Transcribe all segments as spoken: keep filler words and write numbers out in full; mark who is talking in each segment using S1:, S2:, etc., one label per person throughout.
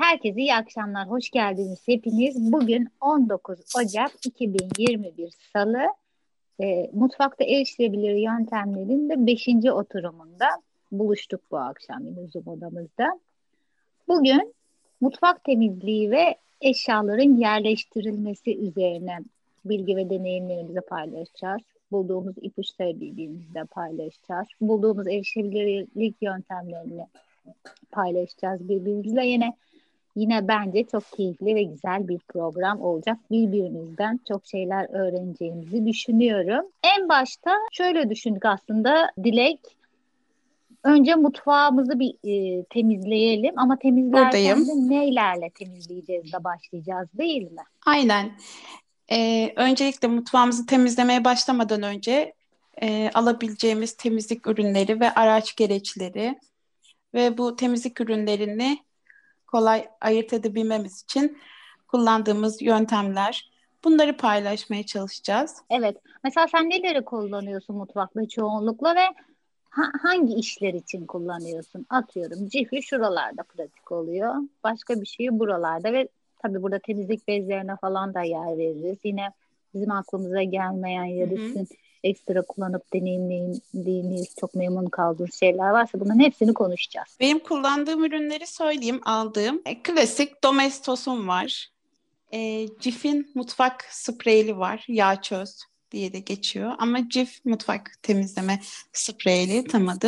S1: Herkese iyi akşamlar, hoş geldiniz hepiniz. Bugün on dokuz Ocak iki bin yirmi bir Salı. E, mutfakta el işleyebilir yöntemlerin de beşinci oturumunda buluştuk bu akşam yine Zoom odamızda. Bugün mutfak temizliği ve eşyaların yerleştirilmesi üzerine bilgi ve deneyimlerimizi paylaşacağız. Bulduğumuz ipuçları birbirimizle paylaşacağız. Bulduğumuz erişebilirlik yöntemlerini paylaşacağız birbirimizle. Yine Yine bence çok keyifli ve güzel bir program olacak. Birbirimizden çok şeyler öğreneceğimizi düşünüyorum. En başta şöyle düşündük aslında Dilek. Önce mutfağımızı bir e, temizleyelim ama temizlerken
S2: Buradayım.
S1: de neylerle temizleyeceğiz de başlayacağız değil mi?
S2: Aynen. Ee, öncelikle mutfağımızı temizlemeye başlamadan önce e, alabileceğimiz temizlik ürünleri ve araç gereçleri ve bu temizlik ürünlerini kolay ayırt edebilmemiz için kullandığımız yöntemler. Bunları paylaşmaya çalışacağız.
S1: Evet. Mesela sen neleri kullanıyorsun mutfakta çoğunlukla ve ha- hangi işler için kullanıyorsun? Atıyorum cifi şuralarda pratik oluyor. Başka bir şeyi buralarda ve tabii burada temizlik bezlerine falan da yer veririz. Yine bizim aklımıza gelmeyen
S2: Hı
S1: ya da
S2: hı.
S1: sizin ekstra kullanıp deneyimlediğiniz çok memnun kaldığınız şeyler varsa bunların hepsini konuşacağız.
S2: Benim kullandığım ürünleri söyleyeyim, aldığım. E, klasik Domestos'um var. E, Cif'in mutfak spreyli var. Yağ çöz diye de geçiyor. Ama Cif mutfak temizleme spreyli tam adı.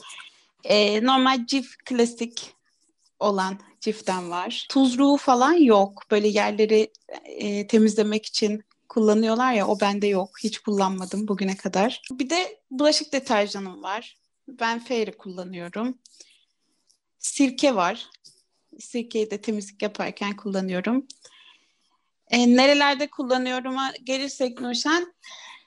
S2: E, normal Cif klasik olan Cif'ten var. Tuzluğu falan yok. Böyle yerleri e, temizlemek için kullanıyorlar ya, o bende yok. Hiç kullanmadım bugüne kadar. Bir de bulaşık deterjanım var. Ben Fairy kullanıyorum. Sirke var. Sirkeyi de temizlik yaparken kullanıyorum. E, nerelerde kullanıyorum'a gelirsek Nurşen,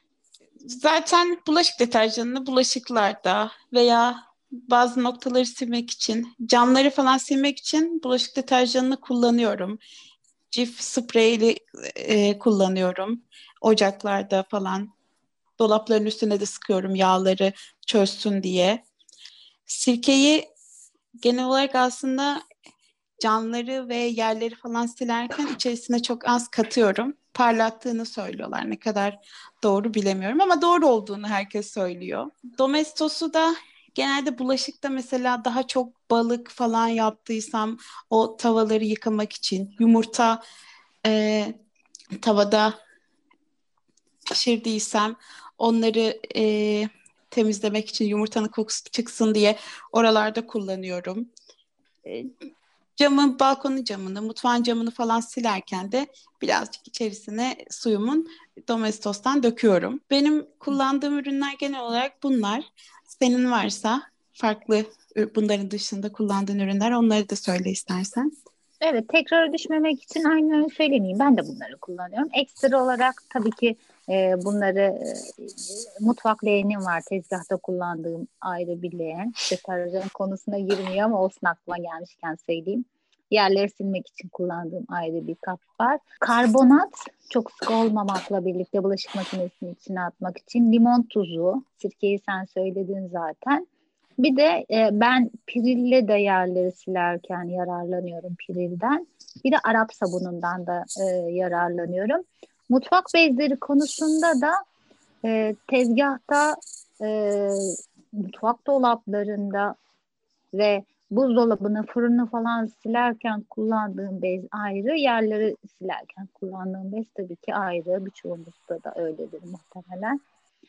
S2: zaten bulaşık deterjanını bulaşıklarda veya bazı noktaları silmek için, camları falan silmek için bulaşık deterjanını kullanıyorum. Cif spreyli e, kullanıyorum. Ocaklarda falan, dolapların üstüne de sıkıyorum yağları çözsün diye. Sirkeyi genel olarak aslında camları ve yerleri falan silerken içerisine çok az katıyorum. Parlattığını söylüyorlar. Ne kadar doğru bilemiyorum ama doğru olduğunu herkes söylüyor. Domestos'u da genelde bulaşıkta mesela daha çok balık falan yaptıysam o tavaları yıkamak için, yumurta e, tavada pişirdiysem onları e, temizlemek için, yumurtanın kokusu çıksın diye oralarda kullanıyorum. E, Camı, balkonun camını, mutfağın camını falan silerken de birazcık içerisine suyumun Domestos'tan döküyorum. Benim kullandığım ürünler genel olarak bunlar. Senin varsa farklı bunların dışında kullandığın ürünler, onları da söyle istersen.
S1: Evet, tekrar düşmemek için aynen söylemeyeyim. Ben de bunları kullanıyorum. Ekstra olarak tabii ki e, bunları e, mutfak leğenim var. Tezgahta kullandığım ayrı bir leğen. Deterjan konusuna girmiyor ama olsun aklıma gelmişken söyleyeyim. Yerleri silmek için kullandığım ayrı bir kap var. Karbonat çok sık olmamakla birlikte bulaşık makinesinin içine atmak için limon tuzu, sirkeyi sen söyledin zaten. Bir de e, ben pirille de yerleri silerken yararlanıyorum pirilden. Bir de Arap sabunundan da e, yararlanıyorum. Mutfak bezleri konusunda da e, tezgahta, e, mutfak dolaplarında ve buzdolabını, fırını falan silerken kullandığım bez ayrı, yerleri silerken kullandığım bez tabii ki ayrı. Birçoğumuzda da öyledir muhtemelen.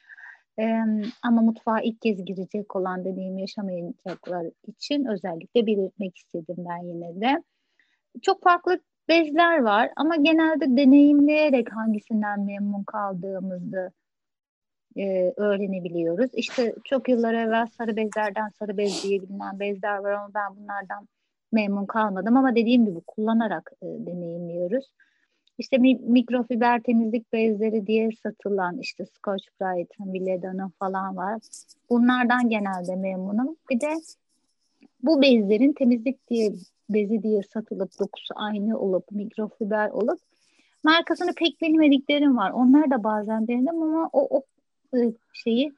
S1: Ee, Ama mutfağa ilk kez girecek olan deneyim yaşamayacaklar için özellikle belirtmek istedim ben yine de. Çok farklı bezler var ama genelde deneyimleyerek hangisinden memnun kaldığımızı e, öğrenebiliyoruz. İşte çok yıllar evvel sarı bezlerden sarı bez diye bilinen bezler var ama ben bunlardan memnun kalmadım ama dediğim gibi kullanarak e, deneyimliyoruz. İşte mi- mikrofiber temizlik bezleri diye satılan işte Scotch Brite'ın, Villeda'nın falan var. Bunlardan genelde memnunum. Bir de bu bezlerin temizlik diye bezi diye satılıp dokusu aynı olup mikrofiber olup markasını pek bilmediklerim var. Onlar da bazen denedim ama o, o e, şeyi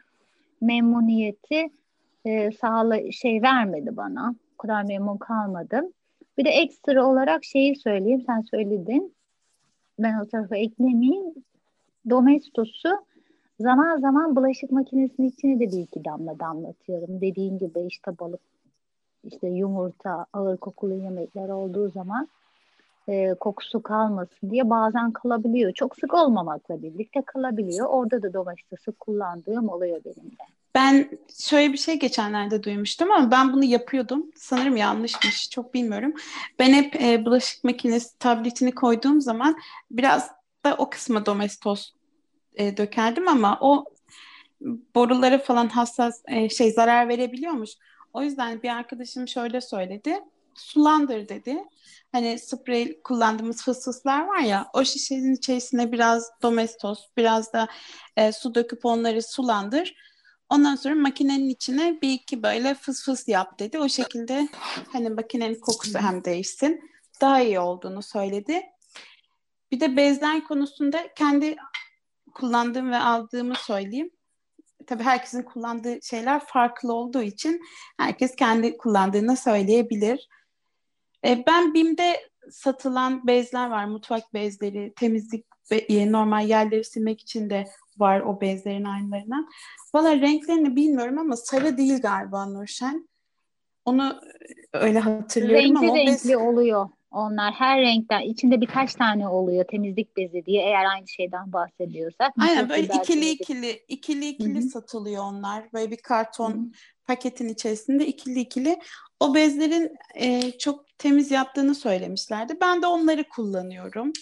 S1: memnuniyeti e, sağla şey vermedi bana. O kadar memnun kalmadım. Bir de ekstra olarak şeyi söyleyeyim. Sen söyledin. Ben o tarafa eklemeyeyim. Domestos'u zaman zaman bulaşık makinesinin içine de bir iki damla damlatıyorum. Dediğin gibi işte balık, işte yumurta, ağır kokulu yemekler olduğu zaman e, kokusu kalmasın diye bazen kalabiliyor. Çok sık olmamakla birlikte kalabiliyor. Orada da domatesı kullandığım oluyor benim de.
S2: Ben şöyle bir şey geçenlerde duymuştum ama ben bunu yapıyordum. Sanırım yanlışmış, çok bilmiyorum. Ben hep e, bulaşık makinesi tabletini koyduğum zaman biraz da o kısma domestos e, dökerdim ama o borulara falan hassas e, şey zarar verebiliyormuş. O yüzden bir arkadaşım şöyle söyledi. Sulandır dedi. Hani sprey kullandığımız fısfıslar var ya, o şişenin içerisine biraz domestos, biraz da e, su döküp onları sulandır. Ondan sonra makinenin içine bir iki böyle fıs fıs yap dedi. O şekilde hani makinenin kokusu hem değişsin. Daha iyi olduğunu söyledi. Bir de bezler konusunda kendi kullandığım ve aldığımı söyleyeyim. Tabii herkesin kullandığı şeyler farklı olduğu için herkes kendi kullandığını söyleyebilir. E, ben BİM'de satılan bezler var. Mutfak bezleri, temizlik ve e, normal yerleri silmek için de var o bezlerin aynılarından. Valla renklerini bilmiyorum ama sarı değil galiba Nurşen. Onu e, öyle hatırlıyorum ama
S1: Renkli
S2: o bez
S1: renkli oluyor. Onlar her renkten içinde birkaç tane oluyor temizlik bezi diye eğer aynı şeyden bahsediyorsak
S2: aynen böyle
S1: mikrofiber
S2: ikili
S1: temizlik.
S2: ikili ikili
S1: Hı
S2: ikili
S1: hı.
S2: satılıyor onlar. Böyle bir
S1: Hı hı.
S2: karton paketin içerisinde ikili ikili. O bezlerin e, çok temiz yaptığını söylemişlerdi. Ben de onları kullanıyorum.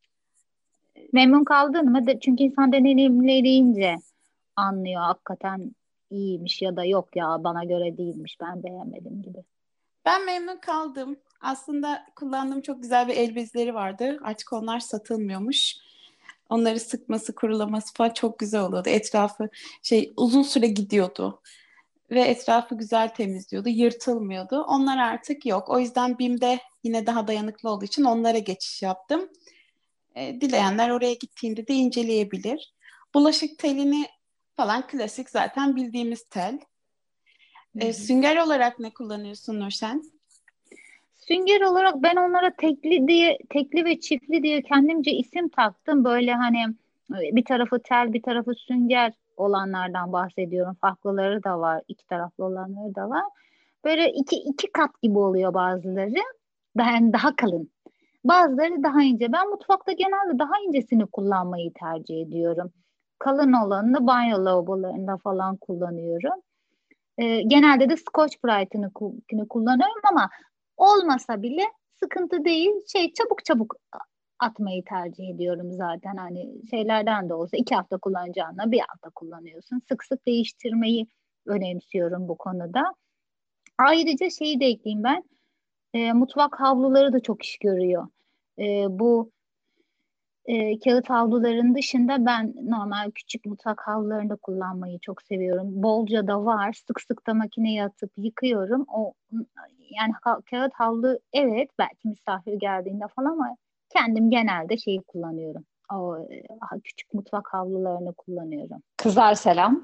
S1: Memnun kaldın mı? De- Çünkü insan deneyimleyince anlıyor hakikaten iyiymiş ya da yok ya bana göre değilmiş ben beğenmedim gibi.
S2: Ben memnun kaldım. Aslında kullandığım çok güzel bir el bezleri vardı. Artık onlar satılmıyormuş. Onları sıkması, kurulaması falan çok güzel oluyordu. Etrafı şey uzun süre gidiyordu ve etrafı güzel temizliyordu, yırtılmıyordu. Onlar artık yok. O yüzden BİM'de yine daha dayanıklı olduğu için onlara geçiş yaptım. E, dileyenler oraya gittiğinde de inceleyebilir. Bulaşık telini falan klasik zaten bildiğimiz tel.
S1: Hı
S2: E,
S1: hı.
S2: sünger olarak ne kullanıyorsun Nurşen?
S1: Sünger olarak ben onlara tekli diye tekli ve çiftli diye kendimce isim taktım. Böyle hani e, bir tarafı tel bir tarafı sünger olanlardan bahsediyorum. Farklıları da var. İki taraflı olanları da var. Böyle iki, iki kat gibi oluyor bazıları. Ben daha kalın. Bazıları daha ince. Ben mutfakta genelde daha incesini kullanmayı tercih ediyorum. Kalın olanını banyo lavabolarında falan kullanıyorum. E, genelde de Scotch Brite'ını ku- kullanıyorum ama olmasa bile sıkıntı değil. Şey çabuk çabuk atmayı tercih ediyorum zaten. Hani şeylerden de olsa iki hafta kullanacağına bir hafta kullanıyorsun. Sık sık değiştirmeyi önemsiyorum bu konuda. Ayrıca şeyi de ekleyeyim ben. E, mutfak havluları da çok iş görüyor. E, bu e, kağıt havluların dışında ben normal küçük mutfak havlularını da kullanmayı çok seviyorum. Bolca da var. Sık sık da makineye atıp yıkıyorum. O yani ka- kağıt havlu evet belki misafir geldiğinde falan ama kendim genelde şeyi kullanıyorum. O e, küçük mutfak havlularını kullanıyorum.
S3: Kızlar selam.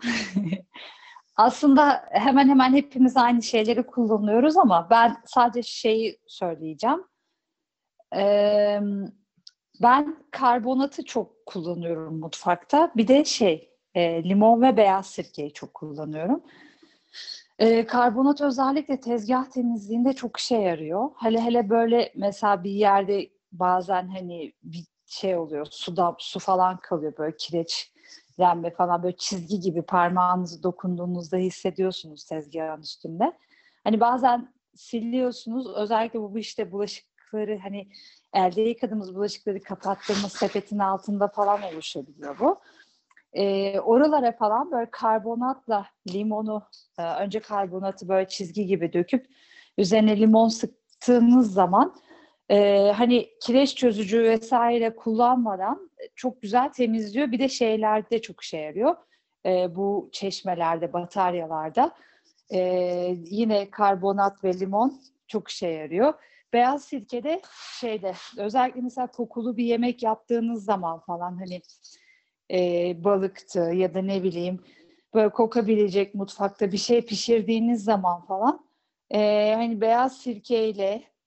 S3: Aslında hemen hemen hepimiz aynı şeyleri kullanıyoruz ama ben sadece şeyi söyleyeceğim. Ee, Ben karbonatı çok kullanıyorum mutfakta. Bir de şey, e, limon ve beyaz sirkeyi çok kullanıyorum. Ee, karbonat özellikle tezgah temizliğinde çok işe yarıyor. Hele hele böyle mesela bir yerde bazen hani bir şey oluyor, suda su falan kalıyor böyle kireçlenme falan böyle çizgi gibi parmağınızı dokunduğunuzda hissediyorsunuz tezgahın üstünde. Hani bazen siliyorsunuz özellikle bu işte bulaşıkları hani elde yıkadığımız bulaşıkları kapattığımız sepetin altında falan oluşabiliyor bu. E, oralara falan böyle karbonatla limonu e, önce karbonatı böyle çizgi gibi döküp üzerine limon sıktığınız zaman e, hani kireç çözücü vesaire kullanmadan çok güzel temizliyor. Bir de şeylerde çok işe yarıyor. E, bu çeşmelerde, bataryalarda e, yine karbonat ve limon çok işe yarıyor. Beyaz sirke de şeyde özellikle mesela kokulu bir yemek yaptığınız zaman falan hani e, balıktı ya da ne bileyim böyle kokabilecek mutfakta bir şey pişirdiğiniz zaman falan e, hani beyaz sirkeyle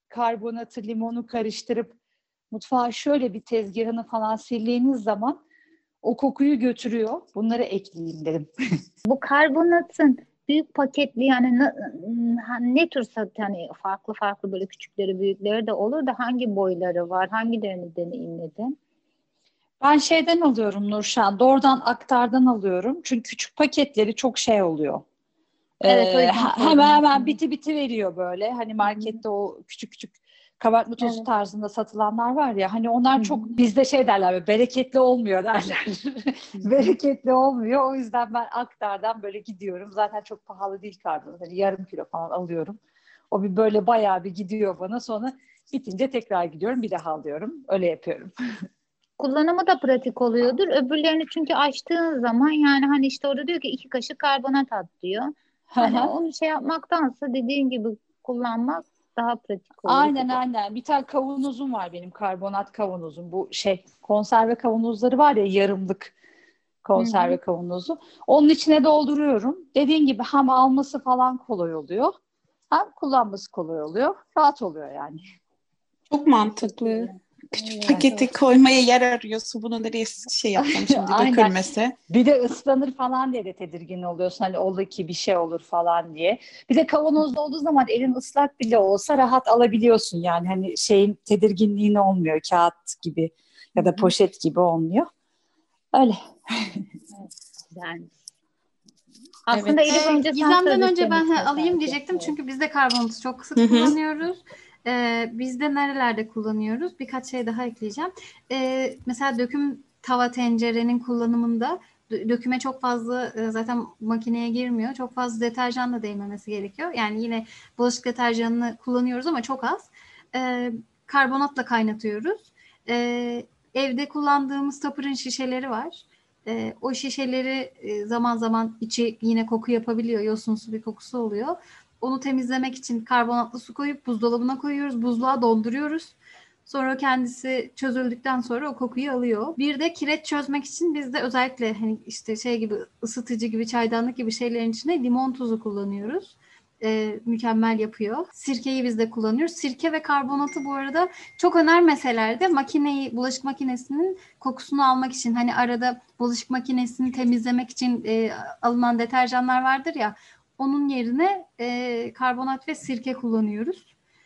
S3: karbonatı, limonu karıştırıp mutfağa şöyle bir tezgahını falan sildiğiniz zaman o kokuyu götürüyor. Bunları ekleyeyim dedim.
S1: Bu karbonatın büyük paketli yani ne, ne tür sat yani farklı farklı böyle küçükleri büyükleri de olur da hangi boyları var? Hangilerini deneyimledin?
S3: Ben şeyden alıyorum Nurşan, doğrudan aktardan alıyorum. Çünkü küçük paketleri çok şey oluyor.
S1: Evet, o
S3: Ee,
S1: yüzden
S3: ha-
S1: sordum
S3: hemen hemen
S1: aslında.
S3: biti biti veriyor böyle. Hani
S1: Hı hı.
S3: markette o küçük küçük kabartma tozu
S1: Evet.
S3: tarzında satılanlar var ya. Hani
S1: Hı
S3: onlar
S1: hı.
S3: çok bizde şey derler, böyle, bereketli olmuyor derler.
S1: Hı hı.
S3: Bereketli olmuyor. O yüzden ben aktardan böyle gidiyorum. Zaten çok pahalı değil karbonat. Hani yarım kilo falan alıyorum. O bir böyle bayağı bir gidiyor bana. Sonra bitince tekrar gidiyorum. Bir daha alıyorum. Öyle yapıyorum.
S1: Kullanımı da pratik oluyordur. Öbürlerini çünkü açtığın zaman yani hani işte orada diyor ki iki kaşık karbonat at diyor. Hani onu şey yapmaktansa dediğin gibi kullanmak daha pratik olur
S3: Aynen
S1: gibi.
S3: aynen. Bir tane kavanozum var benim, karbonat kavanozum. Bu şey konserve kavanozları var ya, yarımlık
S1: Hı hı.
S3: konserve kavanozu. Onun içine dolduruyorum. Dediğin gibi hem alması falan kolay oluyor. Hem kullanması kolay oluyor. Rahat oluyor yani.
S2: Çok
S1: Bu
S2: mantıklı.
S1: şekilde.
S2: Küçük
S1: Evet.
S3: Evet.
S2: paketi koymaya yer arıyorsun. Bunu nereye şey yapacağım şimdi
S3: Aynen.
S2: dökülmese.
S3: Bir de ıslanır falan diye de tedirgin oluyorsun. Hani olur ki bir şey olur falan diye. Bir de kavanozda olduğu zaman elin ıslak bile olsa rahat alabiliyorsun. Yani hani şeyin tedirginliğin olmuyor. Kağıt gibi
S1: Hı
S3: ya da
S1: hı.
S3: poşet gibi olmuyor. Öyle.
S1: Evet. Güzel.
S2: Evet.
S1: Aslında Elif
S4: Ee,
S1: önce sen
S4: Gizem'den
S1: söyle
S4: önce ben he,
S1: seninkine
S4: alayım
S1: sanki.
S4: diyecektim.
S1: Evet.
S4: Çünkü biz de karbonatı çok
S2: Hı
S4: sık
S2: hı.
S4: kullanıyoruz. Ee, biz de nerelerde kullanıyoruz? Birkaç şey daha ekleyeceğim. Ee, mesela döküm tava tencerenin kullanımında dö- döküme çok fazla e, zaten makineye girmiyor. Çok fazla deterjan da değmemesi gerekiyor. Yani yine bulaşık deterjanını kullanıyoruz ama çok az. Ee, Karbonatla kaynatıyoruz. Ee, Evde kullandığımız tapırın şişeleri var. E, o şişeleri e, zaman zaman içi yine koku yapabiliyor. Yosunsu bir kokusu oluyor. Onu temizlemek için karbonatlı su koyup buzdolabına koyuyoruz. Buzluğa donduruyoruz. Sonra kendisi çözüldükten sonra o kokuyu alıyor. Bir de kireç çözmek için biz de özellikle hani işte şey gibi ısıtıcı gibi çaydanlık gibi şeylerin içine limon tuzu kullanıyoruz. Ee, mükemmel yapıyor. Sirkeyi biz de kullanıyoruz. Sirke ve karbonatı bu arada çok önermeseler de makineyi, bulaşık makinesinin kokusunu almak için hani arada bulaşık makinesini temizlemek için e, alınan deterjanlar vardır ya, onun yerine e, karbonat ve sirke kullanıyoruz.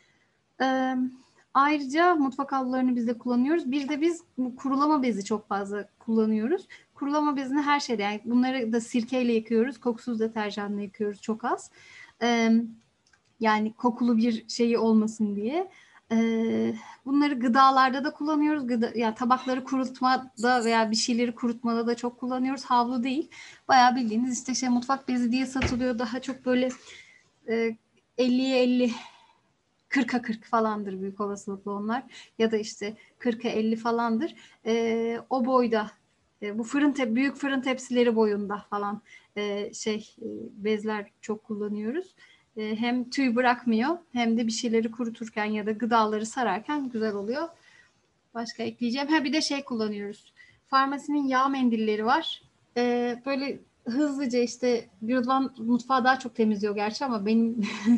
S4: E, Ayrıca mutfak havlularını biz de kullanıyoruz. Bir de biz bu kurulama bezi çok fazla kullanıyoruz. Kurulama bezini her şeyde, yani bunları da sirkeyle yıkıyoruz. Kokusuz deterjanla yıkıyoruz çok az. E, Yani kokulu bir şeyi olmasın diye. Ee, Bunları gıdalarda da kullanıyoruz. Gıda, yani tabakları kurutmada veya bir şeyleri kurutmada da çok kullanıyoruz. Havlu değil. Bayağı bildiğiniz işte şey mutfak bezi diye satılıyor. Daha çok böyle e, elliye elli, kırka kırk falandır büyük olasılıkla onlar. Ya da işte kırka elli falandır. E, o boyda e, bu fırın te- büyük fırın tepsileri boyunda falan e, şey e, bezler çok kullanıyoruz. E, hem tüy bırakmıyor hem de bir şeyleri kuruturken ya da gıdaları sararken güzel oluyor. Başka ekleyeceğim. Ha bir de şey kullanıyoruz. Farmasinin yağ mendilleri var. E, böyle hızlıca işte Rıdvan mutfağı daha çok temizliyor gerçi ama benim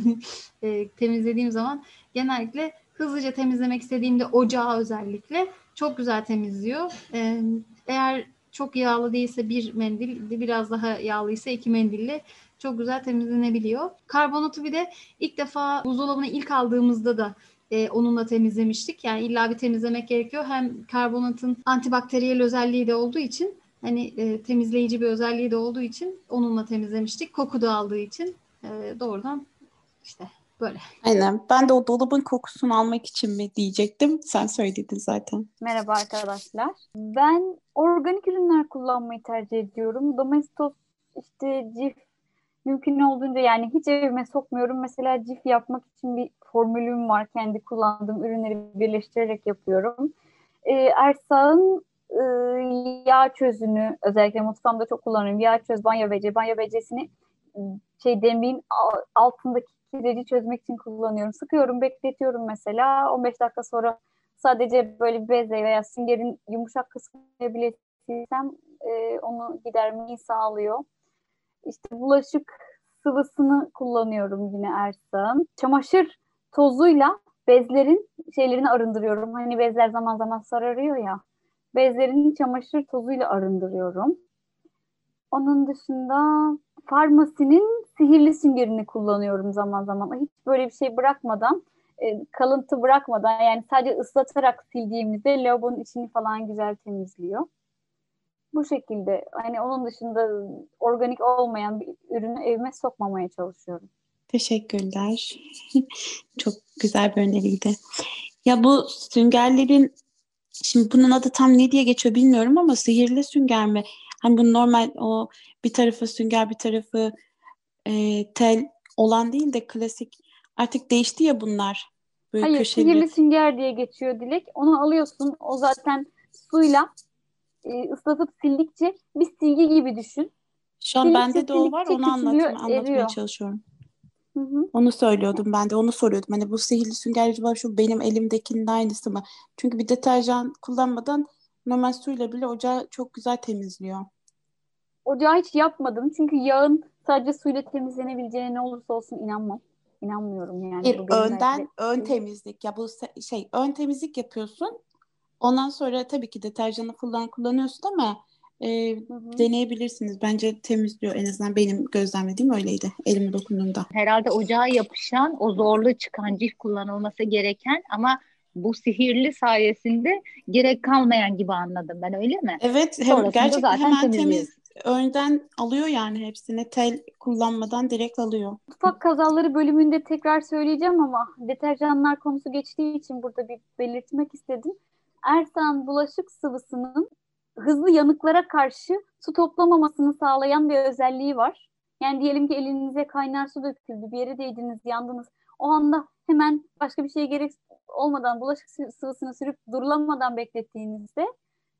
S4: e, temizlediğim zaman genellikle hızlıca temizlemek istediğimde ocağı özellikle çok güzel temizliyor. E, eğer çok yağlı değilse bir mendil, biraz daha yağlıysa iki mendille çok güzel temizlenebiliyor. Karbonatı bir de ilk defa buzdolabına ilk aldığımızda da e, onunla temizlemiştik. Yani illa bir temizlemek gerekiyor. Hem karbonatın antibakteriyel özelliği de olduğu için hani e, temizleyici bir özelliği de olduğu için onunla temizlemiştik. Koku da aldığı için e, doğrudan işte böyle.
S2: Aynen. Ben de o dolabın kokusunu almak için mi diyecektim. Sen söyledin zaten.
S5: Merhaba arkadaşlar. Ben organik ürünler kullanmayı tercih ediyorum. Domestos, işte cif, mümkün olduğunca yani hiç evime sokmuyorum. Mesela cif yapmak için bir formülüm var. Kendi kullandığım ürünleri birleştirerek yapıyorum. Ee, Ersağ'ın e, yağ çözünü özellikle mutfağımda çok kullanıyorum. Yağ çöz, banyo bece. Banyo becesini şey demliğin altındaki kirleri çözmek için kullanıyorum. Sıkıyorum, bekletiyorum mesela. on beş dakika sonra sadece böyle bir bezle veya süngerin yumuşak kısmını bile silsem e, onu gidermeyi sağlıyor. İşte bulaşık sıvısını kullanıyorum yine Ersağ'ın. Çamaşır tozuyla bezlerin şeylerini arındırıyorum. Hani bezler zaman zaman sararıyor ya. Bezlerin çamaşır tozuyla arındırıyorum. Onun dışında Farmasi'nin sihirli süngerini kullanıyorum zaman zaman. Hiç böyle bir şey bırakmadan, e, kalıntı bırakmadan, yani sadece ıslatarak sildiğimizde lavabonun içini falan güzel temizliyor. Bu şekilde. Hani onun dışında organik olmayan bir ürünü evime sokmamaya çalışıyorum.
S2: Teşekkürler. Çok güzel bir öneriydi. Ya bu süngerlerin, şimdi bunun adı tam ne diye geçiyor bilmiyorum ama sihirli sünger mi? Hani bu normal o bir tarafı sünger bir tarafı e, tel olan değil de klasik. Artık değişti ya bunlar. Böyle
S5: Hayır,
S2: köşeli.
S5: sihirli sünger diye geçiyor Dilek. Onu alıyorsun. O zaten suyla e, ıslatıp sildikçe bir silgi gibi düşün.
S2: Şu an
S5: Sildikçe
S2: bende de o var.
S5: sildikçe
S2: Onu
S5: küçülüyor,
S2: anlatma, anlatmaya
S5: eriyor.
S2: çalışıyorum.
S5: Hı hı.
S2: Onu söylüyordum ben de. Onu soruyordum. Hani bu sihirli sünger acaba şu benim elimdekinin aynısı mı? Çünkü bir deterjan kullanmadan normal suyla bile ocağı çok güzel temizliyor.
S5: Ocağı hiç yapmadım. Çünkü yağın sadece suyla temizlenebileceğine ne olursa olsun inanmam. İnanmıyorum yani.
S2: Bir
S5: Bu benim belki de.
S2: önden ön temizlik. Ya bu se- şey ön temizlik yapıyorsun. Ondan sonra tabii ki deterjanı falan kullanıyorsun ama e,
S5: Hı hı.
S2: deneyebilirsiniz. Bence temizliyor. En azından benim gözlemlediğim öyleydi. Elime dokunduğumda.
S1: Herhalde ocağa yapışan, o zorlu çıkan cif kullanılması gereken ama bu sihirli sayesinde gerek kalmayan gibi anladım ben, öyle mi?
S2: Evet, hem
S1: Sonrasında
S2: gerçekten
S1: zaten
S2: hemen
S1: temizliyoruz.
S2: temiz önden alıyor yani hepsini. Tel kullanmadan direkt alıyor.
S5: Mutfak kazaları bölümünde tekrar söyleyeceğim ama deterjanlar konusu geçtiği için burada bir belirtmek istedim. Ersan bulaşık sıvısının hızlı yanıklara karşı su toplamamasını sağlayan bir özelliği var. Yani diyelim ki elinize kaynar su döküldü, bir yere değdiniz, yandınız. O anda hemen başka bir şeye gerek olmadan bulaşık sıvısını sürüp durulamadan beklettiğinizde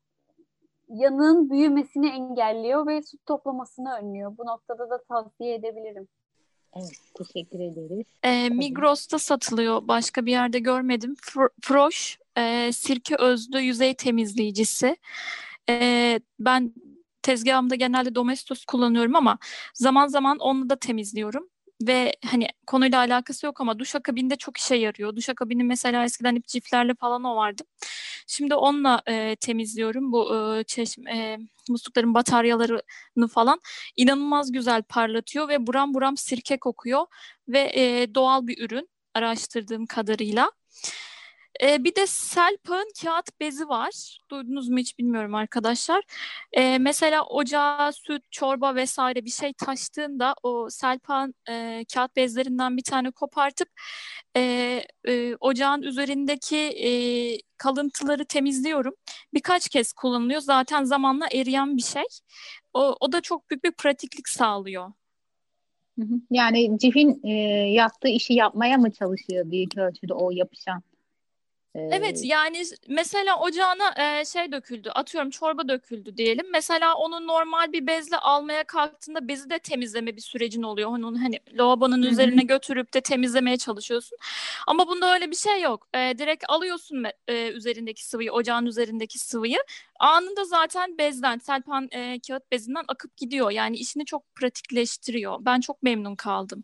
S5: yanığın büyümesini engelliyor ve su toplamasını önlüyor. Bu noktada da tavsiye edebilirim.
S1: Evet, teşekkür ederiz.
S6: E,
S1: Tabii.
S6: Migros'ta satılıyor. Başka bir yerde görmedim. Fr- Froş e, sirke özlü yüzey temizleyicisi. E, ben tezgahımda genelde Domestos kullanıyorum ama zaman zaman onu da temizliyorum. Ve hani konuyla alakası yok ama duşakabinde çok işe yarıyor. Duşakabini mesela eskiden hep ciflerle falan o vardı. Şimdi onunla e, temizliyorum bu e, çeşme, e, muslukların bataryalarını falan. İnanılmaz güzel parlatıyor ve buram buram sirke kokuyor ve e, doğal bir ürün araştırdığım kadarıyla. E, bir de Selpak'ın kağıt bezi var. Duydunuz mu hiç bilmiyorum arkadaşlar. E, mesela ocağa süt, çorba vesaire bir şey taştığında o Selpak'ın e, kağıt bezlerinden bir tane kopartıp e, e, ocağın üzerindeki e, kalıntıları temizliyorum. Birkaç kez kullanılıyor. Zaten zamanla eriyen bir şey. O, o da çok büyük bir pratiklik sağlıyor.
S1: Hı hı. Yani cifin e, yaptığı işi yapmaya mı çalışıyor büyük ölçüde o yapışan? E,
S6: Evet yani mesela ocağına e, şey döküldü, atıyorum çorba döküldü diyelim. Mesela onu normal bir bezle almaya kalktığında bezi de temizleme bir sürecin oluyor. Hani onu hani lavabonun
S1: Hı hı.
S6: üzerine götürüp de temizlemeye çalışıyorsun. Ama bunda öyle bir şey yok. E, direkt alıyorsun me- e, üzerindeki sıvıyı, ocağın üzerindeki sıvıyı. Anında zaten bezden, Selpan e, kağıt bezinden akıp gidiyor. Yani işini çok pratikleştiriyor. Ben çok memnun kaldım.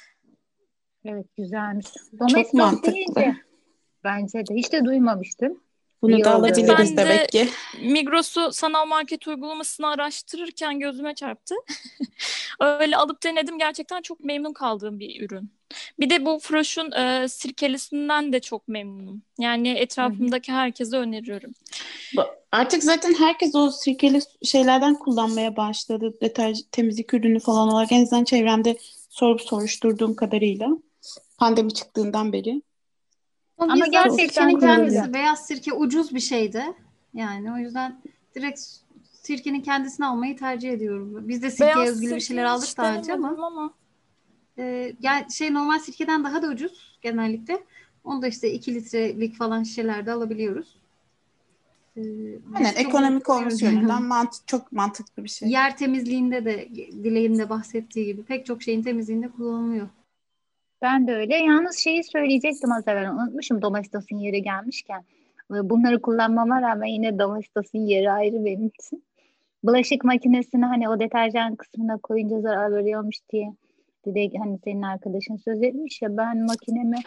S1: Evet, güzelmiş.
S2: Çok
S1: Domestos
S2: mantıklı.
S1: deyince bence de hiç de duymamıştım.
S2: Bunu
S1: İyi
S2: da
S1: oldu
S2: alabiliriz
S6: Ben
S1: öğrendim.
S6: de
S2: demek ki.
S6: Migros'u sanal market uygulamasını araştırırken gözüme çarptı. Öyle alıp denedim. Gerçekten çok memnun kaldığım bir ürün. Bir de bu Froş'un e, sirkelisinden de çok memnunum. Yani
S1: Hı hı.
S6: etrafımdaki herkese öneriyorum.
S2: Bu- Artık zaten herkes o sirkeli şeylerden kullanmaya başladı. Deterjan, temizlik ürünü falan olarak en azından çevremde sorup soruşturduğum kadarıyla. Pandemi çıktığından beri.
S4: Ama
S1: Ama
S4: bizler
S2: Çok
S4: sirkenin
S1: gerçekten de öyle.
S4: kendisi, beyaz sirke ucuz bir şeydi. Yani o yüzden direkt sirkenin kendisini almayı tercih ediyorum. Biz de sirkeye
S6: Beyaz
S4: özgü bir şeyler
S6: sirkeyi
S4: aldık
S6: hiç
S4: daha önce ama
S6: denemedim ama.
S4: e, gel şey normal sirkeden daha da ucuz genellikle. Onu da işte iki litrelik falan şişelerde alabiliyoruz. E,
S2: Aynen,
S4: Biz çok
S2: ekonomik
S4: kullanıyoruz
S2: olması yönünden
S4: yani.
S2: mant çok mantıklı bir şey.
S4: Yer temizliğinde de Dileğin de bahsettiği gibi pek çok şeyin temizliğinde kullanılıyor.
S1: Ben de öyle. Yalnız şeyi söyleyecektim az evvel. Unutmuşum Domestos'un yeri gelmişken. Ve bunları kullanmama rağmen yine Domestos'un yeri ayrı benim için. Bulaşık makinesini hani o deterjan kısmına koyunca zarar veriyormuş diye. Direkt hani senin arkadaşın söz etmiş ya, ben makinemi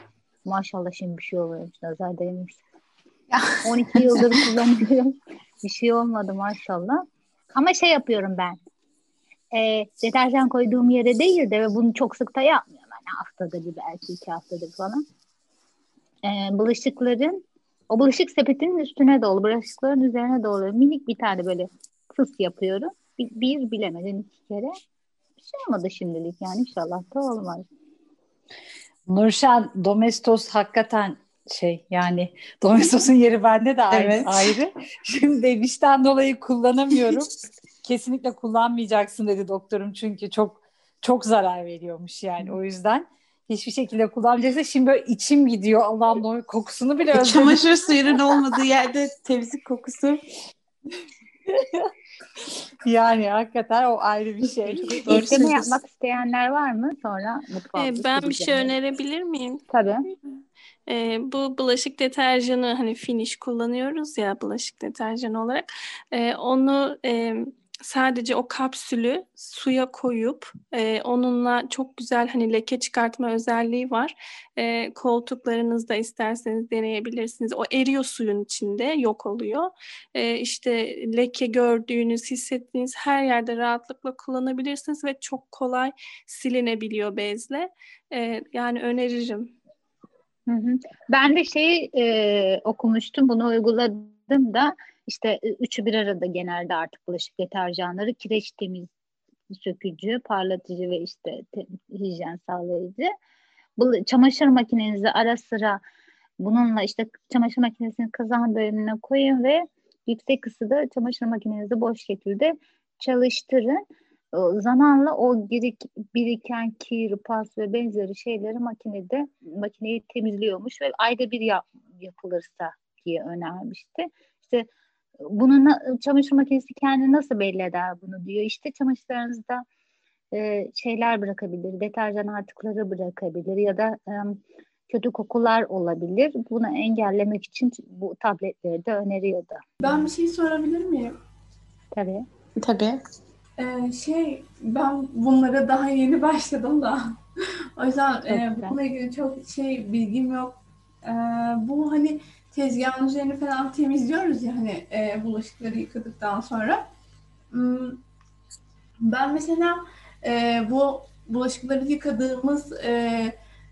S1: Maşallah şimdi bir şey oluyormuş. Nazar değmiş. on iki yıldır kullanıyorum. Bir şey olmadı maşallah. Ama şey yapıyorum ben. E, deterjan koyduğum yere değil de ve bunu çok sık da yapmıyorum. Yani haftada bir, belki iki haftada bir falan. E, bulaşıkların o bulaşık sepetinin üstüne dolu, bulaşıkların üzerine dolu minik bir tane böyle fıs yapıyorum. Bir, bir bilemedin iki kere. Bir şey olmadı şimdilik yani, inşallah da olmaz.
S3: Nurşen, Domestos hakikaten şey, yani Domestos'un yeri bende de ayrı.
S2: Evet.
S3: ayrı. Şimdi işten dolayı kullanamıyorum. Kesinlikle kullanmayacaksın dedi doktorum, çünkü çok çok zarar veriyormuş yani. O yüzden hiçbir şekilde kullanmayacaksın. Şimdi böyle içim gidiyor. Allah'ım, o kokusunu bile
S2: E,
S3: özledim.
S2: çamaşır suyunun olmadığı yerde temizlik kokusu.
S3: Yani hakikaten o ayrı bir şey.
S2: Doğru
S1: Ekleme
S2: söylüyorsun.
S1: yapmak isteyenler var mı? Sonra mutfağımızı
S6: Ee, ben bir şey
S1: sileceğim.
S6: önerebilir miyim?
S1: Tabii.
S6: Ee, bu bulaşık deterjanı, hani Finish kullanıyoruz ya bulaşık deterjanı olarak. Ee, onu e, sadece o kapsülü suya koyup e, onunla çok güzel, hani leke çıkartma özelliği var. E, koltuklarınızda isterseniz deneyebilirsiniz. O eriyor suyun içinde, yok oluyor. E, işte leke gördüğünüz, hissettiğiniz her yerde rahatlıkla kullanabilirsiniz ve çok kolay silinebiliyor bezle. E, yani öneririm.
S1: Hı hı. Ben de şeyi e, okumuştum, bunu uyguladım da işte e, üçü bir arada genelde artık bulaşık deterjanları: kireç temiz sökücü, parlatıcı ve işte te- hijyen sağlayıcı. Bu çamaşır makinenizi ara sıra bununla işte çamaşır makinesinin kazan bölümüne koyun ve yüksek ısıda çamaşır makinenizi boş şekilde çalıştırın. O zamanla o birik, biriken kir, pas ve benzeri şeyleri makinede makineyi temizliyormuş ve ayda bir yap, yapılırsa diye önermişti. İşte bunu na- çamaşır makinesi kendi nasıl belli eder bunu diyor. İşte çamaşırlarınızda e, şeyler bırakabilir, deterjan artıkları bırakabilir ya da e, kötü kokular olabilir. Bunu engellemek için bu tabletleri de öneriyordu.
S7: Ben bir şey sorabilir miyim?
S1: Tabii.
S2: Tabii.
S7: Ee, şey, ben bunlara daha yeni başladım da. O yüzden
S1: Çok
S7: e,
S1: güzel.
S7: bununla ilgili çok şey bilgim yok. Ee, bu hani tezgahın üzerini falan temizliyoruz ya hani e, bulaşıkları yıkadıktan sonra. Hmm, Ben mesela e, bu bulaşıkları yıkadığımız e,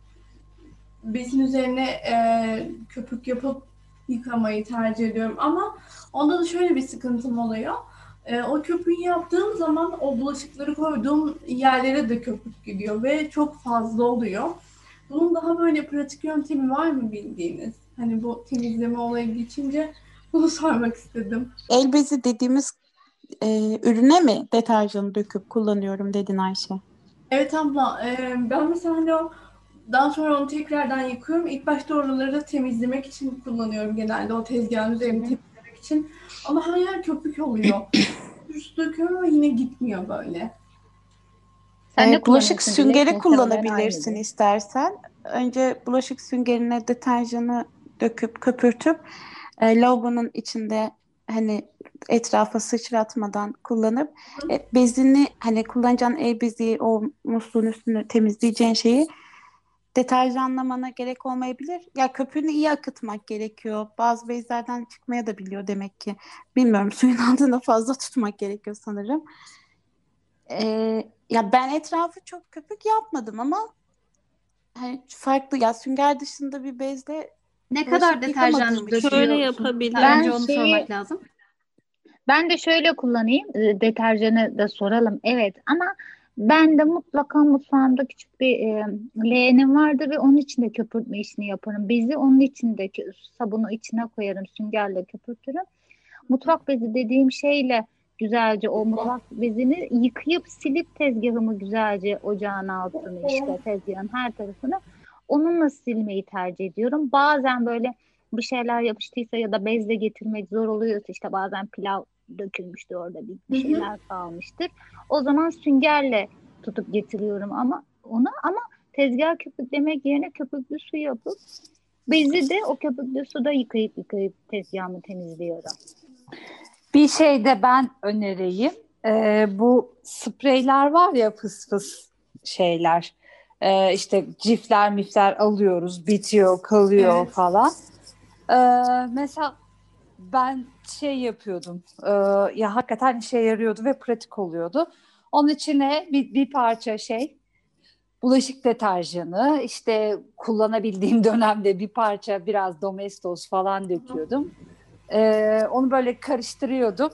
S7: bezin üzerine e, köpük yapıp yıkamayı tercih ediyorum. Ama onda da şöyle bir sıkıntım oluyor. E, o köpüğü yaptığım zaman o bulaşıkları koyduğum yerlere de köpük gidiyor ve çok fazla oluyor. Bunun daha böyle pratik yöntemi var mı bildiğiniz? Hani bu temizleme olayı geçince bunu sormak istedim.
S2: El bezi dediğimiz e, ürüne mi deterjanı döküp kullanıyorum dedin Ayşe?
S7: Evet abla, e, ben mesela hani o daha sonra onu tekrardan yıkıyorum. İlk başta oraları da temizlemek için kullanıyorum genelde. O tezgahın üzerini temizlemek için. Ama her yer köpük oluyor. Üst döküyorum ama yine gitmiyor böyle.
S1: Sen ne
S2: E, bulaşık
S1: kullanıyorsun Dilek?
S2: süngeri
S1: Muhtemelen
S2: kullanabilirsin
S1: aynıdır.
S2: istersen. Önce bulaşık süngerine deterjanı döküp köpürtüp e, lavabonun içinde hani etrafa sıçratmadan kullanıp e, bezini, hani kullanacağın el bezi, o musluğun üstünü temizleyeceğin şeyi deterjanlamana gerek olmayabilir. Ya köpüğünü iyi akıtmak gerekiyor. Bazı bezlerden çıkmaya da biliyor demek ki. Bilmiyorum, suyun altında fazla tutmak gerekiyor sanırım. Ee, ya ben etrafı çok köpük yapmadım ama hani farklı, ya sünger dışında bir bezle
S4: Ne kadar
S2: bulaşık yıkamadığım
S4: deterjan
S2: için.
S6: Şöyle
S4: döküyorsun? Ha,
S6: yapabilir.
S1: Ben
S4: önce onu
S1: şeyi
S4: sormak lazım.
S1: Ben de şöyle kullanayım. e, Deterjanı da soralım. Evet, ama ben de mutlaka mutfağımda küçük bir e, leğenim vardır ve onun içinde köpürtme işini yaparım. Bezi onun içinde kö- sabunu içine koyarım. Süngerle köpürtürüm. Mutfak bezi dediğim şeyle güzelce o mutfak bezini yıkayıp silip tezgahımı güzelce ocağın altını, işte tezgahın her tarafını onunla silmeyi tercih ediyorum. Bazen böyle bir şeyler yapıştıysa ya da bezle getirmek zor oluyorsa, işte bazen pilav dökülmüştür orada, bir, bir
S7: Hı hı.
S1: şeyler kalmıştır. O zaman süngerle tutup getiriyorum ama onu, ama tezgah köpüklemek yerine köpüklü su yapıp bezi de o köpüklü suda yıkayıp yıkayıp tezgahımı temizliyorum.
S3: Bir şey de ben önereyim. Ee, bu spreyler var ya, fıs fıs şeyler. Ee, işte cifler mifler alıyoruz, bitiyor, kalıyor
S7: Evet.
S3: falan. Ee, mesela ben şey yapıyordum. Ee, ya hakikaten işe yarıyordu ve pratik oluyordu. Onun içine bir, bir parça şey, bulaşık deterjanı, işte kullanabildiğim dönemde bir parça biraz Domestos falan döküyordum. Ee, onu böyle karıştırıyordum.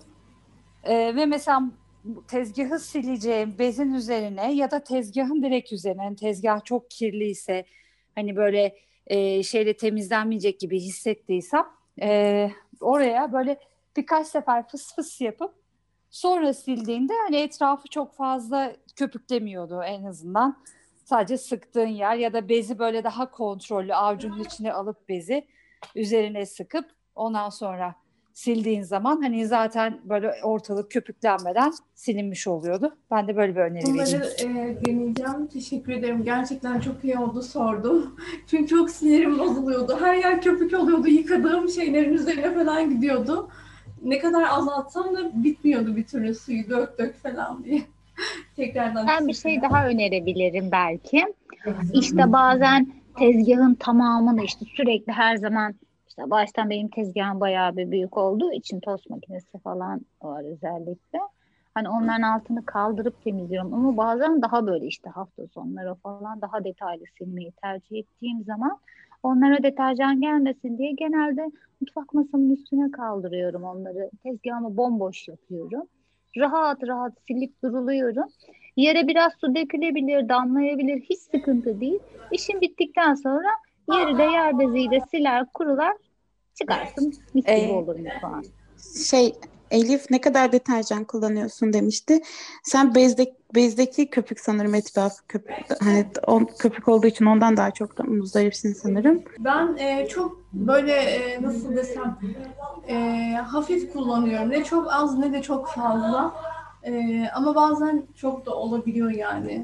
S3: Ee, ve mesela tezgahı sileceğim bezin üzerine ya da tezgahın direkt üzerine, yani tezgah çok kirliyse, hani böyle e, şeyle temizlenmeyecek gibi hissettiysem, e, oraya böyle birkaç sefer fıs fıs yapıp sonra sildiğinde hani etrafı çok fazla köpüklemiyordu en azından. Sadece sıktığın yer ya da bezi böyle daha kontrollü avucunun içine alıp bezi üzerine sıkıp ondan sonra sildiğin zaman hani zaten böyle ortalık köpüklenmeden silinmiş oluyordu. Ben de böyle bir öneri
S7: Bunları
S3: vereyim.
S7: e, deneyeceğim. Teşekkür ederim. Gerçekten çok iyi oldu sordum. Çünkü çok sinirim bozuluyordu. Her yer köpük oluyordu. Yıkadığım şeylerin üzerine falan gidiyordu. Ne kadar azaltsam da bitmiyordu bir türlü, suyu dök dök falan diye. Tekrardan
S1: Ben bir şey
S7: teşekkürler.
S1: daha önerebilirim belki. İşte bazen tezgahın tamamını işte sürekli her zaman işte baştan benim tezgahım bayağı bir büyük olduğu için tost makinesi falan var özellikle. Hani onların altını kaldırıp temizliyorum ama bazen daha böyle işte hafta sonları falan daha detaylı silmeyi tercih ettiğim zaman onlara deterjan gelmesin diye genelde mutfak masamın üstüne kaldırıyorum onları. Tezgahımı bomboş yapıyorum. Rahat rahat silip duruluyorum. Yere biraz su dökülebilir, damlayabilir. Hiç sıkıntı değil. İşim bittikten sonra yeri de yer beziyle siler, kurular, çıkarsın. Mis gibi
S2: Ee,
S1: olur mutfağın.
S2: şey Elif ne kadar deterjan kullanıyorsun demişti. Sen bezde, bezdeki köpük sanırım, etrafı köpük. Hani o köpük olduğu için ondan daha çok da muzdaripsin sanırım.
S7: Ben e, çok böyle e, nasıl desem e, hafif kullanıyorum. Ne çok az ne de çok fazla. E, ama bazen çok da olabiliyor yani.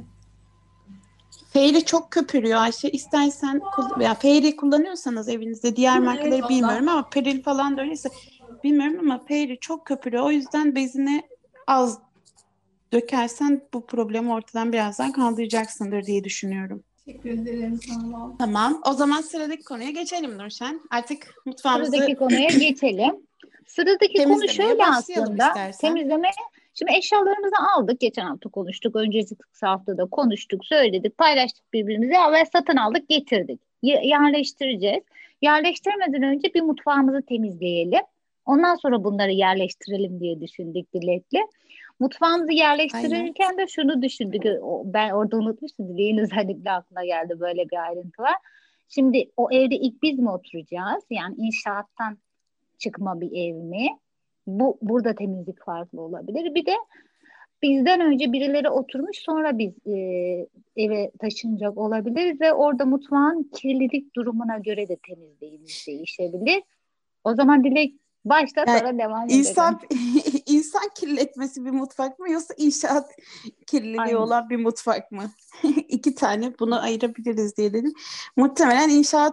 S2: Fairy çok köpürüyor Ayşe. İstersen kul- ya Fairy kullanıyorsanız evinizde, diğer
S7: Evet,
S2: markaları bilmiyorum
S7: ondan.
S2: ama Peril falan da öyleyse bilmiyorum ama Fairy çok köpürüyor. O yüzden bezine az dökersen bu problemi ortadan birazdan kaldıracaksındır diye düşünüyorum.
S7: Teşekkür ederim. Sağ ol.
S2: Tamam. O zaman sıradaki konuya geçelim Nurşen. Artık mutfağımızı
S1: Sıradaki konuya geçelim. Sıradaki konu
S2: temizlemeye
S1: şöyle
S2: başlayalım
S1: aslında.
S2: istersen.
S1: Temizleme. Şimdi eşyalarımızı aldık. Geçen hafta konuştuk. Önceki haftada konuştuk, söyledik, paylaştık birbirimize ve satın aldık, getirdik. Y- yerleştireceğiz. Yerleştirmeden önce bir mutfağımızı temizleyelim. Ondan sonra bunları yerleştirelim diye düşündük Dilek'le. Mutfağımızı
S2: Aynen.
S1: yerleştirirken de şunu düşündük. O- Ben orada unutmuştum. Dilek'in özellikle aklına geldi, böyle bir ayrıntı var. Şimdi o evde ilk biz mi oturacağız? Yani inşaattan çıkma bir ev mi? Bu burada temizlik farklı olabilir. Bir de bizden önce birileri oturmuş sonra biz e, eve taşınacak olabilir ve orada mutfağın kirlilik durumuna göre de temizliğimiz değişebilir. O zaman Dilek başta
S2: Yani
S1: sonra devam
S2: insan
S1: edelim.
S2: insan kirletmesi bir mutfak mı yoksa inşaat kirliliği
S1: Aynen.
S2: olan bir mutfak mı? İki tane, bunu ayırabiliriz diye dedim. Muhtemelen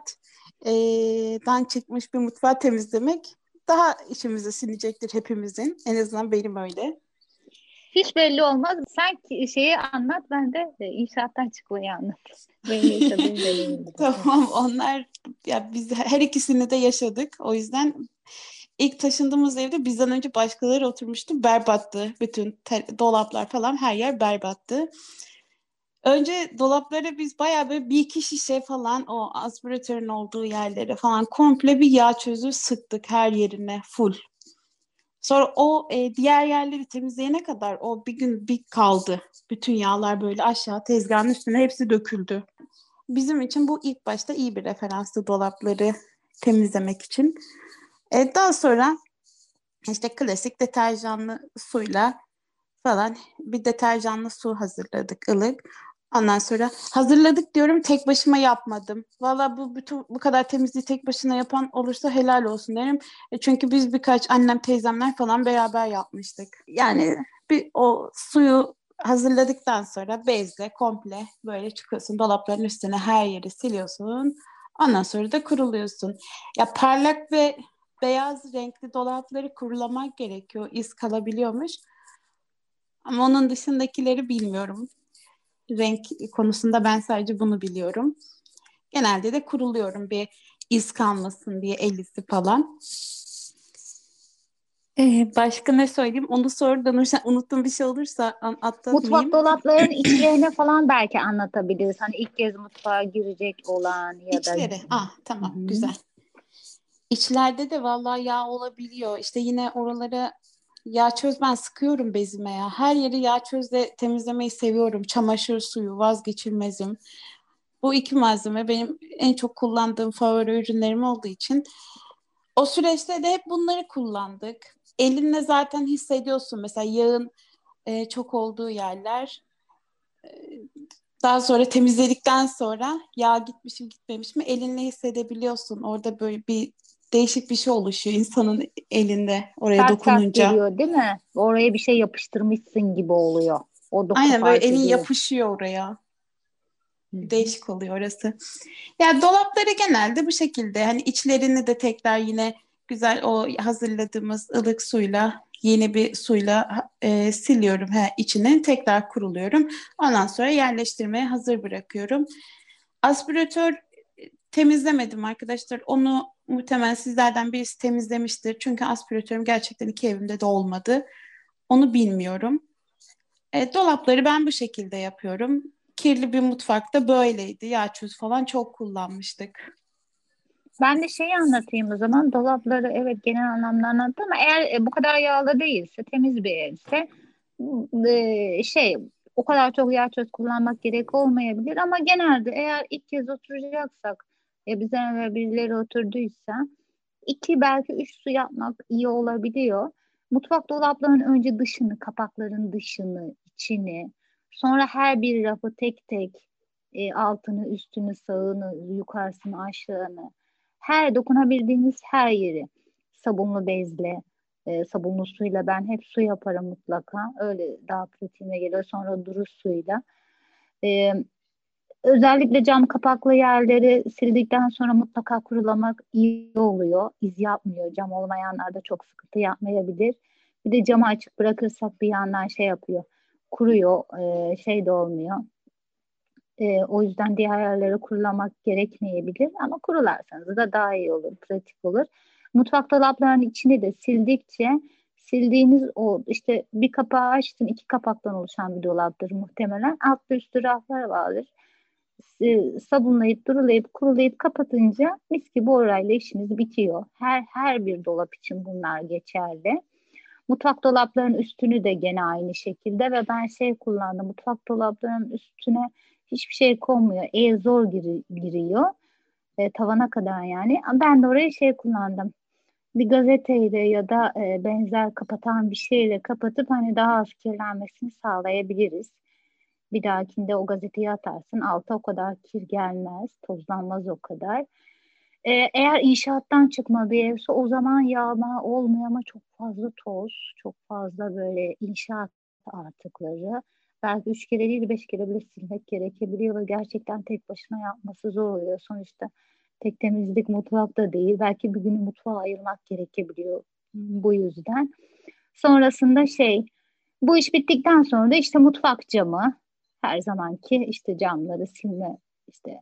S2: inşaattan çıkmış bir mutfağı temizlemek daha işimize sinecektir hepimizin. En azından benim öyle.
S1: Hiç belli olmaz. Sen ki- şeyi anlat, ben de e, inşaattan çıkmayı anlat. Benim yaşadığım deneyimdir.
S2: Tamam, onlar ya biz her ikisini de yaşadık. O yüzden ilk taşındığımız evde bizden önce başkaları oturmuştu. Berbattı. Bütün te- dolaplar falan, her yer berbattı. Önce dolaplara biz bayağı böyle bir iki şişe falan o aspiratörün olduğu yerlere falan komple bir yağ çözü sıktık her yerine full. Sonra o e, diğer yerleri temizleyene kadar o bir gün bir kaldı. Bütün yağlar böyle aşağı tezgahın üstüne hepsi döküldü. Bizim için bu ilk başta iyi bir referanstı dolapları temizlemek için. E, daha sonra işte klasik deterjanlı suyla falan bir deterjanlı su hazırladık, ılık. Ondan sonra hazırladık diyorum, tek başıma yapmadım. Valla bu bütün bu kadar temizliği tek başına yapan olursa helal olsun derim. E, çünkü biz birkaç annem teyzemler falan beraber yapmıştık. Yani bir o suyu hazırladıktan sonra bezle komple böyle çıkıyorsun dolapların üstüne, her yeri siliyorsun. Ondan sonra da kuruluyorsun. Ya parlak ve beyaz renkli dolapları kurulamak gerekiyor. İz kalabiliyormuş. Ama onun dışındakileri bilmiyorum. Renk konusunda ben sadece bunu biliyorum. Genelde de kuruluyorum bir iz kalmasın diye el izi falan. Ee, başka ne söyleyeyim? Onu sor danırsan unuttuğum bir şey olursa an-
S1: Mutfak
S2: atlatmayayım.
S1: dolaplarının içlerine falan belki anlatabiliriz. Hani ilk kez mutfağa girecek olan ya da.
S2: İçleri. Ah tamam,
S1: Hı-hı.
S2: güzel. İçlerde de vallahi yağ olabiliyor. İşte yine oralara yağ çöz ben sıkıyorum bezime ya. Her yeri yağ çözle temizlemeyi seviyorum. Çamaşır suyu vazgeçilmezim. Bu iki malzeme benim en çok kullandığım favori ürünlerim olduğu için o süreçte de hep bunları kullandık. Elinle zaten hissediyorsun mesela yağın e, çok olduğu yerler. E, Daha sonra temizledikten sonra yağ gitmiş mi gitmemiş mi elinle hissedebiliyorsun. Orada böyle bir değişik bir şey oluşuyor insanın elinde oraya
S1: Sert sert
S2: dokununca.
S1: geliyor değil mi? Oraya bir şey yapıştırmışsın gibi oluyor. O doku
S2: Aynen böyle
S1: fark
S2: elin
S1: ediyor.
S2: yapışıyor oraya.
S1: Hı-hı.
S2: Değişik oluyor orası. Ya dolapları genelde bu şekilde. Hani içlerini de tekrar yine güzel o hazırladığımız ılık suyla yeni bir suyla e, siliyorum he, içini. Tekrar kuruluyorum. Ondan sonra yerleştirmeye hazır bırakıyorum. Aspiratör e, temizlemedim arkadaşlar. Onu muhtemelen sizlerden birisi temizlemiştir. Çünkü aspiratörüm gerçekten iki evimde de olmadı. Onu bilmiyorum. E, dolapları ben bu şekilde yapıyorum. Kirli bir mutfakta böyleydi. Yağ çöz falan çok kullanmıştık.
S1: Ben de şeyi anlatayım o zaman. Dolapları evet genel anlamda anlattım ama eğer e, bu kadar yağlı değilse, temiz bir evse e, şey o kadar çok yağ çöz kullanmak gerek olmayabilir ama genelde eğer ilk kez oturacaksak e, bizden evvel birileri oturduysa iki belki üç su yapmak iyi olabiliyor. Mutfak dolaplarının önce dışını, kapakların dışını, içini, sonra her bir rafı tek tek e, altını, üstünü, sağını, yukarısını, aşağını her dokunabildiğiniz her yeri sabunlu bezle, e, sabunlu suyla ben hep su yaparım mutlaka. Öyle daha pratiğime geliyor. Sonra duru suyla. E, Özellikle cam kapaklı yerleri sildikten sonra mutlaka kurulamak iyi oluyor. İz yapmıyor. Cam olmayanlar da çok sıkıntı yapmayabilir. Bir de camı açık bırakırsak bir yandan şey yapıyor. Kuruyor. E, şey de olmuyor. E, o yüzden diğer yerlere kurulamak gerekmeyebilir ama kurularsanız da daha iyi olur, pratik olur. Mutfak dolaplarının içini de sildikçe sildiğiniz o işte bir kapağı açtın iki kapaktan oluşan bir dolaptır muhtemelen. Altta üstü raflar vardır. E, sabunlayıp durulayıp kurulayıp kapatınca mis gibi orayla işiniz bitiyor. Her her bir dolap için bunlar geçerli. Mutfak dolaplarının üstünü de gene aynı şekilde ve ben şey kullandım. Mutfak dolaplarının üstüne hiçbir şey konmuyor. El zor giri- giriyor. E, tavana kadar yani. Ben de oraya şey kullandım. Bir gazeteyle ya da e, benzer kapatan bir şeyle kapatıp hani daha az kirlenmesini sağlayabiliriz. Bir dahakinde o gazeteyi atarsın. Alta o kadar kir gelmez. Tozlanmaz o kadar. Ee, eğer inşaattan çıkma bir evse o zaman yağma olmuyor ama çok fazla toz, çok fazla böyle inşaat artıkları. Belki üç kere değil beş kere bile silmek gerekebiliyor ve gerçekten tek başına yapması zor oluyor. Sonuçta tek temizlik mutfakta değil. Belki bir günü mutfağa ayırmak gerekebiliyor bu yüzden. Sonrasında şey, bu iş bittikten sonra da işte mutfak camı her zamanki işte camları silme işte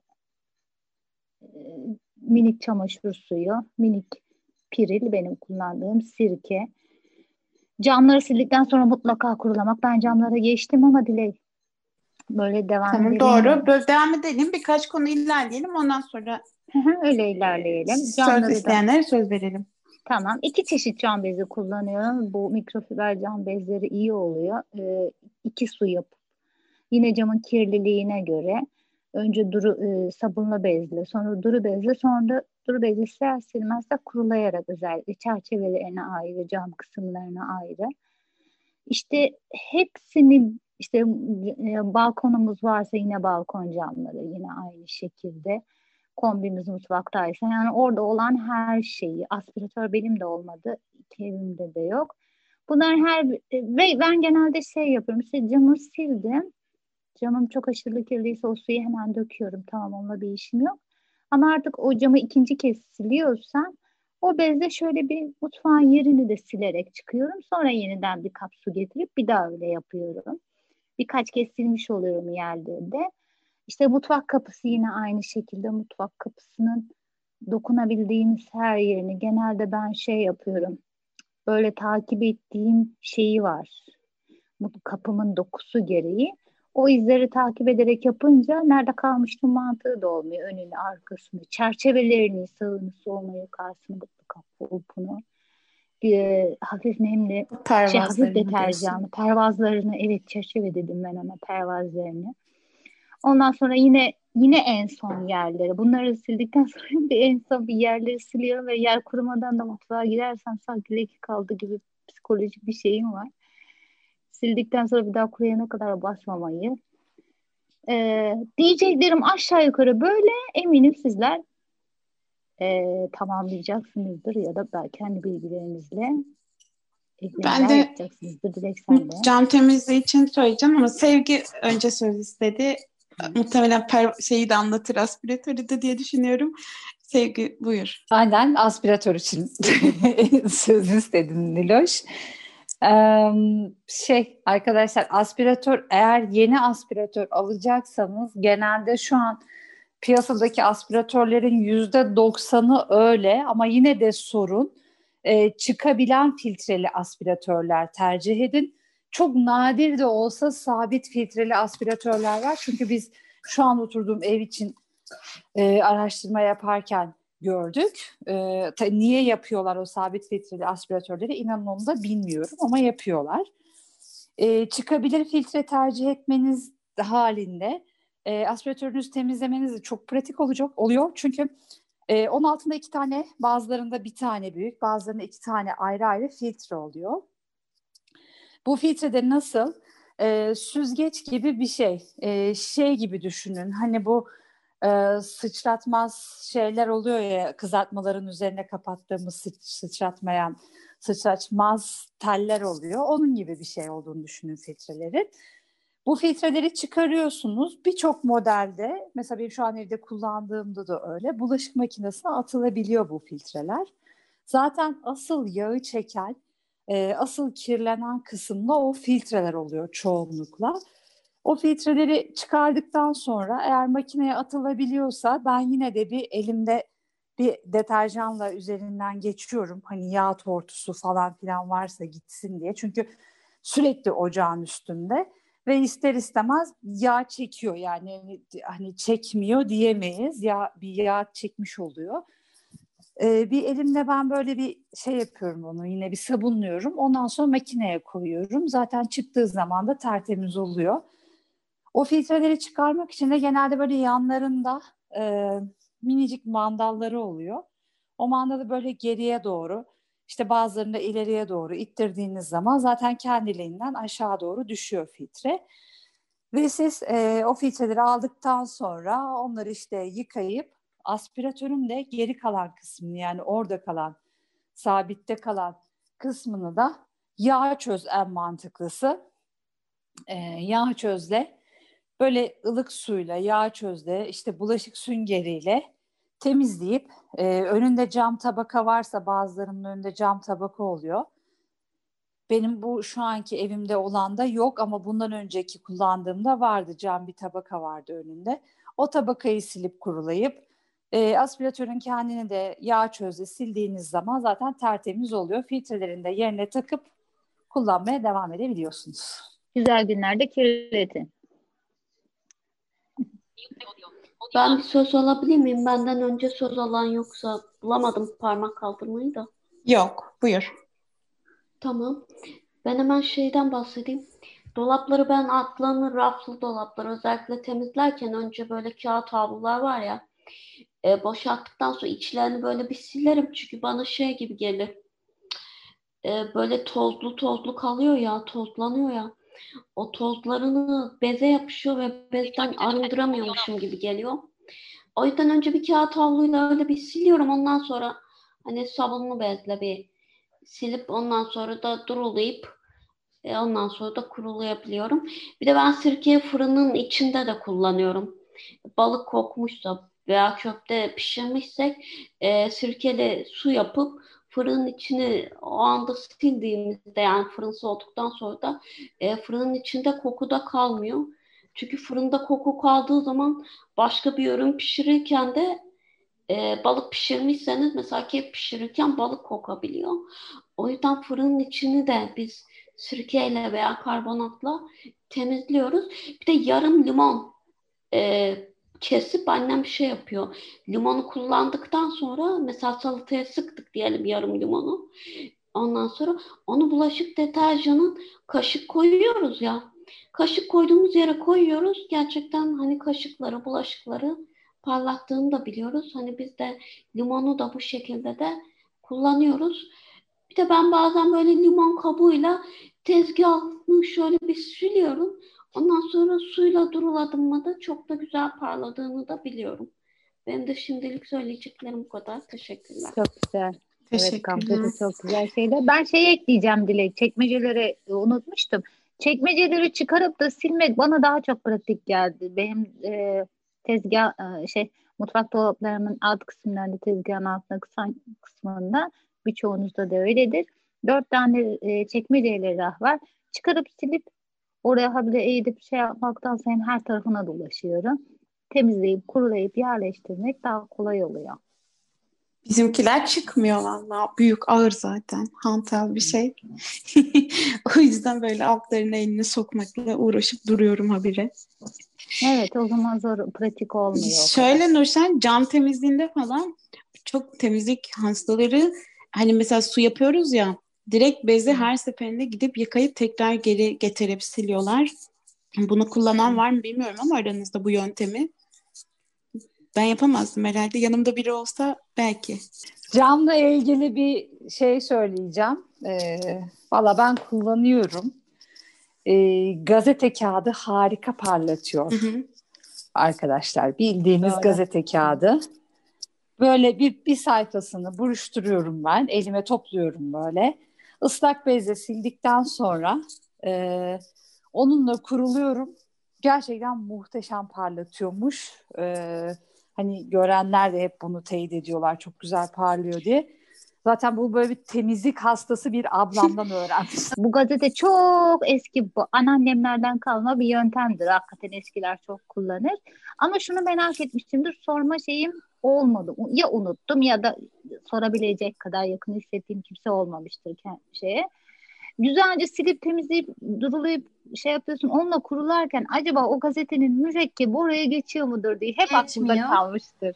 S1: e, minik çamaşır suyu, minik piril benim kullandığım sirke. Camları sildikten sonra mutlaka kurulamak. Ben camlara geçtim ama Dilek böyle devam
S2: Tamam
S1: edelim mi?
S2: doğru. Böyle devam edelim. Birkaç konu ilerleyelim. Ondan sonra
S1: Hı hı, öyle
S2: e,
S1: ilerleyelim.
S2: söz
S1: Camları da
S2: isteyenlere söz verelim.
S1: tamam. İki çeşit cam bezi kullanıyorum. Bu mikrofiber cam bezleri iyi oluyor. Ee, iki su yapıp yine camın kirliliğine göre önce duru, e, sabunlu bezle, sonra duru bezle, sonra da duru bezle siler silmez de kurulayarak özellikle çerçevelerine ayrı, cam kısımlarına ayrı. İşte hepsini işte e, balkonumuz varsa yine balkon camları yine aynı şekilde. Kombimiz mutfaktaysa yani orada olan her şeyi aspiratör benim de olmadı. İki evimde de yok. Bunların her ve ben genelde şey yapıyorum. İşte camı sildim. Camım çok aşırı kirliyse o suyu hemen döküyorum. Tamam onunla bir işim yok. Ama artık o camı ikinci kez siliyorsam o bezle şöyle bir mutfağın yerini de silerek çıkıyorum. Sonra yeniden bir kap su getirip bir daha öyle yapıyorum. birkaç kez silmiş oluyorum yerlerinde. İşte mutfak kapısı yine aynı şekilde mutfak kapısının dokunabildiğimiz her yerini genelde ben şey yapıyorum. Böyle takip ettiğim şeyi var. Bu kapımın dokusu gereği. O izleri takip ederek yapınca nerede kalmıştım mantığı da olmuyor. Önünü, arkasını, çerçevelerini, sağını, solunu, yukarısını, kapını, bir hafif nemli, şey hafif deterjanlı, pervazlarını, evet çerçeve dedim ben ama pervazlarını. Ondan sonra yine yine en son yerleri. Bunları sildikten sonra bir en son bir yerleri siliyorum ve yer kurumadan da mutfağa girersem sanki leke kaldı gibi psikolojik bir şeyim var. Sildikten sonra bir daha kuruyana kadar basmamayı. Ee, diyeceklerim aşağı yukarı böyle. Eminim sizler e, tamamlayacaksınızdır ya da belki kendi bilgilerinizle
S2: Ben de
S1: yapacaksınızdır. Dilek sen de.
S2: cam temizliği için söyleyeceğim ama Sevgi önce söz istedi. Muhtemelen per- şeyi de anlatır, aspiratörü de diye düşünüyorum. Sevgi buyur.
S3: Aynen aspiratör için söz istedim Niloş. Ee, şey arkadaşlar aspiratör eğer yeni aspiratör alacaksanız genelde şu an piyasadaki aspiratörlerin yüzde doksanı öyle ama yine de sorun e, çıkabilen filtreli aspiratörler tercih edin. Çok nadir de olsa sabit filtreli aspiratörler var. Çünkü biz şu an oturduğum ev için e, araştırma yaparken gördük. E, ta, niye yapıyorlar o sabit filtreli aspiratörleri? İnanın onu da bilmiyorum ama yapıyorlar. E, çıkabilir filtre tercih etmeniz halinde e, aspiratörünüzü temizlemeniz de çok pratik olacak oluyor. Çünkü e, onun altında iki tane, bazılarında bir tane büyük, bazılarında iki tane ayrı ayrı filtre oluyor. Bu filtrede nasıl? E, süzgeç gibi bir şey. E, şey gibi düşünün. Hani bu e, sıçratmaz şeyler oluyor ya, kızartmaların üzerine kapattığımız sıç, sıçratmayan, sıçratmaz teller oluyor. Onun gibi bir şey olduğunu düşünün filtrelerin. Bu filtreleri çıkarıyorsunuz. Birçok modelde, mesela benim şu an evde kullandığımda da öyle, bulaşık makinesine atılabiliyor bu filtreler. Zaten asıl yağı çeken, e, asıl kirlenen kısımda o filtreler oluyor çoğunlukla. O filtreleri çıkardıktan sonra eğer makineye atılabiliyorsa ben yine de bir elimde bir deterjanla üzerinden geçiyorum. Hani yağ tortusu falan filan varsa gitsin diye. Çünkü sürekli ocağın üstünde ve ister istemez yağ çekiyor. Yani hani çekmiyor diyemeyiz. Ya bir yağ çekmiş oluyor. Ee, bir elimde ben böyle bir şey yapıyorum onu, yine bir sabunluyorum. Ondan sonra makineye koyuyorum. Zaten çıktığı zaman da tertemiz oluyor. O filtreleri çıkarmak için de genelde böyle yanlarında e, minicik mandalları oluyor. O mandalı böyle geriye doğru, işte bazılarında ileriye doğru ittirdiğiniz zaman zaten kendiliğinden aşağı doğru düşüyor filtre. Ve siz e, o filtreleri aldıktan sonra onları işte yıkayıp aspiratörün de geri kalan kısmını, yani orada kalan, sabitte kalan kısmını da yağ çöz en mantıklısı. E, yağ çözle böyle ılık suyla, yağ çözle, işte bulaşık süngeriyle temizleyip e, önünde cam tabaka varsa, bazılarının önünde cam tabaka oluyor. Benim bu şu anki evimde olan da yok ama bundan önceki kullandığımda vardı, cam bir tabaka vardı önünde. O tabakayı silip kurulayıp e, aspiratörün kendini de yağ çözle sildiğiniz zaman zaten tertemiz oluyor. Filtrelerini de yerine takıp kullanmaya devam edebiliyorsunuz.
S1: Güzel günlerde kirletin.
S8: Ben bir söz alabilir miyim? Benden önce söz alan yoksa, bulamadım parmak kaldırmayı da.
S2: Yok, buyur.
S8: Tamam. Ben hemen şeyden bahsedeyim. Dolapları ben atlanır, raflı dolapları özellikle temizlerken önce böyle kağıt havlular var ya, e, boşalttıktan sonra içlerini böyle bir silerim. Çünkü bana şey gibi gelir. E, böyle tozlu tozlu kalıyor ya, tozlanıyor ya. O tozlarını beze yapışıyor ve bezden arındıramıyormuşum gibi geliyor. O yüzden önce bir kağıt havluyla öyle bir siliyorum. Ondan sonra hani sabunlu bezle bir silip ondan sonra da durulayıp e, ondan sonra da kurulayabiliyorum. Bir de ben sirkeyi fırının içinde de kullanıyorum. Balık kokmuşsa veya köfte pişirmişsek e, sirkeli su yapıp fırının içini o anda sildiğimizde, yani fırın soğuduktan sonra da e, fırının içinde koku da kalmıyor. Çünkü fırında koku kaldığı zaman başka bir ürün pişirirken de e, balık pişirmişseniz mesela kek pişirirken balık kokabiliyor. O yüzden fırının içini de biz sirkeyle veya karbonatla temizliyoruz. Bir de yarım limon e, kesip annem şey yapıyor. Limonu kullandıktan sonra mesela salataya sıktık diyelim yarım limonu. Ondan sonra onu bulaşık deterjanın kaşık koyuyoruz ya. Kaşık koyduğumuz yere koyuyoruz. Gerçekten hani kaşıkları, bulaşıkları parlattığını da biliyoruz. Hani biz de limonu da bu şekilde de kullanıyoruz. Bir de ben bazen böyle limon kabuğuyla tezgahını şöyle bir siliyorum. Ondan sonra suyla duruladım mı da çok da güzel parladığını da biliyorum. Benim de şimdilik söyleyeceklerim bu kadar. Teşekkürler.
S1: Çok güzel. Evet, Gamze de
S2: Teşekkürler.
S1: çok güzel şeyler. Ben şey ekleyeceğim Dilek. Çekmeceleri unutmuştum. Çekmeceleri çıkarıp da silmek bana daha çok pratik geldi. Benim e, tezgah e, şey mutfak dolaplarımın alt kısımlarında, tezgahın altında kısan kısmında, birçoğunuzda da öyledir. Dört tane e, çekmeceleri raf var. Çıkarıp silip oraya habire eğidip şey yapmaktan sonra her tarafına dolaşıyorum. Temizleyip, kurulayıp yerleştirmek daha kolay oluyor.
S2: Bizimkiler çıkmıyor valla. Büyük, ağır zaten. Hantal bir şey. O yüzden böyle altlarını eline sokmakla uğraşıp duruyorum habire.
S1: Evet, o zaman zor, pratik olmuyor o kadar.
S2: Şöyle Nurşen, cam temizliğinde falan çok temizlik hastaları, hani mesela su yapıyoruz ya, direkt bezi her seferinde gidip yıkayıp tekrar geri getirip siliyorlar. Bunu kullanan var mı bilmiyorum ama aranızda bu yöntemi. Ben yapamazdım herhalde. Yanımda biri olsa belki.
S3: Camla ilgili bir şey söyleyeceğim. Ee, valla ben kullanıyorum. Ee, gazete kağıdı harika parlatıyor.
S2: Hı hı.
S3: Arkadaşlar, bildiğiniz
S1: Doğru.
S3: gazete kağıdı. Böyle bir, bir sayfasını buruşturuyorum ben. Elime topluyorum böyle. Islak bezle sildikten sonra e, onunla kuruluyorum. Gerçekten muhteşem parlatıyormuş. E, hani görenler de hep bunu teyit ediyorlar. Çok güzel parlıyor diye. Zaten bu böyle bir temizlik hastası bir ablamdan öğrenmiştim.
S1: Bu gazete çok eski, bu anneannemlerden kalma bir yöntemdir. Hakikaten eskiler çok kullanır. Ama şunu merak etmiştimdir. Sorma şeyim olmadı. Ya unuttum ya da sorabilecek kadar yakın hissettiğim kimse olmamıştır ke- şeye. Güzelce silip temizleyip durulayıp şey yapıyorsun. Onunla kurularken acaba o gazetenin mürekkebi oraya geçiyor mudur diye hep aklımda
S4: Geçmiyor.
S1: kalmıştır.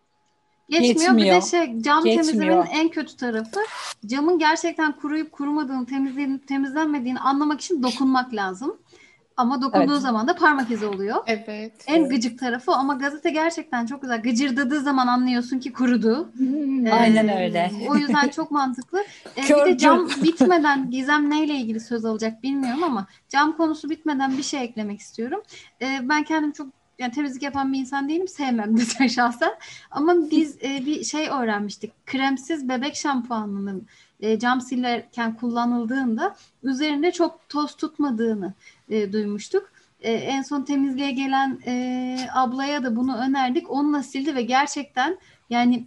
S4: Geçmiyor. Bir de
S3: Geçmiyor.
S4: şey, cam
S3: Geçmiyor.
S4: temizlemenin en kötü tarafı, camın gerçekten kuruyup kurumadığını, temizlenip temizlenmediğini anlamak için dokunmak lazım. Ama dokunduğun
S3: Evet.
S4: zaman da parmak izi oluyor.
S2: Evet.
S4: En gıcık tarafı o. Ama gazete gerçekten çok güzel. Gıcırdadığı zaman anlıyorsun ki kurudu. Ee,
S3: Aynen öyle.
S4: O yüzden çok mantıklı. Ee, bir
S3: Kör
S4: de cam
S3: gör.
S4: bitmeden Gizem neyle ilgili söz alacak bilmiyorum ama cam konusu bitmeden bir şey eklemek istiyorum. Ee, ben kendim çok yani temizlik yapan bir insan değilim. Sevmem de şahsen. Ama biz e, bir şey öğrenmiştik. Kremsiz bebek şampuanının e, cam silerken kullanıldığında üzerinde çok toz tutmadığını e, duymuştuk. E, en son temizliğe gelen e, ablaya da bunu önerdik. Onunla sildi ve gerçekten yani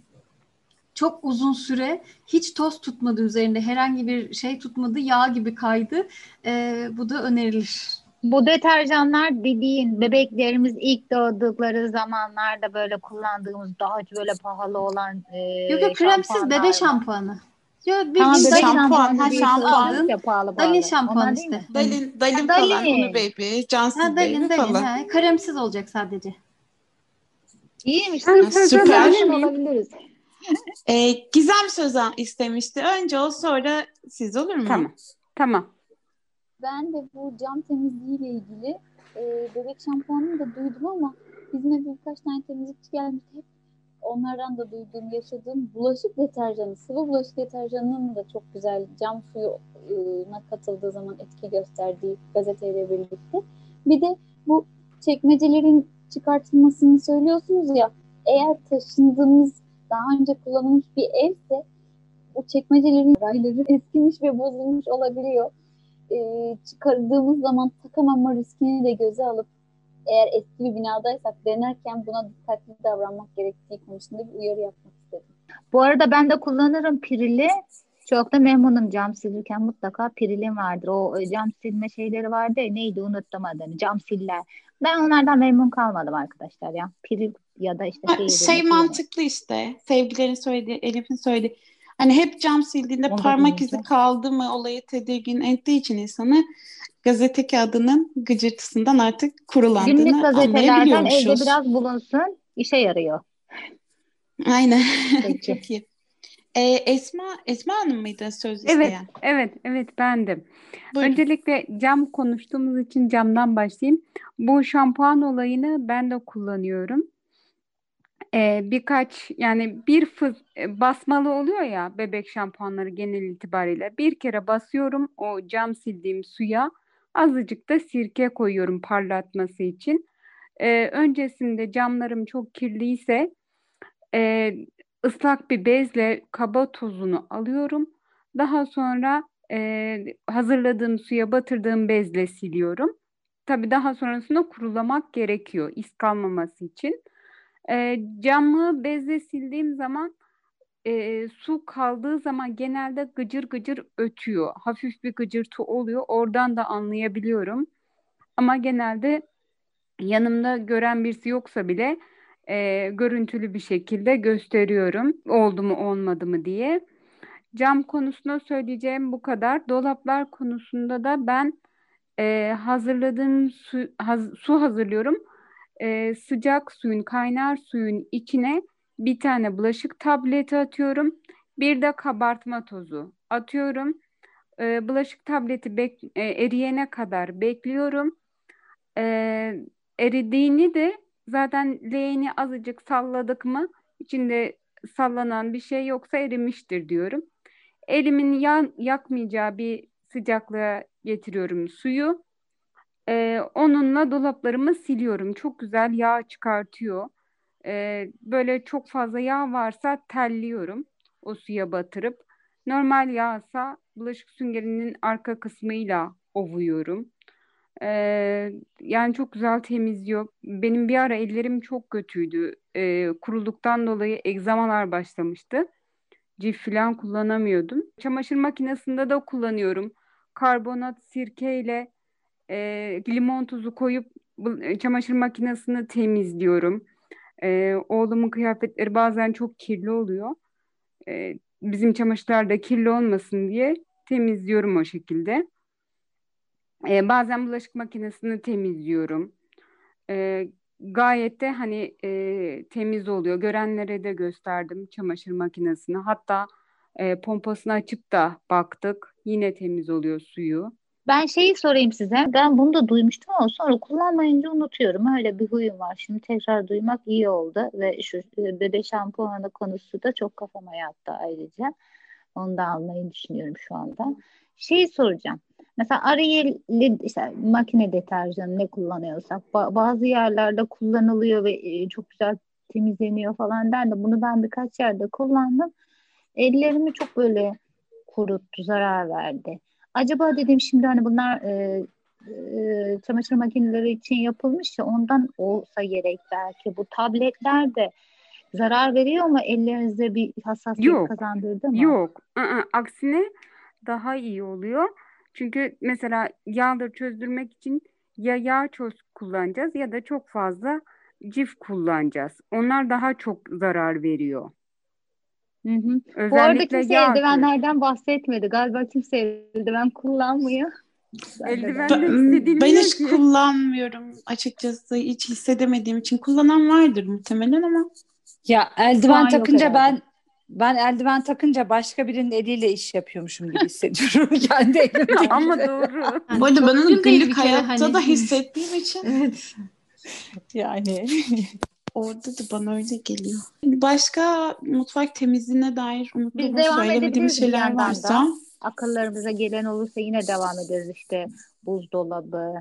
S4: çok uzun süre hiç toz tutmadı üzerinde. Herhangi bir şey tutmadı. Yağ gibi kaydı. E, bu da önerilir.
S1: Bu deterjanlar dediğin bebeklerimiz ilk doğdukları zamanlarda böyle kullandığımız daha böyle pahalı olan e,
S4: Yok yok, kremsiz
S1: şampuanlar
S4: bebe
S1: var.
S4: şampuanı. Yok,
S1: Tamam,
S4: bildiğin
S1: bebek
S4: Dalin,
S2: Şampuan,
S1: şampuanı
S2: ha
S1: diye
S2: şampuan.
S1: aldınız ya pahalı
S4: Dalin
S1: pahalı.
S4: şampuanı
S1: Onlar değil
S4: işte.
S1: mi?
S2: Dalin, Dalin
S1: Ha,
S2: falan,
S1: Dalin.
S2: Unu Baby, Johnson
S4: Ha, Dalin
S2: Baby
S4: Dalin.
S2: falan.
S4: Ha, kremsiz olacak sadece.
S1: İyiymiş.
S5: Ben
S1: Sırf
S5: söz
S2: Süper.
S5: alabilir miyim?
S1: olabiliriz.
S2: Ee, Gizem söz istemişti. Önce o, sonra siz, olur mu?
S5: Tamam. Tamam.
S9: Ben de bu cam temizliğiyle ilgili e, bebek şampuanını da duydum ama bizim eve birkaç tane temizlikçi gelmişti. Hep onlardan da duyduğum, yaşadığım bulaşık deterjanı, sıvı bulaşık deterjanının da çok güzel cam suyuna katıldığı zaman etki gösterdiği gazeteyle birlikte. Bir de bu çekmecelerin çıkartılmasını söylüyorsunuz ya, eğer taşındığımız, daha önce kullanılmış bir evse o çekmecelerin rayları eskimiş ve bozulmuş olabiliyor. Ee, çıkardığımız zaman takamama riskini de göze alıp eğer eski bir binadaysak denerken buna dikkatli davranmak gerektiği konusunda bir uyarı yapmak istedim.
S1: Bu arada ben de kullanırım Pirili. Çok da memnunum cam silirken mutlaka Pirilim vardır. O e, cam silme şeyleri vardı ya neydi unuttum adını. Cam siller. Ben onlardan memnun kalmadım arkadaşlar ya. Piril ya da işte
S2: Ha,
S1: şey
S2: Şey
S1: ürünü kullanıyorum.
S2: mantıklı işte. Sevgilerin söylediği, Elif'in söylediği. Hani hep cam sildiğinde
S1: Onu da
S2: parmak izi
S1: deneyeceğim.
S2: kaldı mı olayı tedirgin ettiği için insanı gazete kağıdının gıcırtısından artık
S1: Günlük
S2: kurulandığını
S1: gazetelerden evde
S2: anlayabiliyormuşuz.
S1: biraz bulunsun. İşe yarıyor.
S2: Aynen.
S1: Peki.
S2: Çok iyi. Ee, Esma, Esma Hanım mıydı söz
S10: Evet,
S2: isteyen?
S10: evet, evet bendim.
S2: Buyurun.
S10: Öncelikle cam konuştuğumuz için camdan başlayayım. Bu şampuan olayını ben de kullanıyorum. Ee, birkaç yani bir fıs e, basmalı oluyor ya bebek şampuanları genel itibariyle. Bir kere basıyorum o cam sildiğim suya. Azıcık da sirke koyuyorum parlatması için. Ee, öncesinde camlarım çok kirliyse e, ıslak bir bezle kaba tozunu alıyorum. Daha sonra e, hazırladığım suya batırdığım bezle siliyorum. Tabii daha sonrasında kurulamak gerekiyor iz kalmaması için. E, camı bezle sildiğim zaman e, su kaldığı zaman genelde gıcır gıcır ötüyor. Hafif bir gıcırtı oluyor. Oradan da anlayabiliyorum. Ama genelde yanımda gören birisi yoksa bile e, görüntülü bir şekilde gösteriyorum. Oldu mu olmadı mı diye. Cam konusunda söyleyeceğim bu kadar. Dolaplar konusunda da ben e, hazırladığım su, haz- su hazırlıyorum. E, sıcak suyun, kaynar suyun içine bir tane bulaşık tableti atıyorum. Bir de kabartma tozu atıyorum. E, bulaşık tableti bek- e, eriyene kadar bekliyorum. E, Eridiğini de zaten leğeni azıcık salladık mı içinde sallanan bir şey yoksa erimiştir diyorum. Elimin yan, yakmayacağı bir sıcaklığa getiriyorum suyu. Ee, onunla dolaplarımı siliyorum. Çok güzel yağ çıkartıyor. Ee, böyle çok fazla yağ varsa telliyorum o suya batırıp. Normal yağsa bulaşık süngerinin arka kısmıyla ovuyorum. Ee, Yani çok güzel temizliyor. Benim bir ara ellerim çok kötüydü. Ee, kuruluktan dolayı egzamalar başlamıştı. Cif falan kullanamıyordum. Çamaşır makinesinde de kullanıyorum. Karbonat sirkeyle e, limon tuzu koyup bu, e, çamaşır makinesini temizliyorum. E, oğlumun kıyafetleri bazen çok kirli oluyor. E, Bizim çamaşırlar da kirli olmasın diye temizliyorum o şekilde. E, bazen bulaşık makinesini temizliyorum. E, Gayet de hani e, temiz oluyor. Görenlere de gösterdim çamaşır makinesini. Hatta e, pompasını açıp da baktık. Yine temiz oluyor suyu.
S1: Ben şeyi sorayım size. Ben bunu da duymuştum ama sonra kullanmayınca unutuyorum. Öyle bir huyum var. Şimdi tekrar duymak iyi oldu ve şu e, bebe şampuanı konusu da çok kafama yattı ayrıca. Onu da almayı düşünüyorum şu anda. Şeyi soracağım. Mesela Ariel'li işte makine deterjanı ne kullanıyorsak ba- bazı yerlerde kullanılıyor ve e, çok güzel temizleniyor falan der de bunu ben birkaç yerde kullandım. Ellerimi çok böyle kuruttu, zarar verdi. Acaba dedim şimdi hani bunlar e, e, çamaşır makineleri için yapılmış ya ondan olsa gerek belki. Bu tabletler de zarar veriyor mu? Ellerinizde bir hassasiyet
S10: Yok,
S1: kazandırdı mı?
S10: yok. Aa, aksine daha iyi oluyor. Çünkü mesela yağları çözdürmek için ya yağ çöz kullanacağız ya da çok fazla cif kullanacağız. Onlar daha çok zarar veriyor.
S1: Hı hı. Bu arada
S10: Özellikle
S1: kimse
S10: yağ çöz.
S1: eldivenlerden bahsetmedi. Galiba kimse eldiven kullanmıyor. Ben de
S10: Eldiven
S1: ben.
S10: de
S2: Ben, ben
S10: hissedilmiyor
S2: hiç
S10: ki.
S2: kullanmıyorum açıkçası. Hiç hissedemediğim için kullanan vardır muhtemelen ama
S3: Ya
S1: Şu
S3: eldiven
S1: an yok
S3: takınca
S1: herhalde.
S3: ben ben eldiven takınca başka birinin eliyle iş yapıyormuşum gibi hissediyorum. Kendi elim değil
S10: Ama
S3: de.
S10: doğru.
S2: bu
S4: Yani
S2: arada
S4: çok
S2: ben onu
S4: mümkün değil
S2: günlük
S4: bir kere
S2: hayatta
S4: hani.
S2: da hissettiğim için
S4: Evet.
S3: Yani.
S2: orada da bana öyle geliyor. Başka mutfak temizliğine dair
S1: Biz
S2: unuttuğumuz,
S1: devam
S2: söylemediğimiz
S1: edebiliriz bir
S2: şeyler
S1: yandan
S2: varsa.
S1: da. Akıllarımıza gelen olursa yine devam ederiz işte buzdolabı,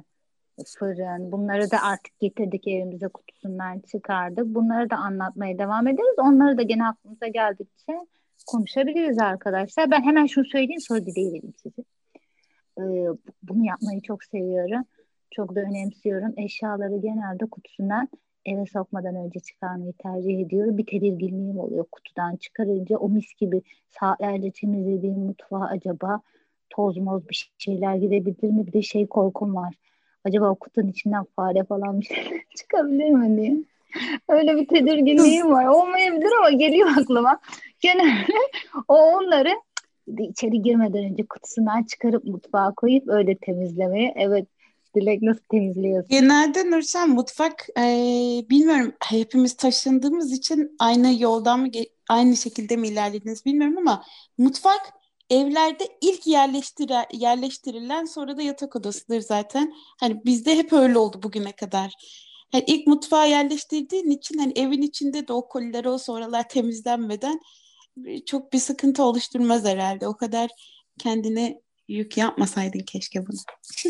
S1: fırın bunları da artık getirdik evimize kutusundan çıkardık. Bunları da anlatmaya devam ederiz. Onları da gene aklımıza geldikçe konuşabiliriz arkadaşlar. Ben hemen şunu söyleyeyim sonra dileyelim sizi. Ee, bunu yapmayı çok seviyorum. Çok da önemsiyorum. Eşyaları genelde kutusundan eve sokmadan önce çıkarmayı tercih ediyorum. Bir tedirginliğim oluyor kutudan çıkarınca. O mis gibi saatlerce temizlediğim mutfağa acaba toz moz bir şeyler girebilir mi? Bir de şey korkum var. Acaba o kutunun içinden fare falan bir şeyler çıkabilir mi diye. Öyle bir tedirginliğim var. Olmayabilir ama geliyor aklıma. Genelde o onları içeri girmeden önce kutusundan çıkarıp mutfağa koyup öyle temizlemeye. Evet, Dilek nasıl temizliyorsun?
S2: Genelde Nurşen mutfak e, bilmiyorum, hepimiz taşındığımız için aynı yoldan mı ge- aynı şekilde mi ilerlediniz bilmiyorum ama mutfak evlerde ilk yerleştire, yerleştirilen sonra da yatak odasıdır zaten. Hani bizde hep öyle oldu bugüne kadar. Hani ilk mutfağa yerleştirdiğin için hani evin içinde de o koliler o sonralar temizlenmeden e, çok bir sıkıntı oluşturmaz herhalde. O kadar kendine yük yapmasaydın keşke bunu.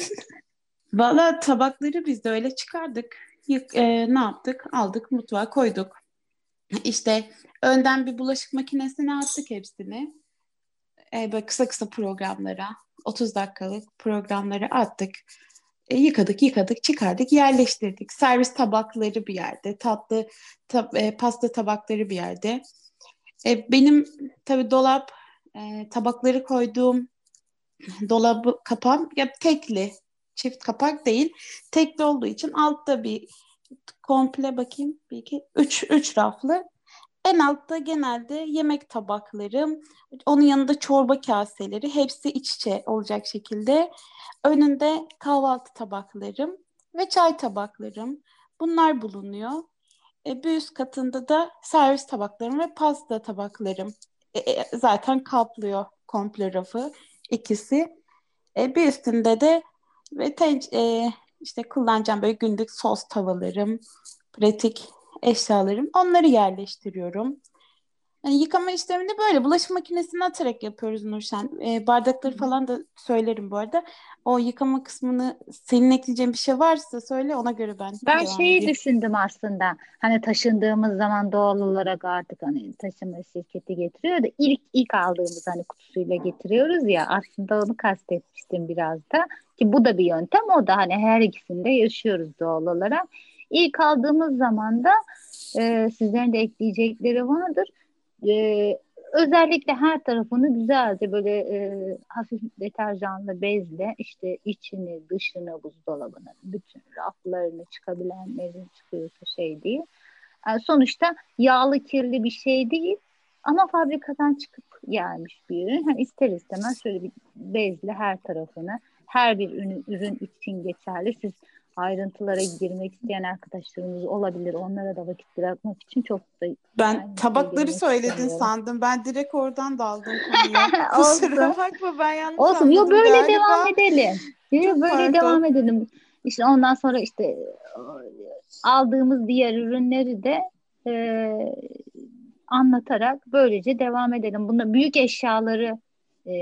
S2: Valla tabakları biz de öyle çıkardık. Yık- e, ne yaptık? Aldık mutfağa koyduk. İşte önden bir bulaşık makinesine attık hepsini. E, böyle kısa kısa programlara, otuz dakikalık programlara attık. E, yıkadık, yıkadık, çıkardık, yerleştirdik. Servis tabakları bir yerde, tatlı tab- e, pasta tabakları bir yerde. E, benim tabii dolap, e, tabakları koyduğum dolabı kapağım ya tekli, çift kapak değil. Tekli olduğu için altta bir komple bakayım. Bir, iki, üç, üç raflı. En altta genelde yemek tabaklarım, onun yanında çorba kaseleri, hepsi iç içe olacak şekilde. Önünde kahvaltı tabaklarım ve çay tabaklarım. Bunlar bulunuyor. E, bir üst katında da servis tabaklarım ve pasta tabaklarım. E, e, zaten kaplıyor komple rafı ikisi. E, bir üstünde de ve ten, e, işte kullanacağım böyle günlük sos tavalarım, pratik eşyalarım. Onları yerleştiriyorum. Yani yıkama işlemini böyle bulaşık makinesine atarak yapıyoruz Nurşen. E, bardakları falan da söylerim bu arada. O yıkama kısmını senin ekleyeceğin bir şey varsa söyle, ona göre ben
S1: Ben
S2: devam
S1: şeyi
S2: edeyim.
S1: düşündüm aslında. Hani taşındığımız zaman doğal olarak artık hani taşıma şirketi getiriyor da ilk ilk aldığımız hani kutusuyla getiriyoruz ya, aslında onu kastetmiştim biraz da, ki bu da bir yöntem, o da hani her ikisinde yaşıyoruz doğal olarak. İlk aldığımız zaman da e, sizlerin de ekleyecekleri vardır. E, Özellikle her tarafını güzelce böyle e, hafif deterjanlı bezle, işte içini, dışını, buzdolabını, bütün raflarını, çıkabilenlerin çıkıyorsa şey değil. Yani sonuçta yağlı, kirli bir şey değil ama fabrikadan çıkıp gelmiş bir ürün. Hani ister istemez şöyle bir bezle her tarafını, her bir ürün, ürün için geçerli. Siz ayrıntılara girmek isteyen arkadaşlarımız olabilir. Onlara da vakit bırakmak için çok da
S2: Ben
S1: yani şey
S2: tabakları
S1: girmek
S2: söyledin
S1: istemiyorum.
S2: sandım. Ben direkt oradan daldım konuya. Kusura
S1: Olsun.
S2: bakma, ben yanlış
S1: Olsun. Yo,
S2: anladım
S1: böyle devam
S2: galiba.
S1: edelim. Yo,
S2: Çok
S1: böyle devam
S2: pardon.
S1: edelim. İşte ondan sonra işte e, aldığımız diğer ürünleri de e, anlatarak böylece devam edelim. Bunda büyük eşyaları e,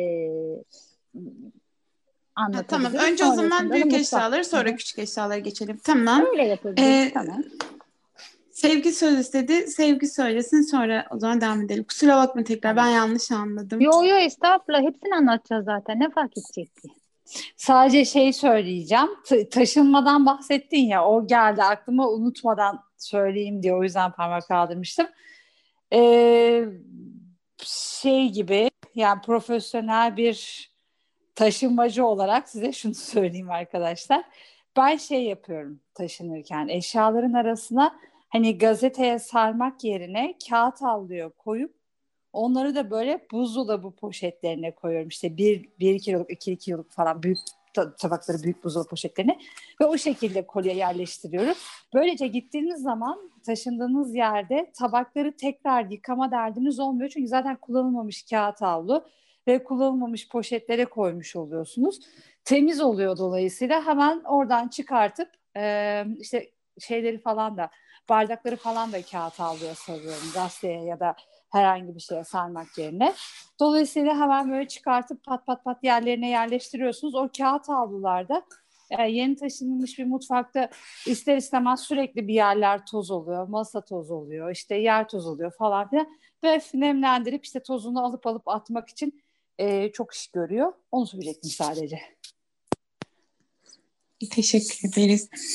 S2: Ha, tamam.
S1: anlatabiliriz.
S2: Önce o zaman
S1: Sonrasında da
S2: büyük
S1: mutfak.
S2: eşyaları,
S1: Hı
S2: sonra
S1: hı.
S2: küçük eşyalara geçelim. Tamam.
S1: Öyle yapabiliriz.
S2: Ee,
S1: Tamam.
S2: Sevgi söz istedi. Sevgi söylesin, sonra o zaman devam edelim. Kusura bakma tekrar, ben
S1: Tamam.
S2: yanlış anladım.
S1: Yo yo, estağfurullah. Hepsini anlatacağız zaten. Ne fark edecek ki?
S3: Sadece şey söyleyeceğim. Ta- taşınmadan bahsettin ya, o geldi aklıma, unutmadan söyleyeyim diye o yüzden parmak kaldırmıştım. Ee, Şey gibi, yani profesyonel bir taşımacı olarak size şunu söyleyeyim arkadaşlar. Ben şey yapıyorum taşınırken, eşyaların arasına hani gazeteye sarmak yerine kağıt havluya koyup onları da böyle buzdolabı poşetlerine koyuyorum. İşte bir, bir kiloluk, iki kiloluk falan büyük ta- tabakları, büyük buzdolabı poşetlerine ve o şekilde kolye yerleştiriyorum. Böylece gittiğiniz zaman taşındığınız yerde tabakları tekrar yıkama derdiniz olmuyor. Çünkü zaten kullanılmamış kağıt havlu ve kullanılmamış poşetlere koymuş oluyorsunuz. Temiz oluyor dolayısıyla, hemen oradan çıkartıp e, işte şeyleri falan da, bardakları falan da kağıt havluya sarıyorum, gazeteye ya da herhangi bir şeye sarmak yerine. Dolayısıyla hemen böyle çıkartıp pat pat pat yerlerine yerleştiriyorsunuz. O kağıt havlularda e, yeni taşınmış bir mutfakta ister istemez sürekli bir yerler toz oluyor, masa toz oluyor, işte yer toz oluyor falan filan. Ve nemlendirip işte tozunu alıp alıp atmak için e, çok iş görüyor. Onu söyleyecektim sadece.
S2: Teşekkür ederiz.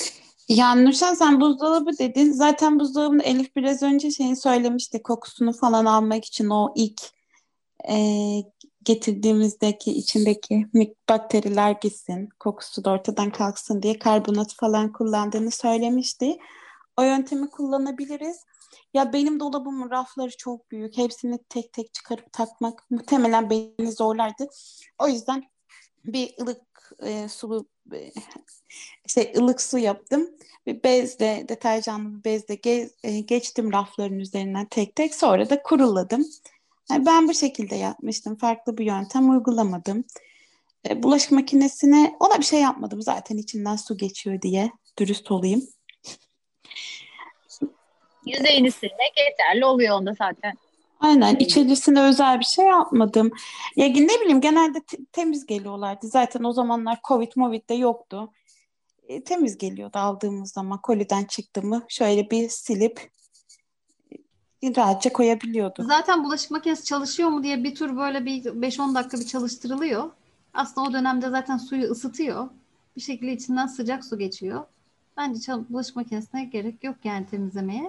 S2: Yani Nurşen sen buzdolabı dedin. Zaten buzdolabında Elif biraz önce şeyi söylemişti. Kokusunu falan almak için o ilk e, getirdiğimizdeki içindeki mik- bakteriler gitsin. Kokusu da ortadan kalksın diye karbonat falan kullandığını söylemişti. O yöntemi kullanabiliriz. Ya benim dolabımın rafları çok büyük. Hepsini tek tek çıkarıp takmak muhtemelen beni zorlardı. O yüzden bir ılık e, sulu e, şey ılık su yaptım. Bir bezle, deterjanlı bir bezle ge- e, geçtim rafların üzerinden tek tek. Sonra da kuruladım. Yani ben bu şekilde yapmıştım. Farklı bir yöntem uygulamadım. E, bulaşık makinesine ona bir şey yapmadım. Zaten içinden su geçiyor diye dürüst olayım.
S1: Yüzeyini silmek yeterli oluyor onda zaten.
S2: Aynen
S1: Öyle.
S2: içerisine özel bir şey yapmadım. Ya ne bileyim genelde te- temiz geliyorlardı. Zaten o zamanlar Covid, Movid de yoktu. E, temiz geliyordu aldığımız zaman koliden çıktı mı şöyle bir silip e, rahatça koyabiliyorduk.
S4: Zaten bulaşık makinesi çalışıyor mu diye bir tur böyle bir beş on dakika bir çalıştırılıyor. Aslında o dönemde zaten suyu ısıtıyor. Bir şekilde içinden sıcak su geçiyor. Bence çal- bulaşık makinesine gerek yok yani temizlemeye.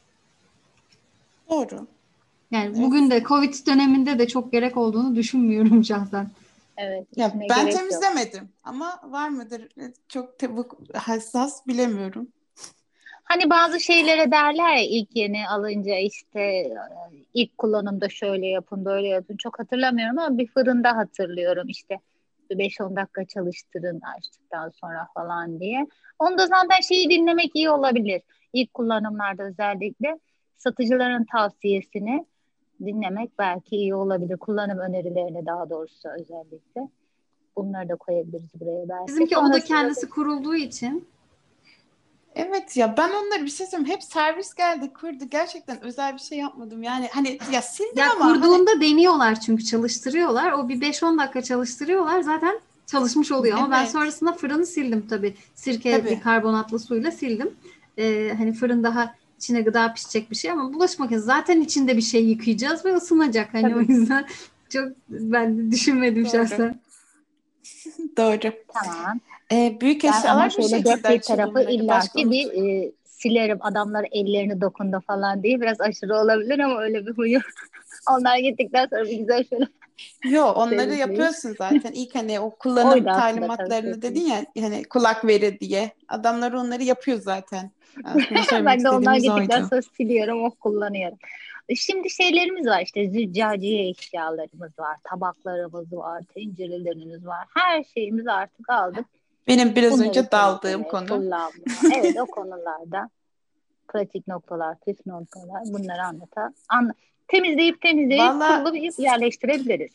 S2: Doğru.
S4: Yani
S2: Evet.
S4: bugün de Covid döneminde de çok gerek olduğunu düşünmüyorum şahsen.
S1: Evet,
S2: Ya
S1: içine
S2: ben
S1: gerek yok.
S2: temizlemedim ama var mıdır E, çok tabii hassas bilemiyorum.
S1: Hani bazı şeylere derler ya ilk yeni alınca işte e, ilk kullanımda şöyle yapın böyle yapın. Çok hatırlamıyorum ama bir fırında hatırlıyorum işte beş on dakika çalıştırın açtıktan sonra falan diye. Onda zaten şeyi dinlemek iyi olabilir. İlk kullanımlarda özellikle satıcıların tavsiyesini dinlemek belki iyi olabilir. Kullanım önerilerini daha doğrusu özellikle. Bunları da koyabiliriz buraya belki.
S4: Bizimki o da
S1: Sonrasında
S4: kendisi kurulduğu için.
S2: Evet ya ben onları bir şey söyleyeyim. Hep servis geldi kurdu. Gerçekten özel bir şey yapmadım. Yani hani ya sildim
S4: Ya
S2: ama hani
S4: kurduğunda deniyorlar çünkü çalıştırıyorlar. O bir beş on dakika çalıştırıyorlar. Zaten çalışmış oluyor. Ama ben
S2: evet
S4: sonrasında fırını sildim tabii. Sirkeli
S2: tabii.
S4: karbonatlı suyla sildim. Ee, hani fırın daha içine gıda pişecek bir şey ama bulaşık makinesi zaten içinde bir şey yıkayacağız ve ısınacak. Hani o
S1: tabii.
S4: yüzden çok ben de düşünmedim
S2: Doğru.
S4: şahsen.
S2: Doğru.
S1: Tamam.
S2: Ee, büyük
S1: Ben ama
S2: eşyalar bu
S1: şöyle
S2: şekilde
S1: dört bir tarafı
S2: açılımları. Başka
S1: illaki
S2: unut.
S1: bir e, silerim. Adamlar ellerini dokundu falan diye biraz aşırı olabilir ama öyle bir huyu. Onlar gittikten sonra bir güzel şöyle
S2: Yo onları
S1: temizleyeyim.
S2: yapıyorsun zaten. İlk hani o kullanım
S1: Oydu aslında tabii
S2: talimatlarını dedin
S1: kesinlikle.
S2: ya hani kulak veri diye. Adamlar onları yapıyor zaten. Aslında söylemek
S1: Ben de onlar
S2: istediğimiz
S1: gittikten
S2: oydu.
S1: sonra siliyorum, o kullanıyorum. E, Şimdi şeylerimiz var işte züccaciye eşyalarımız var, tabaklarımız var, tencerelerimiz var. Her şeyimizi artık aldık.
S2: Benim biraz
S1: Bunları
S2: önce daldığım
S1: temizlemeye,
S2: konu.
S1: kullanmaya. Evet o konularda pratik noktalar, püf noktalar bunları anlata. Anla temizleyip temizleyip
S2: Valla
S1: kurulayıp yerleştirebiliriz.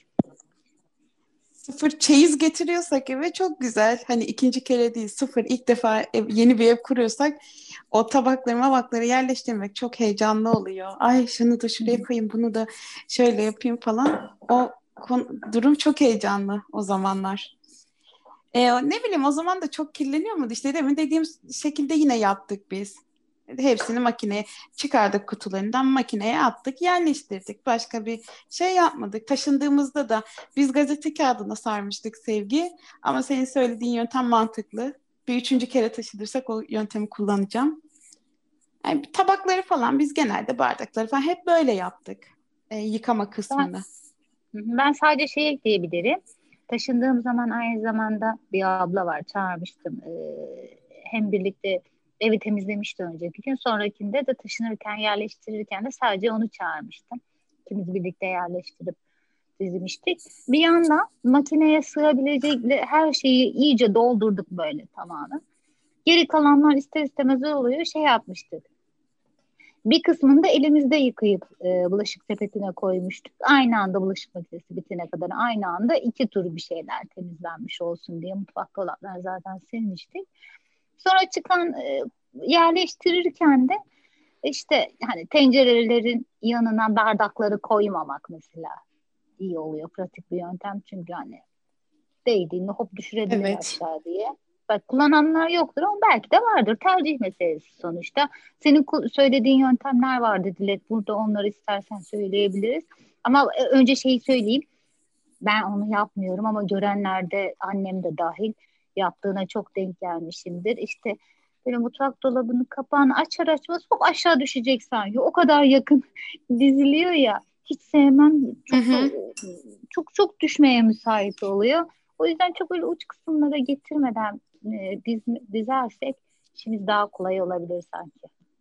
S2: sıfır çeyiz getiriyorsak eve çok güzel. Hani ikinci kere değil sıfır ilk defa ev, yeni bir ev kuruyorsak o tabakları mabakları yerleştirmek çok heyecanlı oluyor. Ay şunu da şuraya koyayım bunu da şöyle yapayım falan. O konu, durum çok heyecanlı o zamanlar. E, ne bileyim o zaman da çok kirleniyor mu? İşte demin dediğim şekilde yine yaptık biz. Hepsini makineye çıkardık kutularından makineye attık yerleştirdik. Başka bir şey yapmadık. Taşındığımızda da biz gazete kağıdına sarmıştık Sevgi. Ama senin söylediğin yöntem mantıklı. Bir üçüncü kere taşınırsak o yöntemi kullanacağım. Yani tabakları falan biz genelde bardakları falan hep böyle yaptık. E, yıkama
S1: Ben,
S2: kısmını.
S1: ben sadece şey ekleyebilirim. Taşındığım zaman aynı zamanda bir abla var çağırmıştım. Ee, hem birlikte evi temizlemişti önceki gün. Sonrakinde de taşınırken yerleştirirken de sadece onu çağırmıştım. İkimiz birlikte yerleştirip dizmiştik. Bir yandan makineye sığabilecek her şeyi iyice doldurduk böyle tamamen. Geri kalanlar ister istemez ne oluyor şey yapmıştık. Bir kısmını da elimizde yıkayıp e, bulaşık sepetine koymuştuk. Aynı anda bulaşık makinesi bitene kadar aynı anda iki tur bir şeyler temizlenmiş olsun diye mutfak dolaplarını zaten silmiştik. Sonra çıkan e, yerleştirirken de işte hani tencerelerin yanına bardakları koymamak mesela iyi oluyor. Pratik bir yöntem çünkü hani değdiğinde hop düşürebilir
S2: Evet.
S1: aşağı diye. Bak kullananlar yoktur ama belki de vardır. Tercih meselesi sonuçta. Senin ku- söylediğin yöntemler vardı Dilek. Burada onları istersen söyleyebiliriz. Ama e, önce şeyi söyleyeyim. Ben onu yapmıyorum ama görenler de annem de dahil yaptığına çok denk gelmişimdir. İşte böyle mutfak dolabının kapağını açar açmaz çok aşağı düşecek sanki. O kadar yakın diziliyor ya. Hiç sevmem.
S2: Hı
S1: Çok da
S2: hı.
S1: çok çok düşmeye müsait oluyor. O yüzden çok öyle uç kısımlara getirmeden e, diz, dizersek işimiz daha kolay olabilir sanki.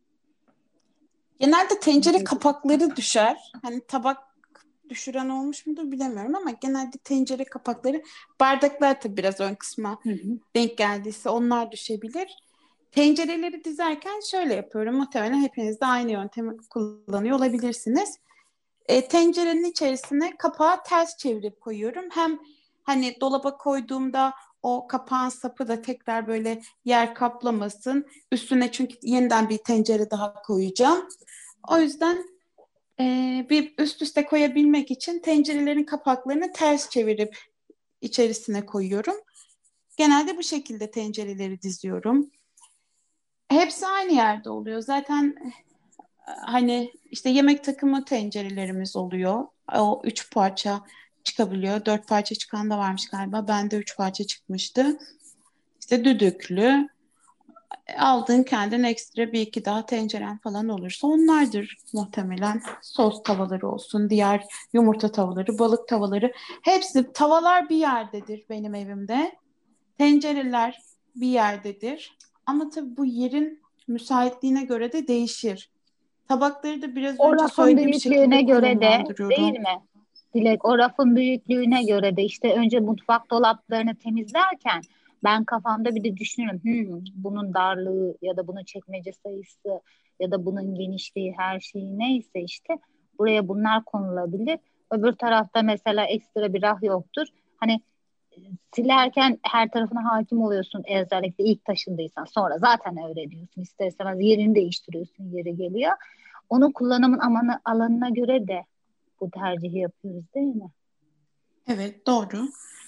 S2: Genelde tencere kapakları düşer. Hani tabak düşüren olmuş mudur bilemiyorum ama genelde tencere kapakları, bardaklar tabii biraz ön kısma
S1: Hı hı.
S2: denk geldiyse onlar düşebilir. Tencereleri dizerken şöyle yapıyorum. Muhtemelen hepiniz de aynı yöntemi kullanıyor olabilirsiniz. E, tencerenin içerisine kapağı ters çevirip koyuyorum. Hem hani dolaba koyduğumda o kapağın sapı da tekrar böyle yer kaplamasın. Üstüne çünkü yeniden bir tencere daha koyacağım. O yüzden e, bir üst üste koyabilmek için tencerelerin kapaklarını ters çevirip içerisine koyuyorum. Genelde bu şekilde tencereleri diziyorum. Hepsi aynı yerde oluyor. Zaten hani işte yemek takımı tencerelerimiz oluyor. O üç parça çıkabiliyor. Dört parça çıkan da varmış galiba. Bende üç parça çıkmıştı. İşte düdüklü. Aldığın kendin ekstra bir iki daha tenceren falan olursa onlardır muhtemelen. Sos tavaları olsun, diğer yumurta tavaları, balık tavaları. Hepsi, tavalar bir yerdedir benim evimde. Tencereler bir yerdedir. Ama tabii bu yerin müsaitliğine göre de değişir. Tabakları da biraz
S1: O
S2: önce
S1: rafın
S2: söylediğim
S1: büyüklüğüne
S2: şekilde
S1: göre de değil
S2: konumlandırıyorum.
S1: mi? Dilek, o rafın büyüklüğüne göre de işte önce mutfak dolaplarını temizlerken ben kafamda bir de düşünürüm. Hmm, bunun darlığı ya da bunun çekmece sayısı ya da bunun genişliği her şeyi neyse işte buraya bunlar konulabilir. Öbür tarafta mesela ekstra bir raf yoktur. Hani e, silerken her tarafına hakim oluyorsun özellikle ilk taşındıysan. Sonra zaten öyle diyorsun. İster istemez yerini değiştiriyorsun yeri geliyor. Onun kullanımın alanı, alanına göre de bu tercihi yapıyoruz değil mi?
S2: Evet, doğru.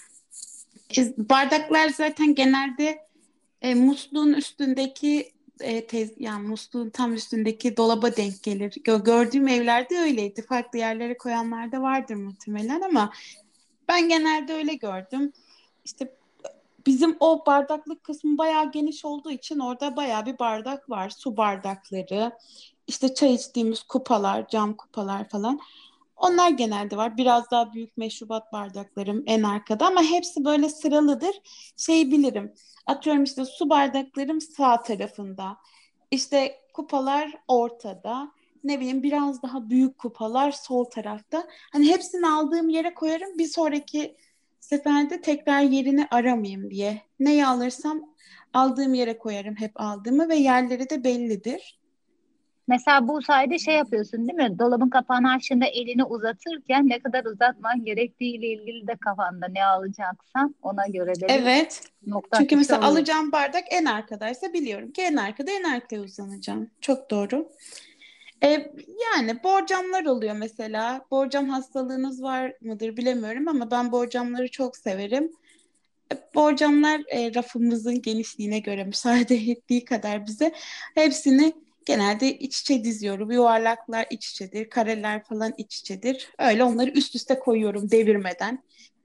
S2: E, Bardaklar zaten genelde e, musluğun üstündeki e, tez, yani musluğun tam üstündeki dolaba denk gelir. Gö- gördüğüm evlerde öyleydi. Farklı yerlere koyanlar da vardır muhtemelen ama ben genelde öyle gördüm. İşte bizim o bardaklık kısmı bayağı geniş olduğu için orada bayağı bir bardak var. Su bardakları, işte çay içtiğimiz kupalar, cam kupalar falan. Onlar genelde var. Biraz daha büyük meşrubat bardaklarım en arkada ama hepsi böyle sıralıdır. Şey bilirim. Atıyorum işte su bardaklarım sağ tarafında. İşte kupalar ortada. Ne bileyim biraz daha büyük kupalar sol tarafta. Hani hepsini aldığım yere koyarım. Bir sonraki seferde tekrar yerini aramayayım diye. Neyi alırsam aldığım yere koyarım hep aldığımı ve yerleri de bellidir.
S1: Mesela bu sayede şey yapıyorsun değil mi? Dolabın kapağını açtığında elini uzatırken ne kadar uzatman gerektiğiyle ilgili de kafanda ne alacaksan ona göre de bir
S2: Evet.
S1: nokta
S2: Çünkü
S1: atışı
S2: mesela
S1: oluyor.
S2: alacağım bardak en arkadaysa biliyorum ki en arkada en arkaya uzanacağım. Çok doğru. E, yani borcamlar oluyor mesela. Borcam hastalığınız var mıdır bilemiyorum ama ben borcamları çok severim. E, Borcamlar e, rafımızın genişliğine göre müsaade ettiği kadar bize hepsini genelde iç içe diziyorum. Yuvarlaklar iç içedir, kareler falan iç içedir. Öyle onları üst üste koyuyorum devirmeden.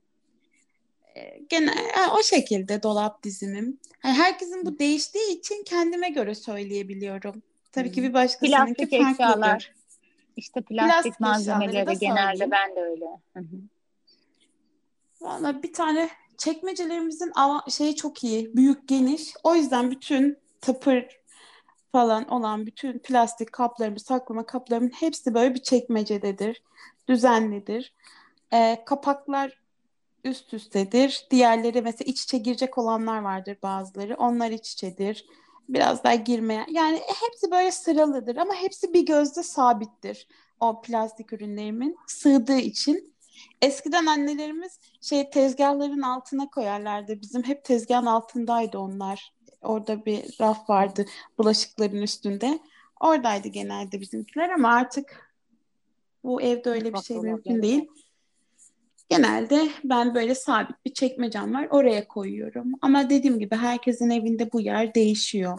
S2: E, Gene ha, o şekilde dolap dizimim. Yani herkesin bu değiştiği için kendime göre söyleyebiliyorum.
S1: Hı
S2: Tabii ki
S1: hı.
S2: bir başkasınınki
S1: Plastik eşyalar,
S2: farklıdır.
S1: işte plastik
S2: Plastik eşyaları da
S1: malzemeleri genelde
S2: söyleyeyim.
S1: ben de öyle. Hı hı.
S2: Valla bir tane çekmecelerimizin ava- şeyi çok iyi. Büyük, geniş. O yüzden bütün tıpır falan olan bütün plastik kaplarımı, saklama kaplarımın hepsi böyle bir çekmecededir. Düzenlidir. Ee, kapaklar üst üstedir. Diğerleri mesela iç içe girecek olanlar vardır bazıları. Onlar iç içedir. Biraz daha girmeyen. Yani hepsi böyle sıralıdır ama hepsi bir gözde sabittir. O plastik ürünlerimin sığdığı için. Eskiden annelerimiz şey tezgahların altına koyarlardı. Bizim hep tezgahın altındaydı onlar. Orada bir raf vardı bulaşıkların üstünde. Oradaydı genelde bizimkiler ama artık bu evde öyle bir
S1: Mutfak
S2: şey mümkün
S1: dolaplarında.
S2: değil. Genelde ben böyle sabit bir çekmecem var. Oraya koyuyorum. Ama dediğim gibi herkesin evinde bu yer değişiyor.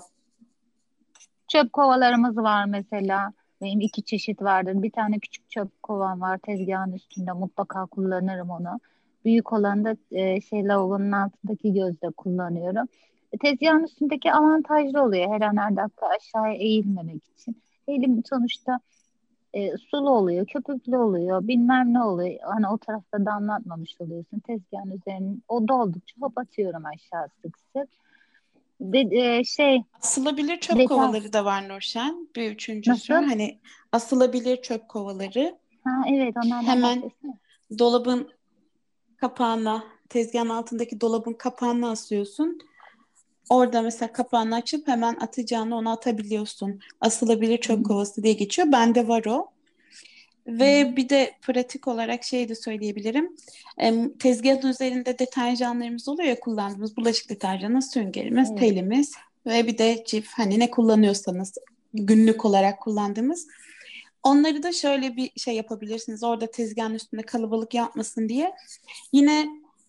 S1: Çöp kovalarımız var mesela. Benim iki çeşit vardır. Bir tane küçük çöp kovam var tezgahın üstünde. Mutlaka kullanırım onu. Büyük olanı da e, şey lavabonun altındaki gözde kullanıyorum. tezgahın üstündeki avantajlı oluyor her an her dakika aşağıya eğilmemek için. Eğilim sonuçta e, sulu oluyor, köpüklü oluyor, bilmem ne oluyor. Hani o tarafta damlatmamış oluyorsun. Tezgahın üzerine o doldukça hop atıyorum aşağı sık sık. De, e, şey
S2: Asılabilir çöp
S1: deter
S2: kovaları da var Nurşen. Bir üçüncüsü.
S1: nasıl?
S2: Hani asılabilir çöp kovaları.
S1: Ha evet onlardan
S2: Hemen
S1: bahsetsene.
S2: dolabın kapağına, tezgahın altındaki dolabın kapağına asıyorsun. Orada mesela kapağını açıp hemen atacağını ona atabiliyorsun. Asılabilir çöp kovası diye geçiyor. Bende var o. Ve bir de pratik olarak şey de söyleyebilirim. Em, tezgahın üzerinde deterjanlarımız oluyor ya kullandığımız bulaşık deterjanı, süngerimiz,
S1: Evet.
S2: telimiz ve bir de cif hani ne kullanıyorsanız günlük olarak kullandığımız. Onları da şöyle bir şey yapabilirsiniz. Orada tezgahın üstünde kalabalık yapmasın diye. Yine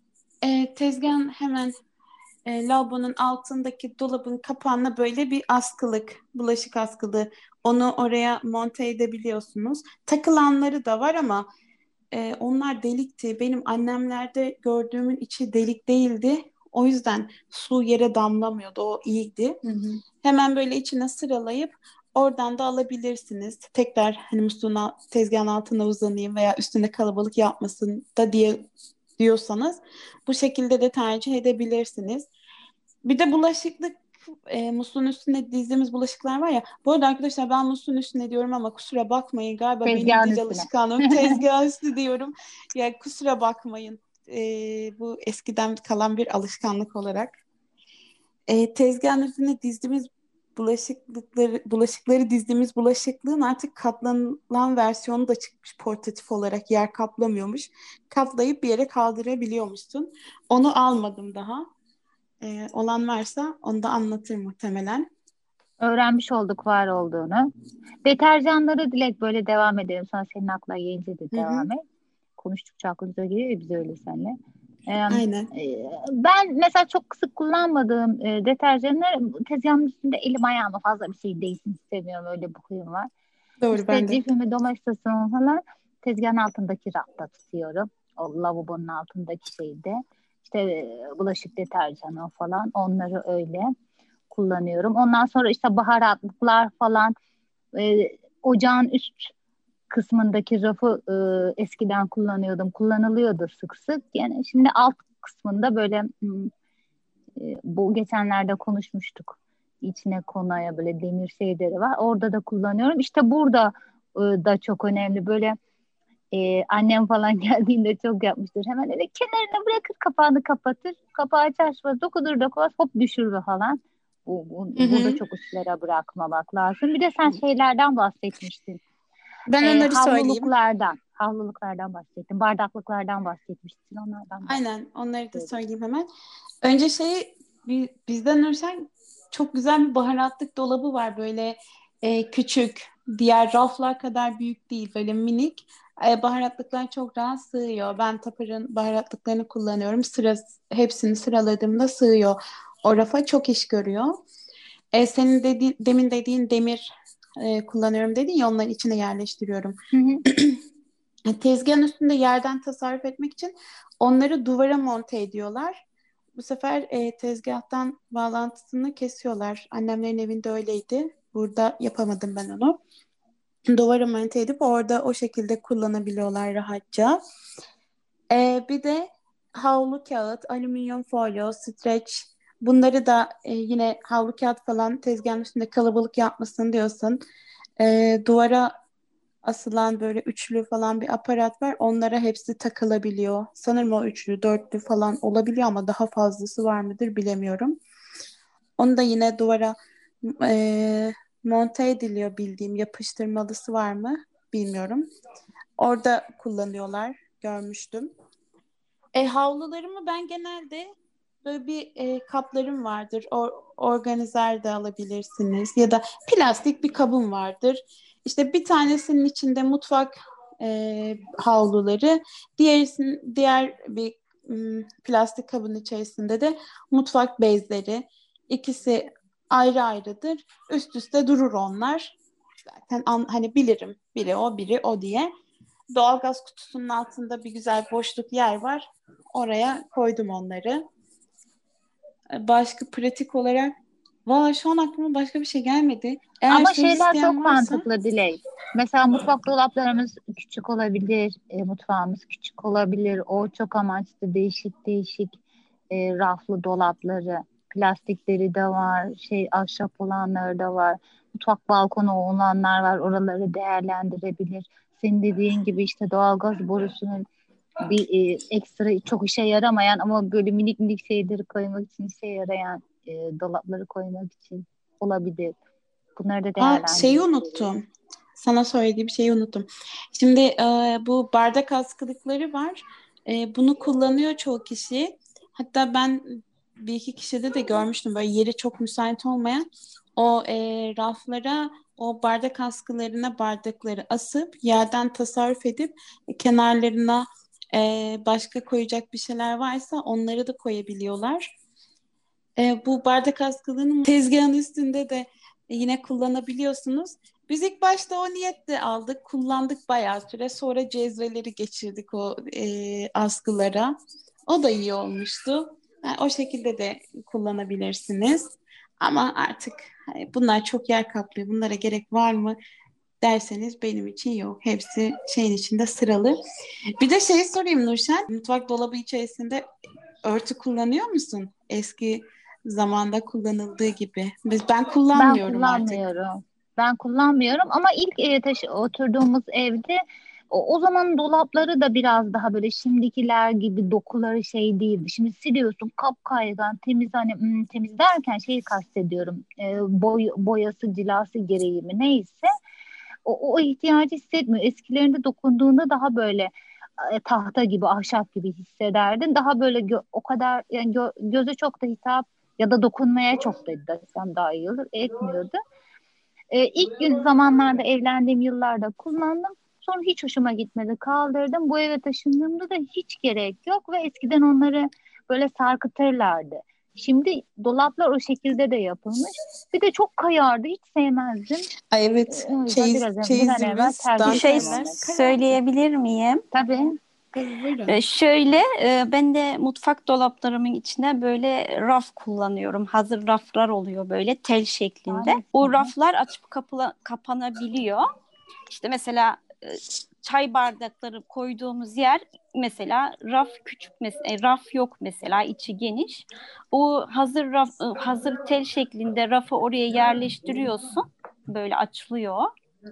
S2: e, tezgahın hemen e, lavabonun altındaki dolabın kapağına böyle bir askılık, bulaşık askılığı, onu oraya monte edebiliyorsunuz. Takılanları da var ama e, onlar delikti. Benim annemlerde gördüğümün içi delik değildi. O yüzden su yere damlamıyordu. O iyiydi.
S3: Hı hı.
S2: Hemen böyle içine sıralayıp oradan da alabilirsiniz. Tekrar hani musluğun al- tezgahın altına uzanayım veya üstünde kalabalık yapmasın da diye diyorsanız bu şekilde de tercih edebilirsiniz. Bir de bulaşıklık e, musluğun üstüne dizdiğimiz bulaşıklar var ya. Bu arada arkadaşlar ben musluğun üstüne diyorum ama kusura bakmayın. Galiba benim
S1: Tezgahın
S2: dil
S1: üstüne.
S2: alışkanlığım tezgah üstü diyorum. Ya kusura bakmayın. E, bu eskiden kalan bir alışkanlık olarak. E, tezgahın üstüne dizdiğimiz bulaşıklıkları, bulaşıkları dizdiğimiz bulaşıklığın artık katlanılan versiyonu da çıkmış portatif olarak yer kaplamıyormuş. Katlayıp bir yere kaldırabiliyormuşsun. Onu almadım daha. Ee, olan varsa onu da anlatır muhtemelen.
S1: Öğrenmiş olduk var olduğunu. Deterjanları Dilek böyle devam edelim. Sonra senin aklına gelince de
S2: Hı
S1: devam
S2: hı.
S1: et. Konuştukça aklımıza geliyor ya biz öyle seninle. Ee,
S2: Aynen.
S1: e, ben mesela çok sık kullanmadığım e, deterjanlar tezgahın üstünde elim ayağıma fazla bir şey değsin istemiyorum. Öyle bir huyum var.
S2: Doğru
S1: İşte
S2: ben de.
S1: cifimi, domestosunu falan tezgahın altındaki rafta tutuyorum. O lavabonun altındaki şeyde. İşte e, bulaşık deterjanı falan onları öyle kullanıyorum. Ondan sonra işte baharatlıklar falan e, ocağın üst kısmındaki rafı e, eskiden kullanıyordum. Kullanılıyordu sık sık. Yani şimdi alt kısmında böyle hmm, e, bu geçenlerde konuşmuştuk. İçine konuya böyle demir şeyleri var. Orada da kullanıyorum. İşte burada e, da çok önemli. Böyle e, annem falan geldiğinde çok yapmıştır. Hemen öyle kenarına bırakır kapağını kapatır. Kapağı açar açmaz dokudur dokumaz hop düşürür falan. Bu, bu,
S2: Hı
S1: burada
S2: hı.
S1: çok uçlara bırakmamak lazım. Bir de sen şeylerden bahsetmiştin.
S2: Ben
S1: E,
S2: onları söyleyeyim.
S1: havluluklardan. Havluluklardan bahsettin. Bardaklıklardan bahsetmiştin. Onlardan
S2: Aynen onları da
S1: bahsettin.
S2: söyleyeyim hemen. Önce şey bi- bizden Nurşen çok güzel bir baharatlık dolabı var böyle e, küçük. Diğer raflar kadar büyük değil böyle minik. E, baharatlıklar çok rahat sığıyor. Ben Tupper'ın baharatlıklarını kullanıyorum. Sıra, hepsini sıraladığımda sığıyor. O rafa çok iş görüyor. E, senin dedi, demin dediğin demir e, kullanıyorum dedin ya onların içine yerleştiriyorum.
S1: Hı hı.
S2: Tezgahın üstünde yerden tasarruf etmek için onları duvara monte ediyorlar. Bu sefer e, tezgahtan bağlantısını kesiyorlar. Annemlerin evinde öyleydi. Burada yapamadım ben onu. Duvara monte edip orada o şekilde kullanabiliyorlar rahatça. E, bir de havlu kağıt, alüminyum folyo, streç. Bunları da e, yine havlu kağıt falan tezgahın üstünde kalabalık yapmasın diyorsun. E, duvara asılan böyle üçlü falan bir aparat var. Onlara hepsi takılabiliyor. Sanırım o üçlü, dörtlü falan olabiliyor ama daha fazlası var mıdır bilemiyorum. Onu da yine duvara e, monte ediliyor bildiğim. Yapıştırmalısı var mı bilmiyorum. Orada kullanıyorlar. Görmüştüm. E, havlularımı ben genelde böyle bir e, kaplarım vardır. O, organizer de alabilirsiniz. Ya da plastik bir kabım vardır. İşte bir tanesinin içinde mutfak e, havluları, diğerisinin diğer bir m, plastik kabın içerisinde de mutfak bezleri. İkisi ayrı ayrıdır. Üst üste durur onlar. Zaten an, hani bilirim biri o biri o diye. Doğalgaz kutusunun altında bir güzel boşluk yer var. Oraya koydum onları. başka pratik olarak valla şu an aklıma başka bir şey gelmedi. Eğer
S1: Ama
S2: şey
S1: şeyler
S2: isteyen
S1: çok
S2: varsa
S1: mantıklı Dilek. Mesela mutfak dolaplarımız küçük olabilir, e, mutfağımız küçük olabilir. O çok amaçlı değişik değişik e, raflı dolapları, plastikleri de var, şey ahşap olanları da var. Mutfak balkonu olanlar var, oraları değerlendirebilir. Senin dediğin gibi işte doğalgaz borusunun bir e, ekstra çok işe yaramayan ama böyle minik minik şeyleri koymak için işe yarayan e, dolapları koymak için olabilir. Bunları da
S2: Aa, şeyi
S1: değerlendirebiliriz.
S2: unuttum. Sana söylediğim şeyi unuttum. Şimdi e, bu bardak askılıkları var. E, bunu kullanıyor çoğu kişi. Hatta ben bir iki kişide de görmüştüm böyle yeri çok müsait olmayan o e, raflara o bardak askılarına bardakları asıp yerden tasarruf edip kenarlarına e, başka koyacak bir şeyler varsa onları da koyabiliyorlar. E, bu bardak askılığının tezgahın üstünde de yine kullanabiliyorsunuz. Biz ilk başta o niyetle aldık, kullandık bayağı süre. Sonra cezveleri geçirdik o e, askılara. O da iyi olmuştu. Yani o şekilde de kullanabilirsiniz. Ama artık hani bunlar çok yer kaplıyor. Bunlara gerek var mı derseniz benim için yok. Hepsi şeyin içinde sıralı. Bir de şey sorayım Nurşen. Mutfak dolabı içerisinde örtü kullanıyor musun? Eski zamanda kullanıldığı gibi. Biz ben
S1: Ben
S2: kullanmıyorum artık.
S1: kullanmıyorum. Ben kullanmıyorum ama ilk e, taşı, oturduğumuz evde o, o zaman dolapları da biraz daha böyle şimdikiler gibi dokuları şey değildi. Şimdi siliyorsun kapkaygan temiz hani hmm, temiz derken şeyi kastediyorum. E, boy, boyası cilası gereği mi neyse o, o ihtiyacı hissetmiyor. Eskilerinde dokunduğunda daha böyle e, tahta gibi ahşap gibi hissederdin. Daha böyle gö- o kadar yani gö- göze çok da hitap ya da dokunmaya çok da desem daha iyi olur etmiyordu. E, ilk gün zamanlarda evlendiğim yıllarda kullandım. Sonra hiç hoşuma gitmedi. Kaldırdım. Bu eve taşındığımda da hiç gerek yok ve eskiden onları böyle sarkıtırlardı. Şimdi dolaplar o şekilde de yapılmış. Bir de çok kayardı. Hiç sevmezdim.
S2: Ay
S1: E,
S2: evet.
S1: o yüzden
S2: Çeyiz,
S1: biraz bir an evvel
S2: çeyizimiz,
S1: terk
S11: Bir şey
S1: ettim
S2: danteller
S1: onları.
S2: kayardı.
S11: söyleyebilir miyim?
S1: Tabii.
S2: Tabii buyurun.
S11: Ee, şöyle e, ben de mutfak dolaplarımın içine böyle raf kullanıyorum. Hazır raflar oluyor böyle tel şeklinde.
S1: Aynen. Hı
S11: O
S1: hı.
S11: raflar açıp kapıla, kapanabiliyor. İşte mesela e, çay bardakları koyduğumuz yer mesela raf küçük mesela raf yok mesela içi geniş. O hazır raf e, hazır tel şeklinde rafı oraya yerleştiriyorsun. Böyle açılıyor.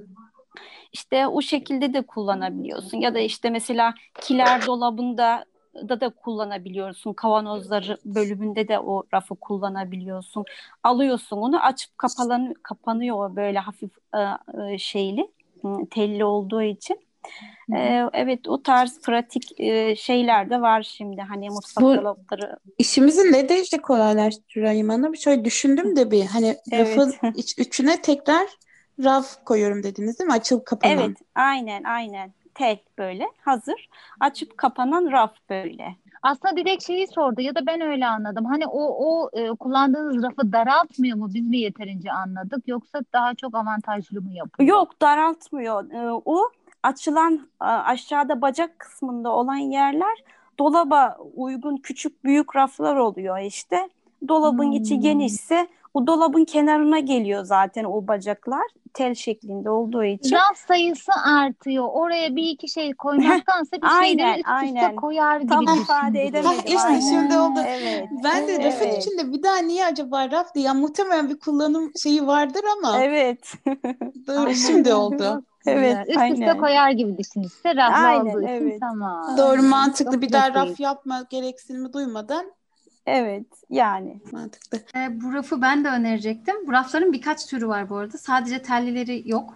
S11: İşte o şekilde de kullanabiliyorsun. Ya da işte mesela kiler dolabında da da kullanabiliyorsun. Kavanozları bölümünde de o rafı kullanabiliyorsun. Alıyorsun onu açıp kapalan, kapanıyor o böyle hafif e, e, şeyli, e, telli olduğu için.
S1: Hı hı.
S11: E, evet o tarz pratik e, şeyler de var şimdi. Hani mutfak
S2: Bu
S11: dolapları.
S2: işimizi ne derece kolaylaştırıyor Hanım? Bir şöyle düşündüm de bir hani rafın
S11: Evet.
S2: iç, içine tekrar raf koyuyorum dediniz değil mi? Açılıp kapanan.
S11: Evet, aynen aynen. Tel böyle hazır. Açıp kapanan raf böyle.
S1: Aslında direkt şeyi sordu ya da ben öyle anladım. Hani o o e, kullandığınız rafı daraltmıyor mu? Biz mi yeterince anladık yoksa daha çok avantajlı mı yapıyor?
S11: Yok daraltmıyor. Ee, o açılan a- aşağıda bacak kısmında olan yerler dolaba uygun küçük büyük raflar oluyor işte. Dolabın içi
S1: Hmm.
S11: genişse o dolabın kenarına geliyor zaten o bacaklar tel şeklinde olduğu için.
S1: Raf sayısı artıyor. Oraya bir iki şey koymaktansa bir şeyleri
S11: Aynen
S1: üst üste
S11: aynen.
S1: koyar gibi
S11: Tam ifade
S1: düşündürüyor.
S2: Hah
S11: edemedim.
S2: işte şimdi
S11: Aynen.
S2: oldu.
S11: Evet.
S2: Ben de rafın
S11: Evet.
S2: içinde bir daha niye acaba raf diye yani muhtemelen bir kullanım şeyi vardır ama
S11: Evet.
S2: doğru şimdi oldu.
S1: Çok
S11: Evet,
S1: güzel. Üst üste
S11: aynen.
S1: koyar gibi düşün işte. Raflı
S11: Aynen,
S1: olduğu için
S11: evet.
S1: tamam.
S2: Doğru mantıklı
S1: Çok
S2: bir daha
S1: pratik.
S2: raf yapma gereksinimi duymadan
S11: Evet, yani.
S2: mantıklı.
S4: E, bu rafı ben de önerecektim. Bu rafların birkaç türü var bu arada. Sadece tellileri yok.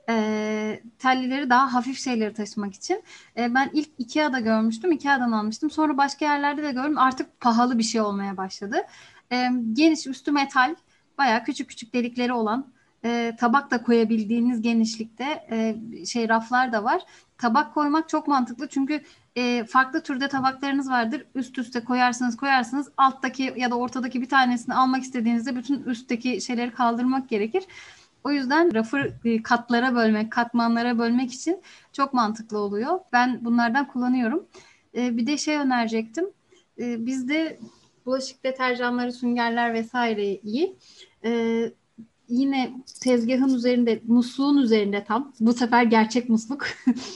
S4: E, tellileri daha hafif şeyleri taşımak için. E, ben ilk Ikea'da görmüştüm. Ikea'dan almıştım. Sonra başka yerlerde de gördüm. Artık pahalı bir şey olmaya başladı. E, geniş üstü metal. Bayağı küçük küçük delikleri olan e, tabak da koyabildiğiniz genişlikte e, şey raflar da var. Tabak koymak çok mantıklı çünkü e, farklı türde tabaklarınız vardır. Üst üste koyarsınız koyarsınız. Alttaki ya da ortadaki bir tanesini almak istediğinizde bütün üstteki şeyleri kaldırmak gerekir. O yüzden rafı e, katlara bölmek, katmanlara bölmek için çok mantıklı oluyor. Ben bunlardan kullanıyorum. E, bir de şey önerecektim. E, bizde bulaşık deterjanları, süngerler vesaireyi e, yine tezgahın üzerinde, musluğun üzerinde tam. Bu sefer gerçek musluk.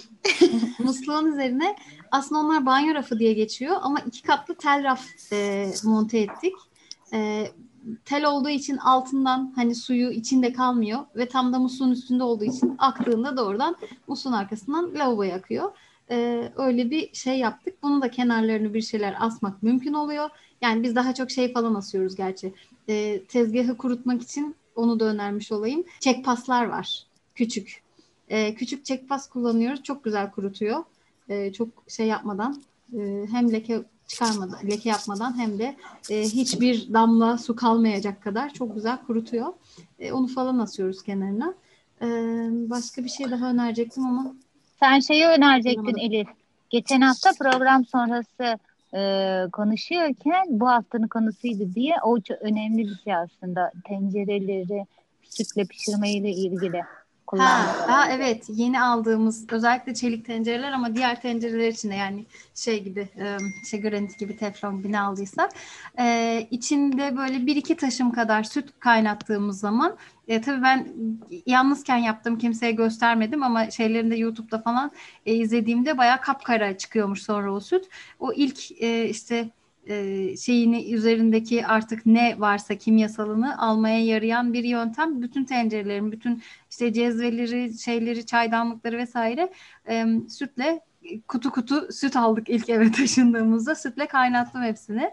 S4: Musluğun üzerine aslında onlar banyo rafı diye geçiyor ama iki katlı tel raf e, monte ettik. E, tel olduğu için altından hani suyu içinde kalmıyor ve tam da musluğun üstünde olduğu için aktığında doğrudan musluğun arkasından lavaboya akıyor. E, öyle bir şey yaptık. Bunu da kenarlarını bir şeyler asmak mümkün oluyor. Yani biz daha çok şey falan asıyoruz gerçi. E, tezgahı kurutmak için onu da önermiş olayım. Çekpaslar var. Küçük. Ee, küçük çekpas kullanıyoruz. Çok güzel kurutuyor. Ee, çok şey yapmadan e, hem leke çıkarmadan, leke yapmadan hem de e, hiçbir damla su kalmayacak kadar çok güzel kurutuyor. E, onu falan asıyoruz kenarına. E, başka bir şey daha önerecektim ama
S1: Sen şeyi önerecektin
S4: hatırlamadım.
S1: Elif. Geçen hafta program sonrası e, konuşuyorken bu haftanın konusuydu diye o çok önemli bir şey aslında. Tencereleri sütle pişirmeyle ilgili
S4: Ha,
S1: kullanmadan
S4: ha
S1: önce.
S4: evet, yeni aldığımız özellikle çelik tencereler ama diğer tencereler için de yani şey gibi e, şey granit gibi teflon gibi ne aldıysak e, içinde böyle bir iki taşım kadar süt kaynattığımız zaman e, tabii ben yalnızken yaptım, kimseye göstermedim ama şeylerinde YouTube'da falan e, izlediğimde bayağı kapkara çıkıyormuş sonra o süt. O ilk e, işte e, şeyini üzerindeki artık ne varsa kimyasalını almaya yarayan bir yöntem. Bütün tencerelerin, bütün işte cezveleri, şeyleri, çaydanlıkları vesaire e, sütle kutu kutu süt aldık ilk eve taşındığımızda. Sütle kaynattım hepsini.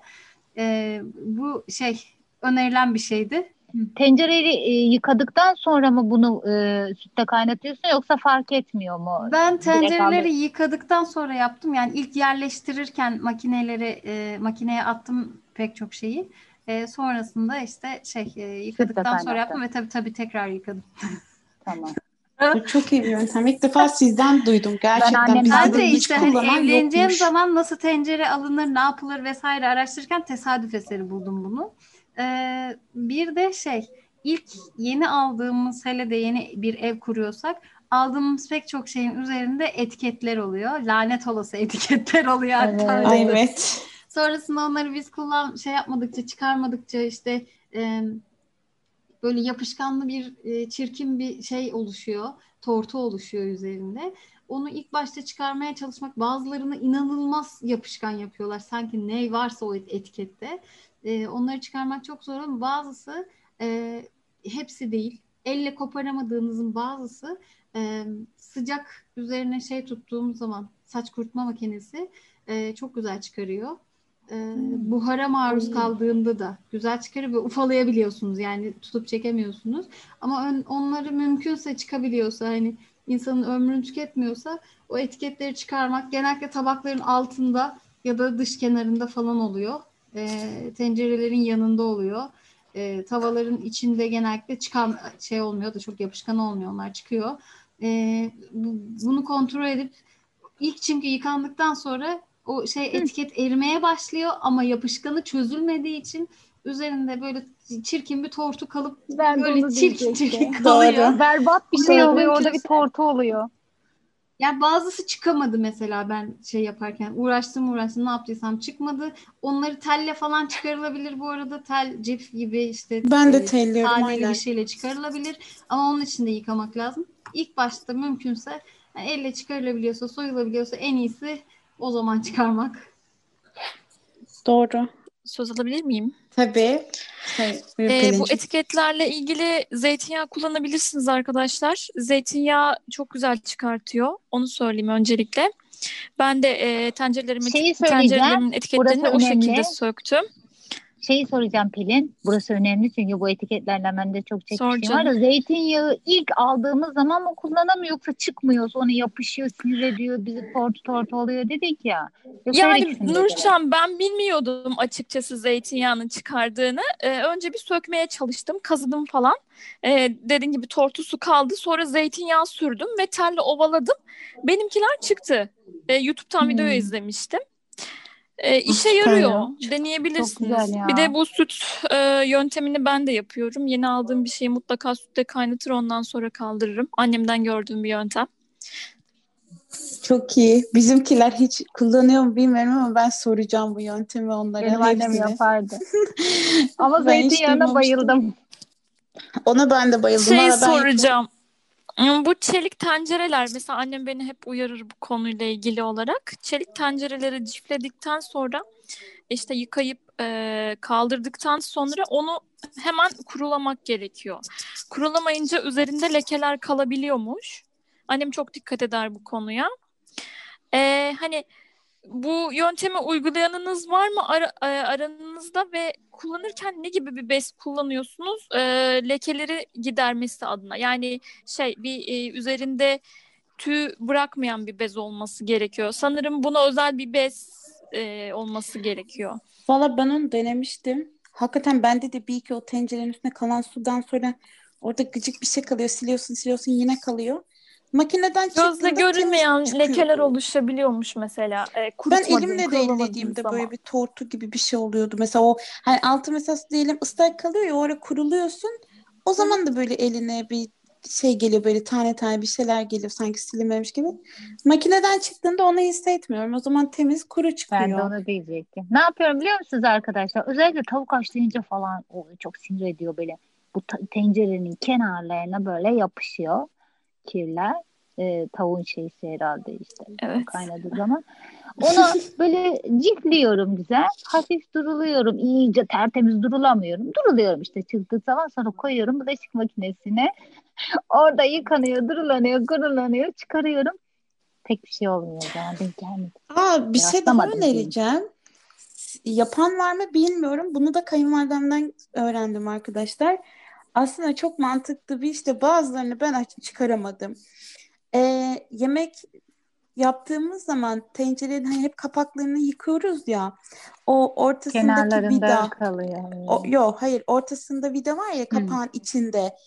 S4: E, bu şey önerilen bir şeydi.
S1: Tencereyi e, yıkadıktan sonra mı bunu e, sütle kaynatıyorsun yoksa fark etmiyor mu?
S4: Ben
S1: Direkt
S4: tencereleri
S1: aldın.
S4: yıkadıktan sonra yaptım. Yani ilk yerleştirirken makineleri e, makineye attım pek çok şeyi. E, sonrasında işte şey e,
S1: Sütle
S4: yıkadıktan sonra
S1: kaynattın.
S4: yaptım ve tabii tabii tekrar yıkadım.
S1: Tamam.
S2: Bu çok iyi bir yöntem. İlk defa sizden duydum.
S1: Ben
S2: Gerçekten
S1: annemden
S2: bizde
S4: Ben
S2: de
S4: de
S1: duydum.
S2: hiç
S4: işte hani
S2: kullanan
S4: evleneceğim
S2: yokmuş.
S4: zaman nasıl tencere alınır, ne yapılır vesaire araştırırken tesadüf eseri buldum bunu. Ee, bir de şey, ilk yeni aldığımız, hele de yeni bir ev kuruyorsak aldığımız pek çok şeyin üzerinde etiketler oluyor. Lanet olası etiketler oluyor hatta
S1: Evet.
S2: Ay
S4: öyle.
S2: evet.
S4: Sonrasında onları biz kullan şey yapmadıkça, çıkarmadıkça işte e, böyle yapışkanlı bir e, çirkin bir şey oluşuyor. Tortu oluşuyor üzerinde. Onu ilk başta çıkarmaya çalışmak, bazılarını inanılmaz yapışkan yapıyorlar. Sanki ne varsa o et- etikette. E, onları çıkarmak çok zor ama bazısı e, hepsi değil. Elle koparamadığınızın bazısı e, sıcak üzerine şey tuttuğumuz zaman saç kurutma makinesi e, çok güzel çıkarıyor. E, buhara maruz kaldığında da güzel çıkarıyor ve ufalayabiliyorsunuz. Yani tutup çekemiyorsunuz. Ama ön, onları mümkünse çıkabiliyorsa hani insanın ömrünü tüketmiyorsa o etiketleri çıkarmak genellikle tabakların altında ya da dış kenarında falan oluyor. E, tencerelerin yanında oluyor. E, tavaların içinde genellikle çıkan şey olmuyor da çok yapışkan olmuyor. Onlar çıkıyor. E, bu, bunu kontrol edip ilk çünkü yıkandıktan sonra o şey etiket erimeye başlıyor ama yapışkanı çözülmediği için üzerinde böyle çirkin bir tortu kalıp
S1: Ben de
S4: böyle
S1: onu
S4: çirkin çirkin
S1: diyecektim.
S4: kalıyor.
S2: Doğru.
S1: Berbat bir
S4: Onu
S1: şey oluyor. Orada bir
S4: mümkünse
S1: tortu oluyor.
S4: yani bazısı çıkamadı mesela ben şey yaparken uğraştım uğraştım ne yaptıysam çıkmadı. Onları telle falan çıkarılabilir bu arada tel cif gibi işte
S2: Ben de
S4: e,
S2: telliyorum
S4: taneli bir
S2: aynen.
S4: şeyle çıkarılabilir ama onun için de yıkamak lazım. İlk başta mümkünse yani elle çıkarılabiliyorsa soyulabiliyorsa en iyisi o zaman çıkarmak.
S2: Doğru.
S6: Söz alabilir miyim?
S2: Tabii. Şey, buyur
S6: Ee, bu
S2: Pelin'ciğim.
S6: etiketlerle ilgili zeytinyağı kullanabilirsiniz arkadaşlar. Zeytinyağı çok güzel çıkartıyor. Onu söyleyeyim öncelikle. Ben de e, tencerelerimi,
S1: Şeyi söyleyeceğim.
S6: tencerelerimin
S1: Burası
S6: etiketlerini o şekilde
S1: önemli.
S6: söktüm.
S1: Şeyi soracağım Pelin. Burası önemli çünkü bu etiketlerle bende çok
S6: Sor
S1: çekmişliğim var da
S6: canım.
S1: zeytinyağı ilk aldığımız zaman mı kullanamıyor yoksa çıkmıyor sonra yapışıyor sinir ediyor bizi tortu tortu oluyor dedik ya. Yoksa her
S6: Yani
S1: ikisinde de mi?
S6: Nurcan ben bilmiyordum açıkçası zeytinyağının çıkardığını. Ee, önce bir sökmeye çalıştım, kazıdım falan. Ee, dediğin gibi tortusu kaldı. Sonra zeytinyağı sürdüm ve telle ovaladım. Benimkiler çıktı. Ee, YouTube'dan video
S1: Hmm,
S6: izlemiştim. Ee,
S2: Ah,
S6: işe
S2: süper
S6: yarıyor.
S2: ya.
S1: çok güzel
S6: Deneyebilirsiniz. Bir de
S1: ya.
S6: bu süt e, yöntemini ben de yapıyorum. Yeni aldığım bir şeyi mutlaka sütte kaynatır ondan sonra kaldırırım. Annemden gördüğüm bir yöntem.
S2: Çok iyi. Bizimkiler hiç kullanıyor mu bilmiyorum ama ben soracağım bu yöntemi onlara
S1: Benim annem
S2: hepsini.
S1: yapardı. Ama
S2: Ben hiç
S1: zeytinyağına
S2: duymamıştım.
S1: bayıldım.
S2: Ona ben de bayıldım.
S6: Şey
S2: Valla ben yapıyorum.
S6: soracağım. Hmm, Bu çelik tencereler mesela annem beni hep uyarır bu konuyla ilgili olarak. Çelik tencereleri cifledikten sonra işte yıkayıp e, kaldırdıktan sonra onu hemen kurulamak gerekiyor. Kurulamayınca üzerinde lekeler kalabiliyormuş. Annem çok dikkat eder bu konuya. E, hani bu yöntemi uygulayanınız var mı ara, e, aranızda ve kullanırken ne gibi bir bez kullanıyorsunuz e, lekeleri gidermesi adına? Yani şey bir e, üzerinde tüy bırakmayan bir bez olması gerekiyor. Sanırım buna özel bir bez e, olması gerekiyor.
S2: Valla ben onu denemiştim. Hakikaten bende de bir iki o tencerenin üstüne kalan sudan sonra orada gıcık bir şey kalıyor. Siliyorsun siliyorsun yine kalıyor. Makineden
S6: Gözle
S2: çıktığında temiz
S6: görünmeyen
S2: çıkıyor.
S6: lekeler oluşabiliyormuş mesela e,
S2: Ben
S6: kurutmadığın,
S2: elimle de
S6: kurulamadığın
S2: ellediğimde
S6: zaman.
S2: böyle bir tortu gibi bir şey oluyordu. Mesela o hani altı mesela diyelim ıslak kalıyor ya o ara kuruluyorsun. O zaman da böyle eline bir şey geliyor böyle tane tane bir şeyler geliyor sanki silinmemiş gibi. Makineden çıktığında onu hissetmiyorum. O zaman temiz kuru
S1: Ben de
S2: çıkıyor.
S1: onu diyecektim. Ne yapıyorum biliyor musunuz arkadaşlar? Özellikle tavuk haşlayınca falan o çok sinir ediyor böyle. Bu ta- tencerenin kenarlarına böyle yapışıyor kirler. Ee, tavuğun şeysi herhalde işte
S6: Evet.
S1: kaynadığı zaman. Onu böyle cifliyorum güzel. Hafif duruluyorum. İyice tertemiz durulamıyorum. Duruluyorum işte çıktığı zaman sonra koyuyorum bulaşık makinesine. Orada yıkanıyor, durulanıyor, kurulanıyor. Çıkarıyorum. Pek bir şey olmuyor o zaman. Denk gelmedi.
S2: Aa, bir şey daha
S1: Rastlamadım diyeyim.
S2: önereceğim. Yapan var mı bilmiyorum. Bunu da kayınvalidemden öğrendim arkadaşlar. Aslında çok mantıklı bir işte bazılarını ben aç- çıkaramadım. Ee, yemek yaptığımız zaman tencerenin hani hep kapaklarını yıkıyoruz ya. O ortasındaki
S1: Kenarlarında
S2: vida.
S1: kalıyor.
S2: O, yok hayır ortasında vida var ya
S1: Hı.
S2: kapağın içinde.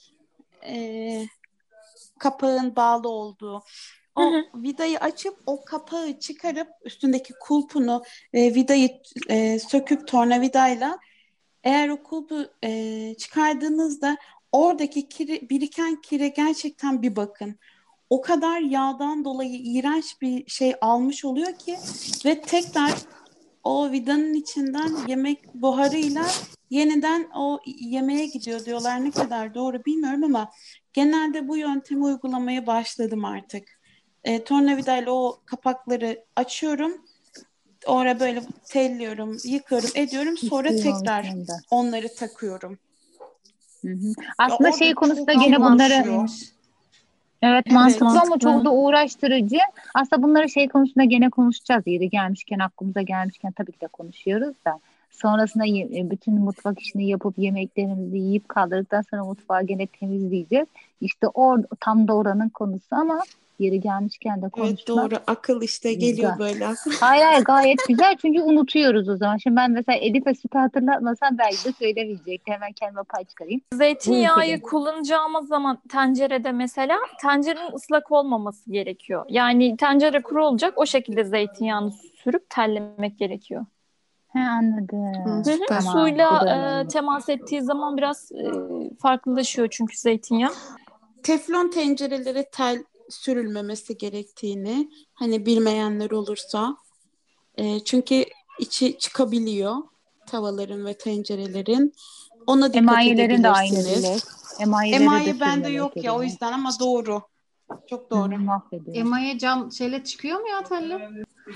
S2: Ee, kapağın bağlı olduğu. O vidayı açıp o kapağı çıkarıp üstündeki kulpunu e, vidayı e, söküp tornavidayla eğer o kulpu e, çıkardığınızda oradaki kiri, biriken kire gerçekten bir bakın. O kadar yağdan dolayı iğrenç bir şey almış oluyor ki ve tekrar o vidanın içinden yemek buharıyla yeniden o yemeğe gidiyor diyorlar. Ne kadar doğru bilmiyorum ama genelde bu yöntemi uygulamaya başladım artık. E, tornavidayla o kapakları açıyorum. Oraya böyle telliyorum, yıkıyorum, ediyorum.
S1: Hiç
S2: Sonra
S1: duymamıştım
S2: tekrar
S1: da.
S2: onları takıyorum.
S1: Hı hı.
S2: Ya
S1: Aslında
S2: orada
S1: şey konusunda
S2: çok
S1: gene
S2: iyi
S1: bunları
S2: oluşuyor.
S1: evet
S2: Evet.
S1: mantıklı ama çok
S6: Mantıklı.
S1: da uğraştırıcı. Aslında bunları şey konusunda gene konuşacağız. Yeri gelmişken aklımıza gelmişken tabii ki de konuşuyoruz da. Sonrasında ye- bütün mutfak işini yapıp yemeklerimizi yiyip kaldırdıktan sonra mutfağı gene temizleyeceğiz. İşte or tam da oranın konusu ama yeri gelmişken de
S2: Evet
S1: konuşmak
S2: doğru. Akıl işte geliyor
S1: güzel.
S2: böyle akıl.
S1: Hayır hayır gayet güzel çünkü unutuyoruz o zaman. Şimdi ben mesela Elif'e sütü hatırlatmasam belki de söylemeyecekti. Hemen kendime pay çıkarayım. Buyur
S6: Zeytinyağı
S1: Pelin.
S6: kullanacağımız zaman tencerede mesela tencerenin ıslak olmaması gerekiyor. Yani tencere kuru olacak o şekilde zeytinyağını sürüp tellemek gerekiyor.
S1: He
S2: Hı,
S1: anladım.
S6: Hı hı.
S2: süper.
S1: Tamam bu
S6: Suyla
S1: da
S6: e,
S1: önemli.
S6: temas ettiği zaman biraz e, farklılaşıyor çünkü zeytinyağı.
S2: Teflon tencerelere tel sürülmemesi gerektiğini hani bilmeyenler olursa e, çünkü içi çıkabiliyor tavaların ve tencerelerin. Ona dikkat
S1: Emayelerin de aynı
S2: edebilirsiniz.
S1: dilek. Emayelere de
S2: Emaye bende
S1: sürmemek
S2: yok ya o
S1: gerekiyor.
S2: yüzden ama doğru. Çok
S1: Hı hı,
S2: doğru.
S1: mahvediyor.
S4: Emaye cam şeyle çıkıyor mu ya telli?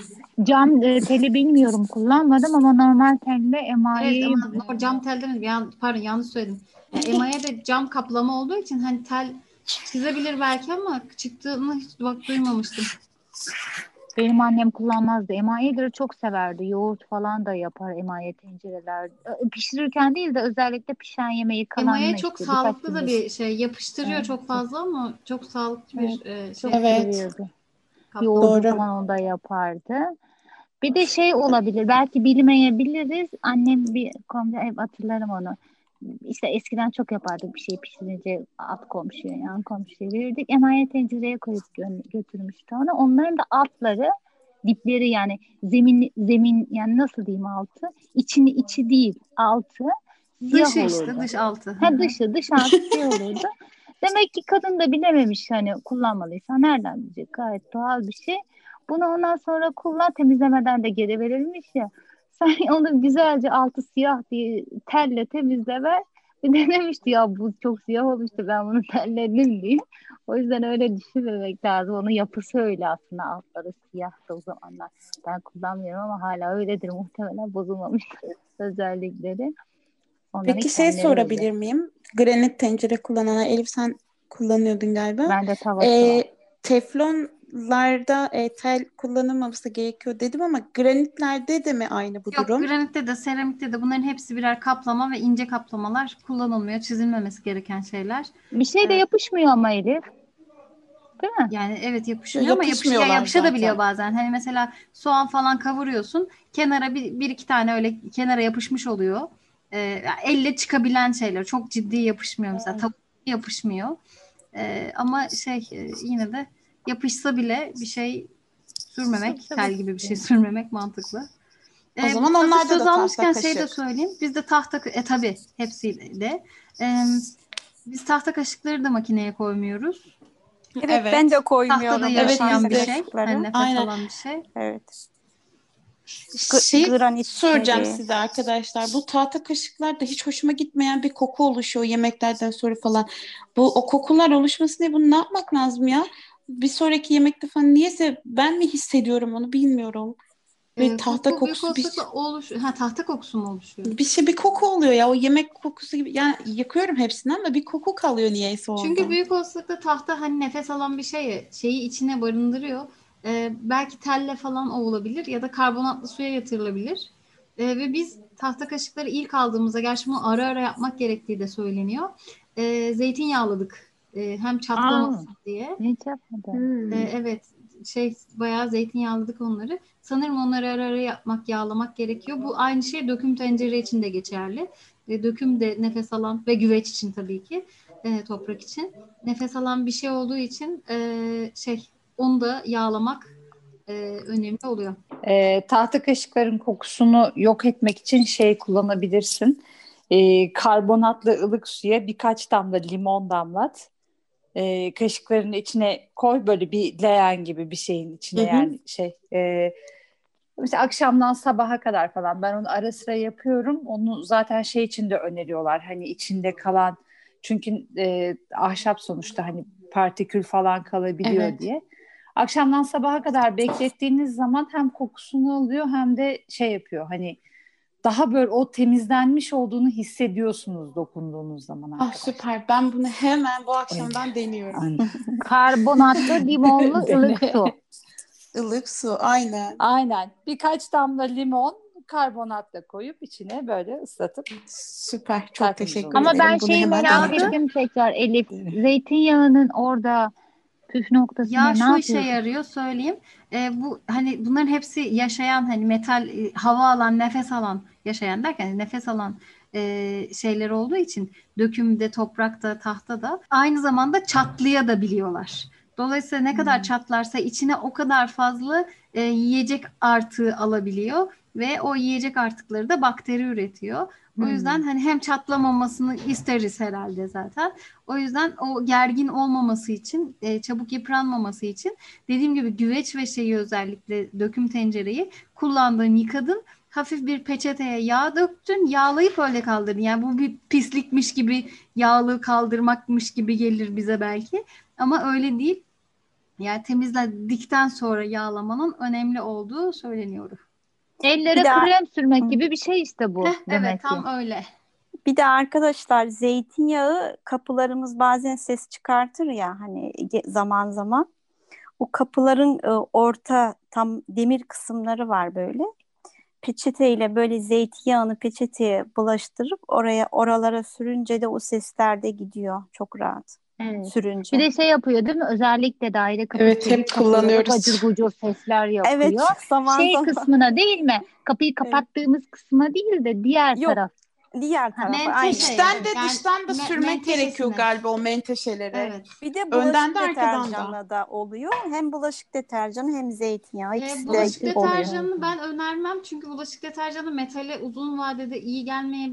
S1: Cam e, teli bilmiyorum kullanmadım ama normal telle
S4: Evet
S1: emayeyi
S4: ama no- cam tel demedim. Yan, pardon yanlış söyledim. Yani emaye de cam kaplama olduğu için hani tel çizebilir belki ama çıktığını hiç bak duymamıştım.
S1: benim annem kullanmazdı. Emayeleri çok severdi. Yoğurt falan da yapar emaye tencereler. E, Pişirirken değil de özellikle pişen yemeği
S4: Emaye
S1: kalanını
S4: çok
S1: işte birkaç
S4: sağlıklı da
S1: günlük.
S4: bir şey. Yapıştırıyor
S1: Evet,
S4: çok
S1: çok,
S4: fazla ama çok sağlıklı
S1: evet,
S4: bir e,
S1: çok
S4: şey
S2: Evet.
S1: seviyordu.
S4: kaplama.
S1: Yoğurdu
S2: Doğru.
S1: falan onda yapardı. Bir de şey olabilir, belki bilmeyebiliriz. Annem bir komşu, hep hatırlarım onu. İşte eskiden çok yapardık bir şey pişirince alt komşuya, yan komşuya verirdik. Emaye tencereye koyup gö- götürmüştü onu. Onların da altları, dipleri yani zemin zemin yani nasıl diyeyim altı? İçini içi değil, altı siyah
S4: Dışı işte
S1: olurdu.
S4: dış altı. Hı
S1: Ha
S4: hı.
S1: dışı, dış altı siyah olurdu. Demek ki kadın da bilememiş hani kullanmalıysa nereden bilecek? Gayet doğal bir şey. Bunu ondan sonra kullan, temizlemeden de geri verilmiş ya. Sen onu güzelce altı siyah diye telle temizle ver. Bir de demişti ya bu çok siyah olmuştu ben bunu telledim diye. O yüzden öyle düşünmemek lazım. Onun yapısı öyle aslında, altları siyahtı o zamanlar. Ben kullanmıyorum ama hala öyledir muhtemelen, bozulmamıştır özellikleri. Onların
S2: Peki şey
S1: kendileri öyle.
S2: sorabilir miyim? Granit tencere kullanana, Elif sen kullanıyordun galiba.
S1: Ben de tavası
S2: Ee,
S1: var.
S2: teflonlarda e, tel kullanılmaması gerekiyor dedim ama granitlerde de mi aynı bu
S4: Yok,
S2: durum?
S4: granitte de seramikte de bunların hepsi birer kaplama ve ince kaplamalar, kullanılmıyor. Çizilmemesi gereken şeyler.
S1: Bir şey de
S4: Evet.
S1: yapışmıyor ama Elif. Değil mi?
S4: Yani evet yapışmıyor ama yapış, ya
S2: Yapışmıyorlar
S4: yapışabiliyor
S2: zaten.
S4: bazen. Hani mesela soğan falan kavuruyorsun. Kenara bir, bir iki tane öyle kenara yapışmış oluyor. Ee, elle çıkabilen şeyler. Çok ciddi yapışmıyor mesela. Tavuk yapışmıyor. Ee, ama şey e, yine de yapışsa bile bir şey sürmemek, tel gibi bir şey sürmemek mantıklı.
S2: O
S4: Ee,
S2: zaman
S4: hazır
S2: onlarda
S4: söz
S2: da tahta
S4: almışken şey de
S2: kaşık.
S4: söyleyeyim. Bizde tahta, e tabii hepsiyle. Ee, biz tahta kaşıkları da makineye koymuyoruz.
S11: Evet,
S2: Evet.
S11: ben de
S4: Tahtada
S11: koymuyorum
S2: Evet,
S4: yaşayan
S2: biz
S4: bir
S2: de.
S4: şey.
S11: kaşıkları.
S4: Yani nefes
S2: Aynen.
S4: alan bir şey.
S11: Evet. G-
S2: Şey
S11: granitleri.
S2: soracağım size arkadaşlar. Bu tahta kaşıklarda hiç hoşuma gitmeyen bir koku oluşuyor yemeklerden sonra falan. Bu o kokular oluşması diye bunu ne yapmak lazım ya? Bir sonraki yemekte falan niyeyse ben mi hissediyorum onu bilmiyorum. Bir
S4: Ee,
S2: tahta
S4: koku büyük
S2: kokusu bir
S4: olasılıkla oluşuyor. Ha, tahta kokusu mu oluşuyor?
S2: bir şey bir koku oluyor ya o yemek kokusu gibi. Yani yakıyorum hepsini ama bir koku kalıyor niyeyse
S4: Çünkü
S2: orada.
S4: büyük olasılıkla tahta hani nefes alan bir şey, şeyi içine barındırıyor. Ee, belki telle falan o olabilir ya da karbonatlı suya yatırılabilir. Ee, ve biz tahta kaşıkları ilk aldığımızda, gerçi bunu ara ara yapmak gerektiği de söyleniyor. Ee, zeytinyağladık. Ee, hem
S1: Aa,
S4: çatlamasın diye.
S1: hiç yapmadım.
S4: Ee, evet, şey bayağı zeytinyağladık onları. Sanırım onları ara ara yapmak, yağlamak gerekiyor. Bu aynı şey döküm tencere için de geçerli. E, döküm de nefes alan ve güveç için tabii ki, e, toprak için nefes alan bir şey olduğu için e, şey onu da yağlamak e, önemli oluyor.
S3: Ee, tahta kaşıkların kokusunu yok etmek için şey kullanabilirsin. Ee, karbonatlı ılık suya birkaç damla limon damlat. Ee, kaşıkların içine koy, böyle bir leğen gibi bir şeyin içine,
S2: Hı hı.
S3: yani şey e, mesela akşamdan sabaha kadar falan, ben onu ara sıra yapıyorum. Onu zaten şey için de öneriyorlar, hani içinde kalan, çünkü e, ahşap sonuçta, hani partikül falan kalabiliyor
S2: Evet.
S3: diye. Akşamdan sabaha kadar beklettiğiniz zaman hem kokusunu alıyor hem de şey yapıyor, hani daha böyle o temizlenmiş olduğunu hissediyorsunuz dokunduğunuz zaman
S2: Ah
S3: arkadaşlar.
S2: süper. Ben bunu hemen bu
S3: Evet.
S2: akşamdan deniyorum.
S3: Aynen.
S1: Karbonatlı limonlu
S3: Dene.
S1: ılık su.
S2: Ilık su aynen.
S3: Aynen. Birkaç damla limon, karbonat da koyup içine böyle ıslatıp
S2: Süper. Çok
S3: tertemiz
S2: teşekkür
S3: oluyor.
S1: Ama ben
S2: ederim. Bunu
S1: şeyi
S2: hemen
S1: merak
S2: deneyeceğim.
S1: ettim tekrar Elif. Zeytinyağının orada püf noktası
S4: Ya
S1: ne? Ne
S4: şu işe
S1: yapıyorsun?
S4: yarıyor söyleyeyim. E, bu hani bunların hepsi yaşayan, hani metal, e, hava alan, nefes alan, yaşayan derken hani nefes alan e, şeyler olduğu için dökümde, toprakta, tahtada aynı zamanda çatlayabiliyorlar. Dolayısıyla ne kadar çatlarsa içine o kadar fazla e, yiyecek artığı alabiliyor ve o yiyecek artıkları da bakteri üretiyor. O yüzden
S1: Hmm.
S4: hani hem çatlamamasını isteriz herhalde zaten. O yüzden o gergin olmaması için, e, çabuk yıpranmaması için dediğim gibi güveç ve şeyi, özellikle döküm tencereyi kullandın, yıkadın. Hafif bir peçeteye yağ döktün, yağlayıp öyle kaldırdın. Yani bu bir pislikmiş gibi, yağlı kaldırmakmış gibi gelir bize belki. Ama öyle değil. Yani temizledikten sonra yağlamanın önemli olduğu söyleniyor.
S1: Ellere
S11: Bir de
S1: krem sürmek gibi bir şey işte bu
S4: Heh, evet,
S1: demek ki.
S4: tam öyle.
S11: bir de arkadaşlar, zeytinyağı, kapılarımız bazen ses çıkartır ya hani ge- zaman zaman. O kapıların e, orta tam demir kısımları var böyle. Peçeteyle böyle zeytinyağını peçeteye bulaştırıp oraya oralara sürünce de o sesler de gidiyor çok rahat
S1: Evet. Bir
S11: sürünce.
S1: de şey yapıyor değil mi? Özellikle daire kapısı
S2: Evet, hep
S1: gibi kapılara
S2: kullanıyoruz.
S1: gacır gucur sesler
S11: Evet,
S1: yapıyor.
S11: zaman
S1: Şey
S11: zaman.
S1: kısmına değil mi? Kapıyı
S11: Evet.
S1: kapattığımız kısma değil de diğer
S11: Yok,
S1: taraf.
S11: diğer tarafa aynen.
S4: Menteşe
S2: İçten
S4: yani.
S2: de
S4: Yani
S2: dıştan da
S4: me-
S2: sürmek gerekiyor
S4: menteşesine.
S2: galiba o menteşeleri.
S4: Evet.
S11: Bir de
S2: Önden
S11: bulaşık
S2: de arkadan da.
S11: deterjanı da oluyor. Hem bulaşık deterjanı hem zeytinyağı,
S4: E,
S11: ikisi de
S4: bulaşık
S1: Bulaşık
S11: oluyor.
S4: deterjanını ben önermem çünkü bulaşık deterjanı metale uzun vadede iyi gelmeyebilir.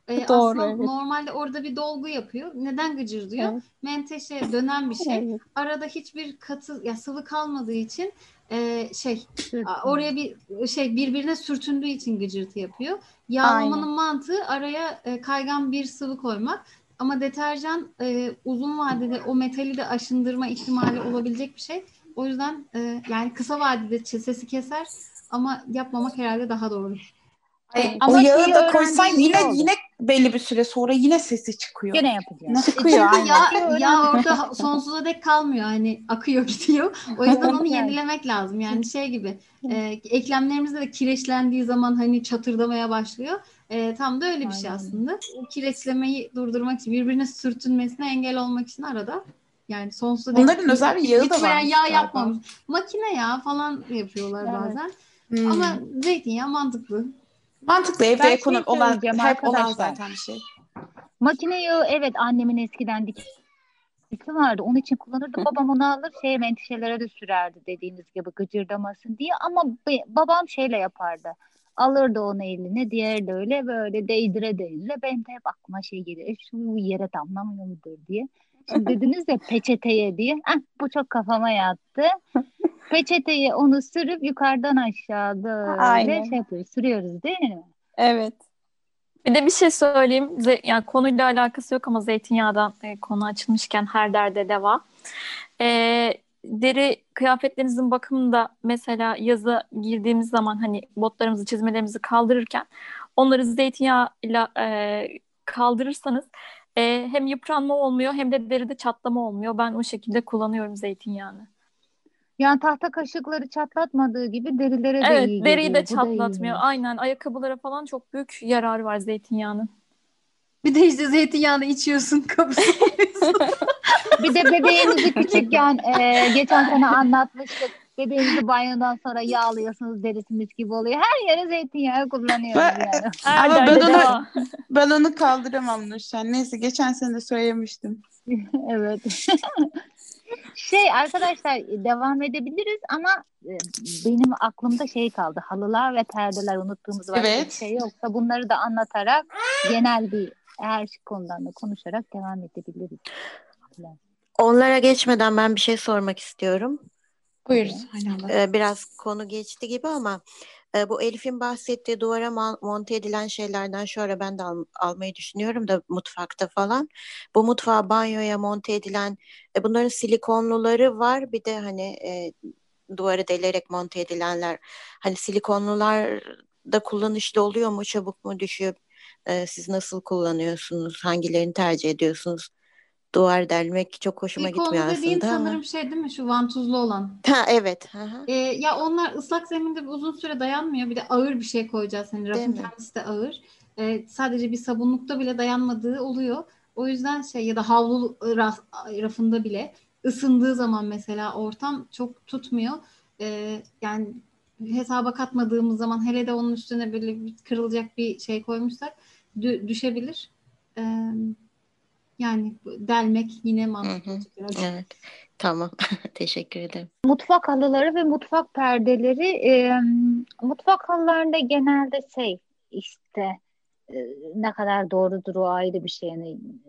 S4: E,
S11: Doğru,
S4: aslında
S11: evet.
S4: normalde orada bir dolgu yapıyor. Neden gıcırdıyor?
S11: Evet.
S4: Menteşe dönen bir şey.
S11: Evet.
S4: Arada hiçbir katı ya sıvı kalmadığı için e, şey
S1: Sürtün.
S4: oraya bir şey birbirine sürtündüğü için gıcırtı yapıyor. Yağlamanın
S11: Aynen.
S4: mantığı araya e, kaygan bir sıvı koymak. Ama deterjan e, uzun vadede o metali de aşındırma ihtimali olabilecek bir şey. O yüzden e, yani kısa vadede ç- sesi keser ama yapmamak herhalde daha doğru.
S2: Ay,
S1: Evet.
S2: o
S1: Ama
S2: yağı
S1: şeyi
S2: da koysan
S1: öğrendiğim iyi
S2: yine
S1: oldu.
S2: yine belli bir süre sonra yine sesi çıkıyor.
S1: Gene yapacağız.
S2: Nasıl?
S4: E
S11: Çıkıyor
S4: çünkü
S11: aynen.
S4: yağ,
S1: Şeyi
S4: yağ
S1: öğrendim.
S4: orada ha- sonsuza dek kalmıyor. Hani akıyor gidiyor. O yüzden onu
S1: Evet, evet.
S4: yenilemek lazım. Yani şey gibi e, eklemlerimizde de kireçlendiği zaman hani çatırdamaya başlıyor. E, tam da öyle bir şey
S1: Aynen.
S4: aslında. O kireçlemeyi durdurmak için birbirine sürtünmesine engel olmak için arada yani sonsuza dek
S2: Onların özel bir yağı da
S4: gitmeyen
S2: varmış
S4: yağ
S2: galiba.
S4: yapmamış. Makine yağı falan yapıyorlar
S1: Evet.
S4: bazen.
S2: Hmm.
S4: Ama zeytinyağı mantıklı.
S2: Mantıklı, evde
S1: Ben şey
S2: ekonomi olan,
S1: söyleyeceğim
S2: hep olan
S1: arkadaşlar.
S2: zaten bir şey.
S1: Makine yağı evet annemin eskiden dikisi vardı. Onun için kullanırdı. Babam onu alır şey menteşelere de sürerdi dediğiniz gibi gıcırdamasın diye. Ama be- babam şeyle yapardı. Alırdı onu eline, diğeri de öyle böyle değdire değdire. Benim de hep aklıma şey geliyor. "E, şu yere damlamıyor mudur diye. Şimdi dediniz ya peçeteye diye. Ah, bu çok kafama yattı. Peçeteye onu sürüp yukarıdan aşağı böyle
S11: Aynen.
S1: şey yapıyoruz, sürüyoruz değil mi?
S11: Evet.
S6: Bir de bir şey söyleyeyim. Ze- yani konuyla alakası yok ama zeytinyağından e, konu açılmışken her derde deva. E, deri kıyafetlerinizin bakımında mesela yaza girdiğimiz zaman hani botlarımızı, çizmelerimizi kaldırırken onları zeytinyağıyla e, kaldırırsanız e, hem yıpranma olmuyor hem de deride çatlama olmuyor. Ben o şekilde kullanıyorum zeytinyağını.
S1: Yani tahta kaşıkları çatlatmadığı gibi derilere de
S6: Evet,
S1: iyi
S6: deriyi de
S1: geliyor. Bu da
S6: çatlatmıyor.
S1: iyiymiş.
S6: Aynen, ayakkabılara falan çok büyük yararı var zeytinyağının.
S4: Bir de işte zeytinyağını içiyorsun, kapısı oluyorsun.
S1: Bir de bebeğimizi küçükken e, geçen sene anlatmıştık. Bebeğimizi banyodan sonra yağlıyorsunuz derisi mis gibi oluyor. Her yere zeytinyağı kullanıyoruz
S2: Ben,
S1: yani.
S6: Her
S2: ama ben
S6: derde
S2: onu
S6: deva.
S2: ben onu kaldıramam Nurşen. Neyse, geçen sene de söylemiştim.
S1: Evet. Şey arkadaşlar devam edebiliriz ama e, benim aklımda şey kaldı. Halılar ve perdeler unuttuğumuz başka bir
S2: Evet.
S1: şey yoksa bunları da anlatarak genel bir her konudan da konuşarak devam edebiliriz.
S12: Onlara geçmeden ben bir şey sormak istiyorum.
S2: Buyur Zuhal abla.
S12: Ee, biraz konu geçti gibi ama e, bu Elif'in bahsettiği duvara ma- monte edilen şeylerden şöyle ben de al- almayı düşünüyorum da mutfakta falan. Bu mutfağa, banyoya monte edilen e, bunların silikonluları var. Bir de hani e, duvara delerek monte edilenler. Hani silikonlular da kullanışlı oluyor mu? Çabuk mu düşüyor? E, siz nasıl kullanıyorsunuz? Hangilerini tercih ediyorsunuz? Duvar delmek çok hoşuma gitmiyor
S4: Silikonlu dediğin
S12: aslında ama.
S4: sanırım şey değil mi? Şu vantuzlu olan.
S12: Ha, evet. Hı hı.
S4: Ee, ya onlar ıslak zeminde uzun süre dayanmıyor. Bir de ağır bir şey koyacağız. Hani
S12: Değil
S4: rafın
S12: mi?
S4: kendisi de ağır. Ee, sadece bir sabunlukta bile dayanmadığı oluyor. O yüzden şey ya da havlu raf, rafında bile ısındığı zaman mesela ortam çok tutmuyor. Ee, yani hesaba katmadığımız zaman hele de onun üstüne böyle bir kırılacak bir şey koymuşsak dü- düşebilir. Ee, yani delmek yine
S12: Hı
S4: mantıklı
S12: hı.
S4: olacak herhalde.
S12: Evet. Tamam. Teşekkür ederim.
S1: Mutfak halıları ve mutfak perdeleri e, mutfak halılarında genelde şey işte e, ne kadar doğrudur o ayrı bir şey. Yani, e,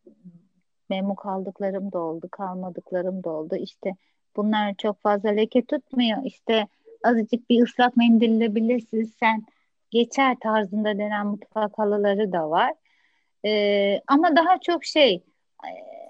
S1: memnun kaldıklarım da oldu, kalmadıklarım da oldu. İşte bunlar çok fazla leke tutmuyor. İşte azıcık bir ıslak mendille bile sen geçer tarzında denen mutfak halıları da var. E, ama daha çok şey e,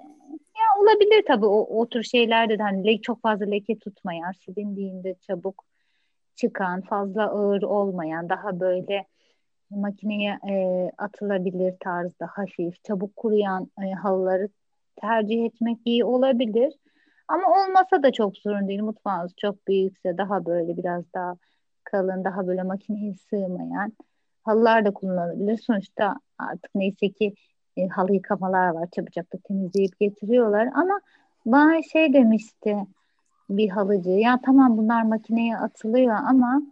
S1: ya olabilir tabii o, o tür şeylerde de hani le- çok fazla leke tutmayan, silindiğinde çabuk çıkan, fazla ağır olmayan, daha böyle makineye e, atılabilir tarzda hafif, çabuk kuruyan e, halıları tercih etmek iyi olabilir. Ama olmasa da çok sorun değil. Mutfağınız çok büyükse daha böyle biraz daha kalın, daha böyle makineye sığmayan halılar da kullanılabilir. Sonuçta artık neyse ki e, halı yıkamalar var. Çabucak da temizleyip getiriyorlar. Ama bana şey demişti bir halıcı. Ya tamam bunlar makineye atılıyor ama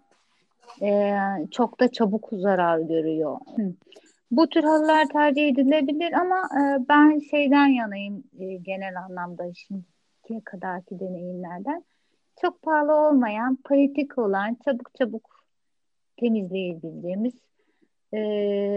S1: e, çok da çabuk zarar görüyor. Hı. Bu tür halılar tercih edilebilir ama e, ben şeyden yanayım e, genel anlamda şimdiye kadarki deneyimlerden. Çok pahalı olmayan, pratik olan, çabuk çabuk temizleyebildiğimiz, e,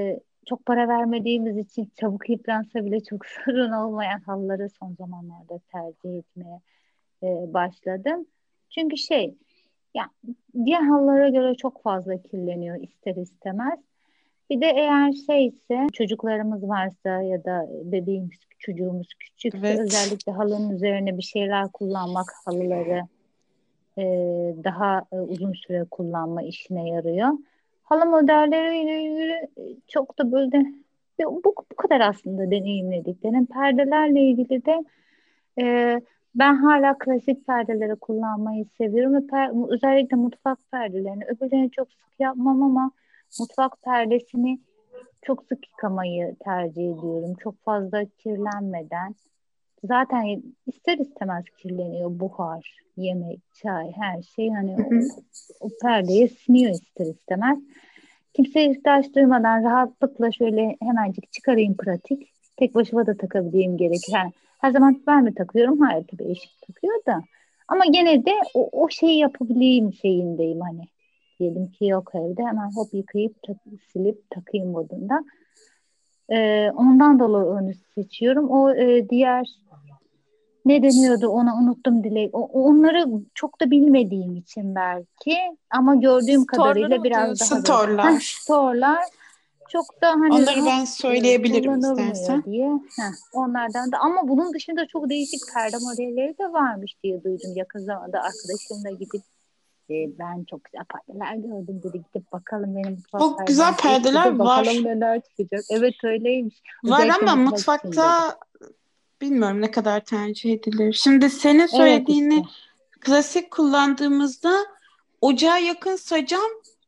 S1: çok para vermediğimiz için çabuk yıpransa bile çok sorun olmayan halıları son zamanlarda tercih etmeye e, başladım. Çünkü şey, ya diğer halılara göre çok fazla kirleniyor ister istemez. Bir de eğer şeyse, çocuklarımız varsa ya da bebeğimiz, çocuğumuz küçükse
S2: Evet.
S1: özellikle halının üzerine bir şeyler kullanmak halıları e, daha e, uzun süre kullanma işine yarıyor. Halı modelleriyle ilgili çok da böyle bu, bu kadar aslında deneyimlediklerim. Perdelerle ilgili de e, ben hala klasik perdeleri kullanmayı seviyorum ve per- özellikle mutfak perdelerini. Öbürlerini çok sık yapmam ama mutfak perdesini çok sık yıkamayı tercih ediyorum. Çok fazla kirlenmeden. Zaten ister istemez kirleniyor buhar, yemek, çay, her şey. Hani
S2: Hı
S1: o,
S2: hı.
S1: o perdeye siniyor ister istemez. Kimseye ihtiyaç duymadan rahatlıkla şöyle hemencik çıkarayım pratik. Tek başıma da takabileyim gerekir. Yani her zaman ben mi takıyorum? Hayır tabii eşim takıyor da. Ama gene de o, o şeyi yapabileyim şeyindeyim hani. Diyelim ki yok evde hemen hop yıkayıp tak, silip takayım modunda. Ee, ondan dolayı onu seçiyorum. O e, diğer ne deniyordu ona unuttum Dilek. O, onları çok da bilmediğim için belki ama gördüğüm
S6: Storları
S1: kadarıyla
S6: mı
S1: biraz daha
S6: diyorsun?
S1: böyle. Heh,
S2: Storlar.
S1: storlar çok da hani
S2: Onları
S1: rahat
S2: ben
S1: e,
S2: söyleyebilirim
S1: kullanılmıyor
S2: istersen.
S1: diye. Heh, onlardan da ama bunun dışında çok değişik perde modelleri de varmış diye duydum. Yakın zamanda arkadaşımla gidip e, ben çok güzel perdeler gördüm dedi. Gidip bakalım benim mutfak
S2: Çok
S1: perdem
S2: güzel
S1: seçti de
S2: perdeler
S1: bakalım
S2: var.
S1: neler çıkacak. Evet öyleymiş.
S2: Var
S1: Özellikle
S2: ama
S1: mutfak için dedi.
S2: mutfakta bilmiyorum ne kadar tercih edilir. Şimdi senin
S1: Evet işte.
S2: söylediğini klasik kullandığımızda ocağa yakınsa cam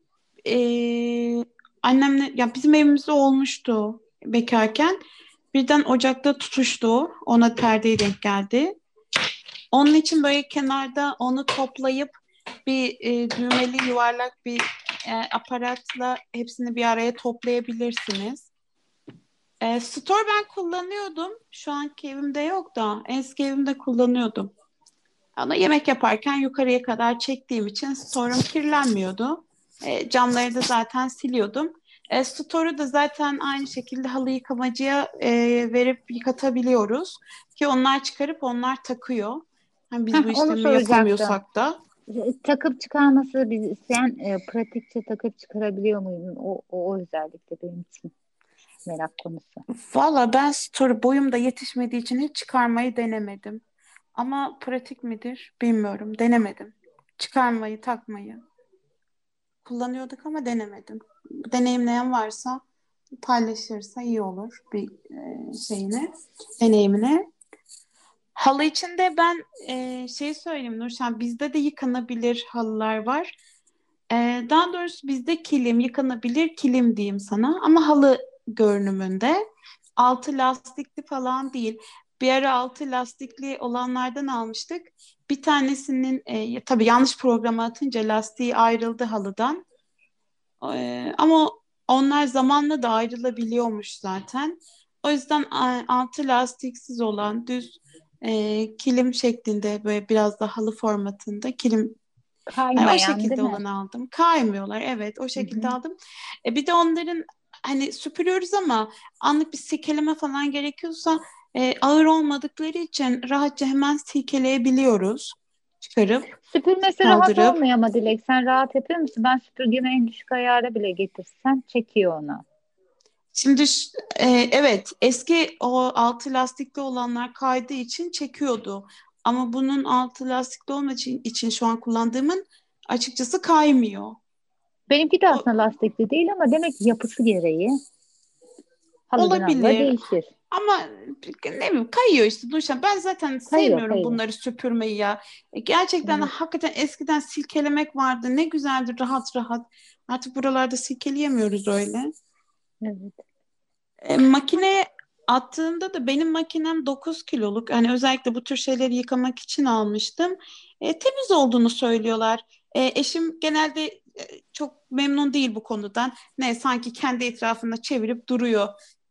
S2: eee annemle ya bizim evimizde olmuştu bekarken. Birden ocakta tutuştu. Ona perdeye denk geldi. Onun için böyle kenarda onu toplayıp bir e, düğmeli yuvarlak bir e, aparatla hepsini bir araya toplayabilirsiniz. E, store ben kullanıyordum. Şu anki evimde yok da eski evimde kullanıyordum. Ama yemek yaparken yukarıya kadar çektiğim için store'um kirlenmiyordu. E, camları da zaten siliyordum. E, store'u da zaten aynı şekilde halı yıkamacıya e, verip yıkatabiliyoruz. Ki onlar çıkarıp onlar takıyor. Hani biz
S1: Heh,
S2: bu
S1: onu
S2: işlemi
S1: soracaktım.
S2: yapamıyorsak da.
S1: E, Takıp çıkarması biz sen e, pratikçe takıp çıkarabiliyor muydun? O, o, o özellikle benim için merak konusu.
S2: Valla ben story boyum da yetişmediği için hiç çıkarmayı denemedim. Ama pratik midir bilmiyorum. Denemedim. Çıkarmayı, takmayı. Kullanıyorduk ama denemedim. Deneyimleyen varsa paylaşırsa iyi olur bir e, şeyini, deneyimini. Halı içinde ben e, şey söyleyeyim Nurşen, bizde de yıkanabilir halılar var. E, daha doğrusu bizde kilim, yıkanabilir kilim diyeyim sana ama halı görünümünde. Altı lastikli falan değil. Bir ara altı lastikli olanlardan almıştık. Bir tanesinin e, tabii yanlış programa atınca lastiği ayrıldı halıdan. E, ama onlar zamanla da ayrılabiliyormuş zaten. O yüzden e, altı lastiksiz olan düz e, kilim şeklinde böyle biraz da halı formatında kilim yani o
S1: Kaymayan değil
S2: şekilde
S1: mi?
S2: olanı aldım. Kaymıyorlar evet o
S1: Hı
S2: şekilde
S1: hı.
S2: aldım. E, bir de onların hani süpürüyoruz ama anlık bir silkeleme falan gerekiyorsa e, ağır olmadıkları için rahatça hemen silkeleyebiliyoruz. Çıkarıp
S1: Süpürmesi rahat
S2: kaldırıp.
S1: olmuyor ama Dilek sen rahat yapıyor musun? Ben süpürgemi en düşük ayara bile getirsem çekiyor onu.
S2: Şimdi ş- e, evet eski o altı lastikli olanlar kaydığı için çekiyordu. Ama bunun altı lastikli olmadığı için, için şu an kullandığımın açıkçası kaymıyor.
S1: Benimki de
S2: O,
S1: aslında lastikli değil ama demek ki yapısı gereği halıdan halıya
S2: olabilir.
S1: değişir.
S2: Ama ne bileyim kayıyor işte Nurşen. Ben zaten
S1: Kayıyor
S2: sevmiyorum
S1: kayıyor.
S2: bunları süpürmeyi ya. E, Gerçekten
S1: Evet,
S2: hakikaten eskiden silkelemek vardı. Ne güzeldi rahat rahat. Artık buralarda silkeleyemiyoruz öyle.
S1: evet.
S2: E, makineye attığımda da benim makinem dokuz kiloluk. Hani özellikle bu tür şeyleri yıkamak için almıştım. E, temiz olduğunu söylüyorlar. E, eşim genelde e, çok memnun değil bu konudan. Ne sanki kendi etrafında çevirip duruyor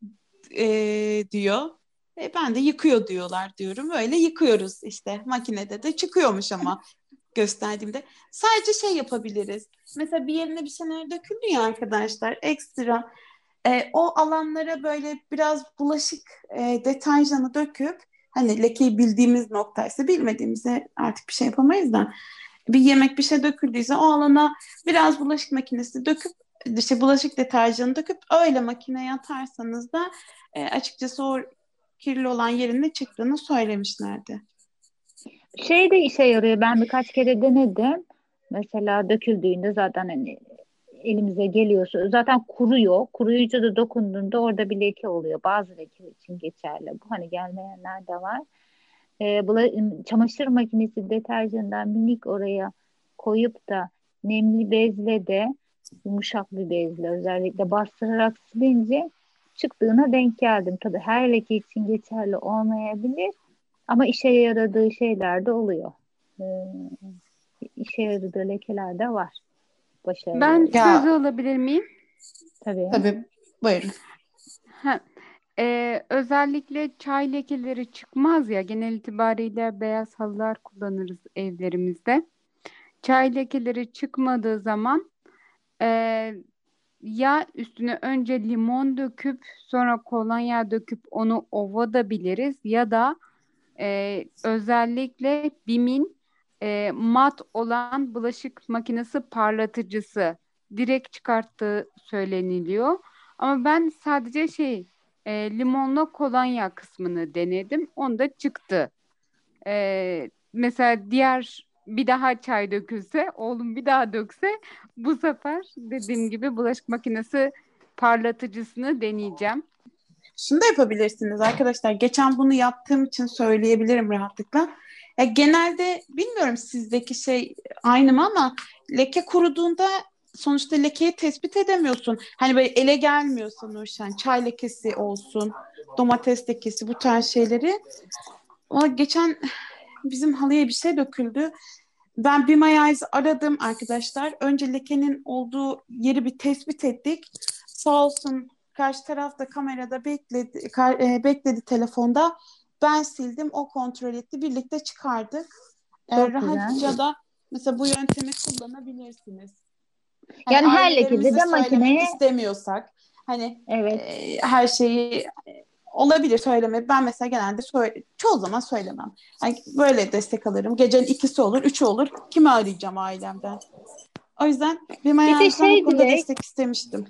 S2: e, diyor. E, ben de yıkıyor diyorlar diyorum. Öyle yıkıyoruz işte. Makinede de çıkıyormuş ama gösterdiğimde. Sadece şey yapabiliriz. Mesela bir yerine bir şeyler döküldü ya arkadaşlar. Ekstra E, o alanlara böyle biraz bulaşık e, deterjanı döküp, hani lekeyi bildiğimiz noktaysa, bilmediğimizde artık bir şey yapamayız da, bir yemek bir şey döküldüyse o alana biraz bulaşık makinesi döküp, işte bulaşık deterjanı döküp öyle makineye atarsanız da e, açıkçası o kirli olan yerin ne çıktığını söylemişlerdi.
S1: Şey de işe yarıyor. Ben birkaç kere denedim. Mesela döküldüğünde zaten hani elimize geliyorsa zaten kuruyor. Kuruyunca da dokunduğunda orada bir leke oluyor. Bazı leke için geçerli. Bu hani gelmeyenler de var. Ee, bula- çamaşır makinesi deterjanından minik oraya koyup da nemli bezle de, yumuşak bir bezle özellikle bastırarak silince çıktığına denk geldim. Tabii her leke için geçerli olmayabilir ama işe yaradığı şeyler de oluyor. Ee, işe yaradığı lekeler de var. Başarılı
S10: Ben
S1: oluyor.
S2: Ya
S10: söz alabilir miyim?
S1: Tabii.
S2: tabii, buyurun.
S10: Ha, e, özellikle çay lekeleri çıkmaz ya, genel itibariyle beyaz halılar kullanırız evlerimizde. Çay lekeleri çıkmadığı zaman e, ya üstüne önce limon döküp sonra kolonya döküp onu ovabiliriz ya da e, özellikle BİM'in e, mat olan bulaşık makinesi parlatıcısı direkt çıkarttığı söyleniliyor. Ama ben sadece şey e, limonla kolonya kısmını denedim. Onda çıktı. E, mesela diğer bir daha çay dökülse, oğlum bir daha dökse, bu sefer dediğim gibi bulaşık makinesi parlatıcısını deneyeceğim.
S2: Şunu da yapabilirsiniz arkadaşlar. Geçen bunu yaptığım için söyleyebilirim rahatlıkla. Ya genelde bilmiyorum sizdeki şey aynı mı, ama leke kuruduğunda sonuçta lekeyi tespit edemiyorsun. Hani böyle ele gelmiyorsa Nurşen, çay lekesi olsun, domates lekesi, bu tarz şeyleri. Ama geçen bizim halıya bir şey döküldü. Ben Be My Eyes'ı aradım arkadaşlar. Önce lekenin olduğu yeri bir tespit ettik. Sağ olsun karşı tarafta kamerada bekledi, ka- e, bekledi telefonda. Ben sildim, o kontrol etti. Birlikte çıkardık. E,
S1: Çok güzel.
S2: rahatça da mesela bu yöntemi kullanabilirsiniz. Hani
S1: Yani her lekede
S2: ailelerimize
S1: de
S2: söylemek
S1: makineye,
S2: istemiyorsak, hani
S1: evet,
S2: e, her şeyi olabilir söyleme. Ben mesela genelde söyle, çoğu zaman söylemem. Yani böyle destek alırım. Gecenin ikisi olur, üçü olur. Kimi arayacağım ailemden? O yüzden bir
S1: bir de
S2: Mayaz'dan bu
S1: şey
S2: konuda
S1: Dilek,
S2: destek istemiştim.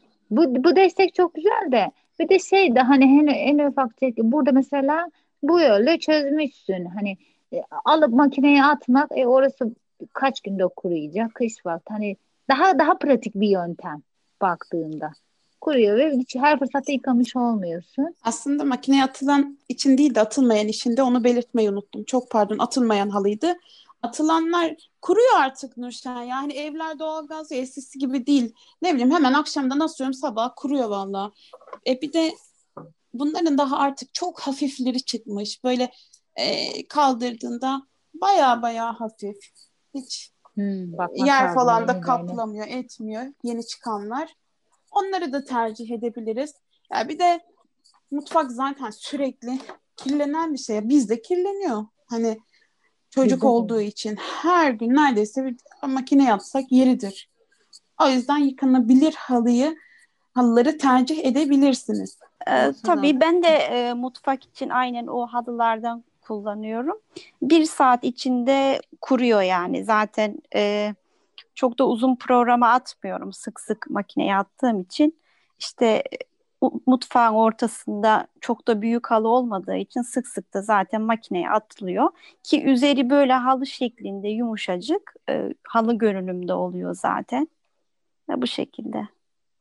S1: bu, bu destek çok güzel de bir de şey de hani en, en ufak şey, burada mesela bu yolu çözmüşsün. Hani e, alıp makineye atmak, e, orası kaç günde kuruyacak, kış vakti. Hani daha daha pratik bir yöntem baktığında. Kuruyor ve hiç her fırsatta yıkamış olmuyorsun.
S2: Aslında makineye atılan için değil de atılmayan için de onu belirtmeyi unuttum. Çok pardon, atılmayan halıydı. Atılanlar kuruyor artık Nurşen. Yani evler doğalgaz ve eskisi gibi değil. Ne bileyim, hemen akşamdan asıyorum, sabah kuruyor valla. E bir de bunların daha artık çok hafifleri çıkmış. Böyle e, kaldırdığında baya baya hafif. Hiç
S1: Hmm, bakmak
S2: yer
S1: lazım
S2: falan da
S1: yenilerine.
S2: kaplamıyor, etmiyor. Yeni çıkanlar. Onları da tercih edebiliriz. Ya bir de mutfak zaten sürekli kirlenen bir şey. Bizde kirleniyor. Hani çocuk
S1: Bizde de.
S2: olduğu için her gün neredeyse bir makine yapsak yeridir. O yüzden yıkanabilir halıyı, halıları tercih edebilirsiniz.
S11: Ee,
S4: Söz
S11: tabii
S4: aldım.
S11: ben de e, mutfak için aynen o halılardan kullanıyorum. Bir saat içinde kuruyor yani. Zaten e, çok da uzun programa atmıyorum sık sık makineye attığım için. İşte u- mutfağın ortasında çok da büyük halı olmadığı için sık sık da zaten makineye atılıyor. Ki üzeri böyle halı şeklinde yumuşacık, e, halı görünümde oluyor zaten. Ve bu şekilde.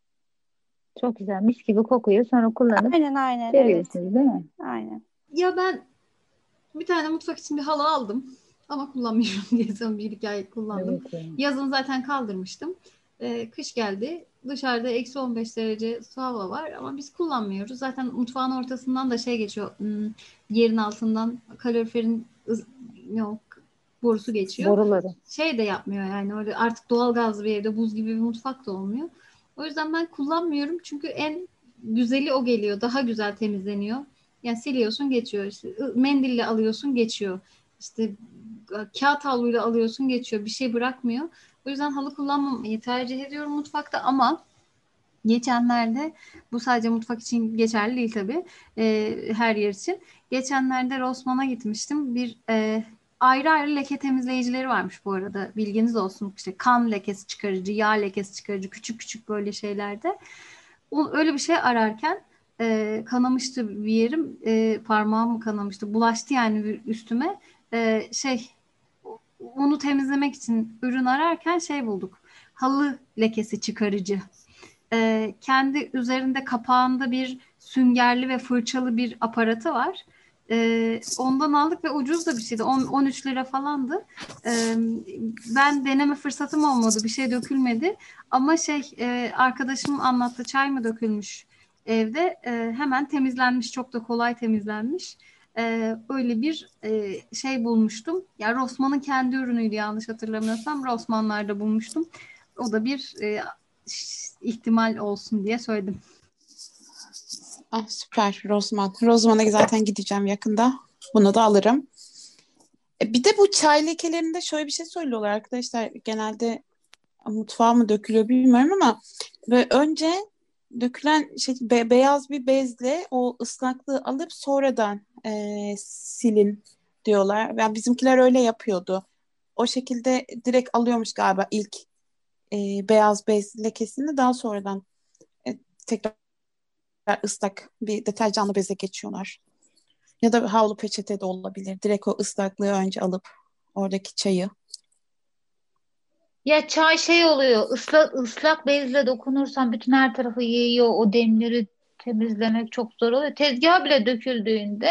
S1: Çok güzel. Mis gibi kokuyor. Sonra kullanıp
S11: Aynen aynen evet.
S1: veriyorsunuz değil mi?
S11: Aynen.
S4: Ya ben bir tane mutfak için bir halı aldım ama kullanmıyorum diye son bir iki ay kullandım.
S1: Evet. Yani.
S4: Yazın zaten kaldırmıştım. Ee, kış geldi. Dışarıda eksi on beş derece su hava var ama biz kullanmıyoruz. Zaten mutfağın ortasından da şey geçiyor. hmm, Yerin altından kaloriferin ız- yok borusu geçiyor.
S1: Boruları.
S4: Şey de yapmıyor yani öyle artık doğalgazlı bir evde buz gibi bir mutfak da olmuyor. O yüzden ben kullanmıyorum çünkü en güzeli o geliyor. Daha güzel temizleniyor. Yani siliyorsun geçiyor. İşte mendille alıyorsun geçiyor. İşte kağıt havluyla alıyorsun geçiyor. Bir şey bırakmıyor. O yüzden halı kullanmamayı tercih ediyorum mutfakta ama Geçenlerde, bu sadece mutfak için geçerli değil tabii, e, her yer için. Geçenlerde Rossmann'a gitmiştim. Bir e, ayrı ayrı leke temizleyicileri varmış bu arada. Bilginiz olsun. İşte kan lekesi çıkarıcı, yağ lekesi çıkarıcı, küçük küçük böyle şeylerde. O, öyle bir şey ararken e, kanamıştı bir yerim. E, parmağım mı kanamıştı? Bulaştı yani üstüme. E, şey onu temizlemek için ürün ararken şey bulduk. Halı lekesi çıkarıcı. Ee, kendi üzerinde kapağında bir süngerli ve fırçalı bir aparatı var. Ee, ondan aldık ve ucuz da bir şeydi. on on üç lira falandı. Ee, ben deneme fırsatım olmadı. Bir şey dökülmedi. Ama şey e, arkadaşım anlattı. Çay mı dökülmüş evde? E, hemen temizlenmiş. Çok da kolay temizlenmiş. E, öyle bir e, şey bulmuştum. Ya Rossmann'ın kendi ürünüydü yanlış hatırlamıyorsam. Rossmann'larda bulmuştum. O da bir e, ihtimal olsun diye söyledim.
S2: Ah, süper Rossmann. Rossmann'a zaten gideceğim yakında. Bunu da alırım. E, bir de bu çay lekelerinde şöyle bir şey söylüyorlar arkadaşlar. Genelde mutfağa mı dökülüyor bilmiyorum ama ve önce dökülen şey be- beyaz bir bezle o ıslaklığı alıp sonradan e, silin diyorlar. Yani bizimkiler öyle yapıyordu. O şekilde direkt alıyormuş galiba ilk e, beyaz bez lekesini, daha sonradan e, tekrar ıslak bir deterjanlı beze geçiyorlar. Ya da havlu peçete de olabilir. Direkt o ıslaklığı önce alıp oradaki çayı.
S1: Ya çay şey oluyor, ıslak ıslak bezle dokunursan bütün her tarafı yayıyor. O demleri temizlemek çok zor oluyor. Tezgaha bile döküldüğünde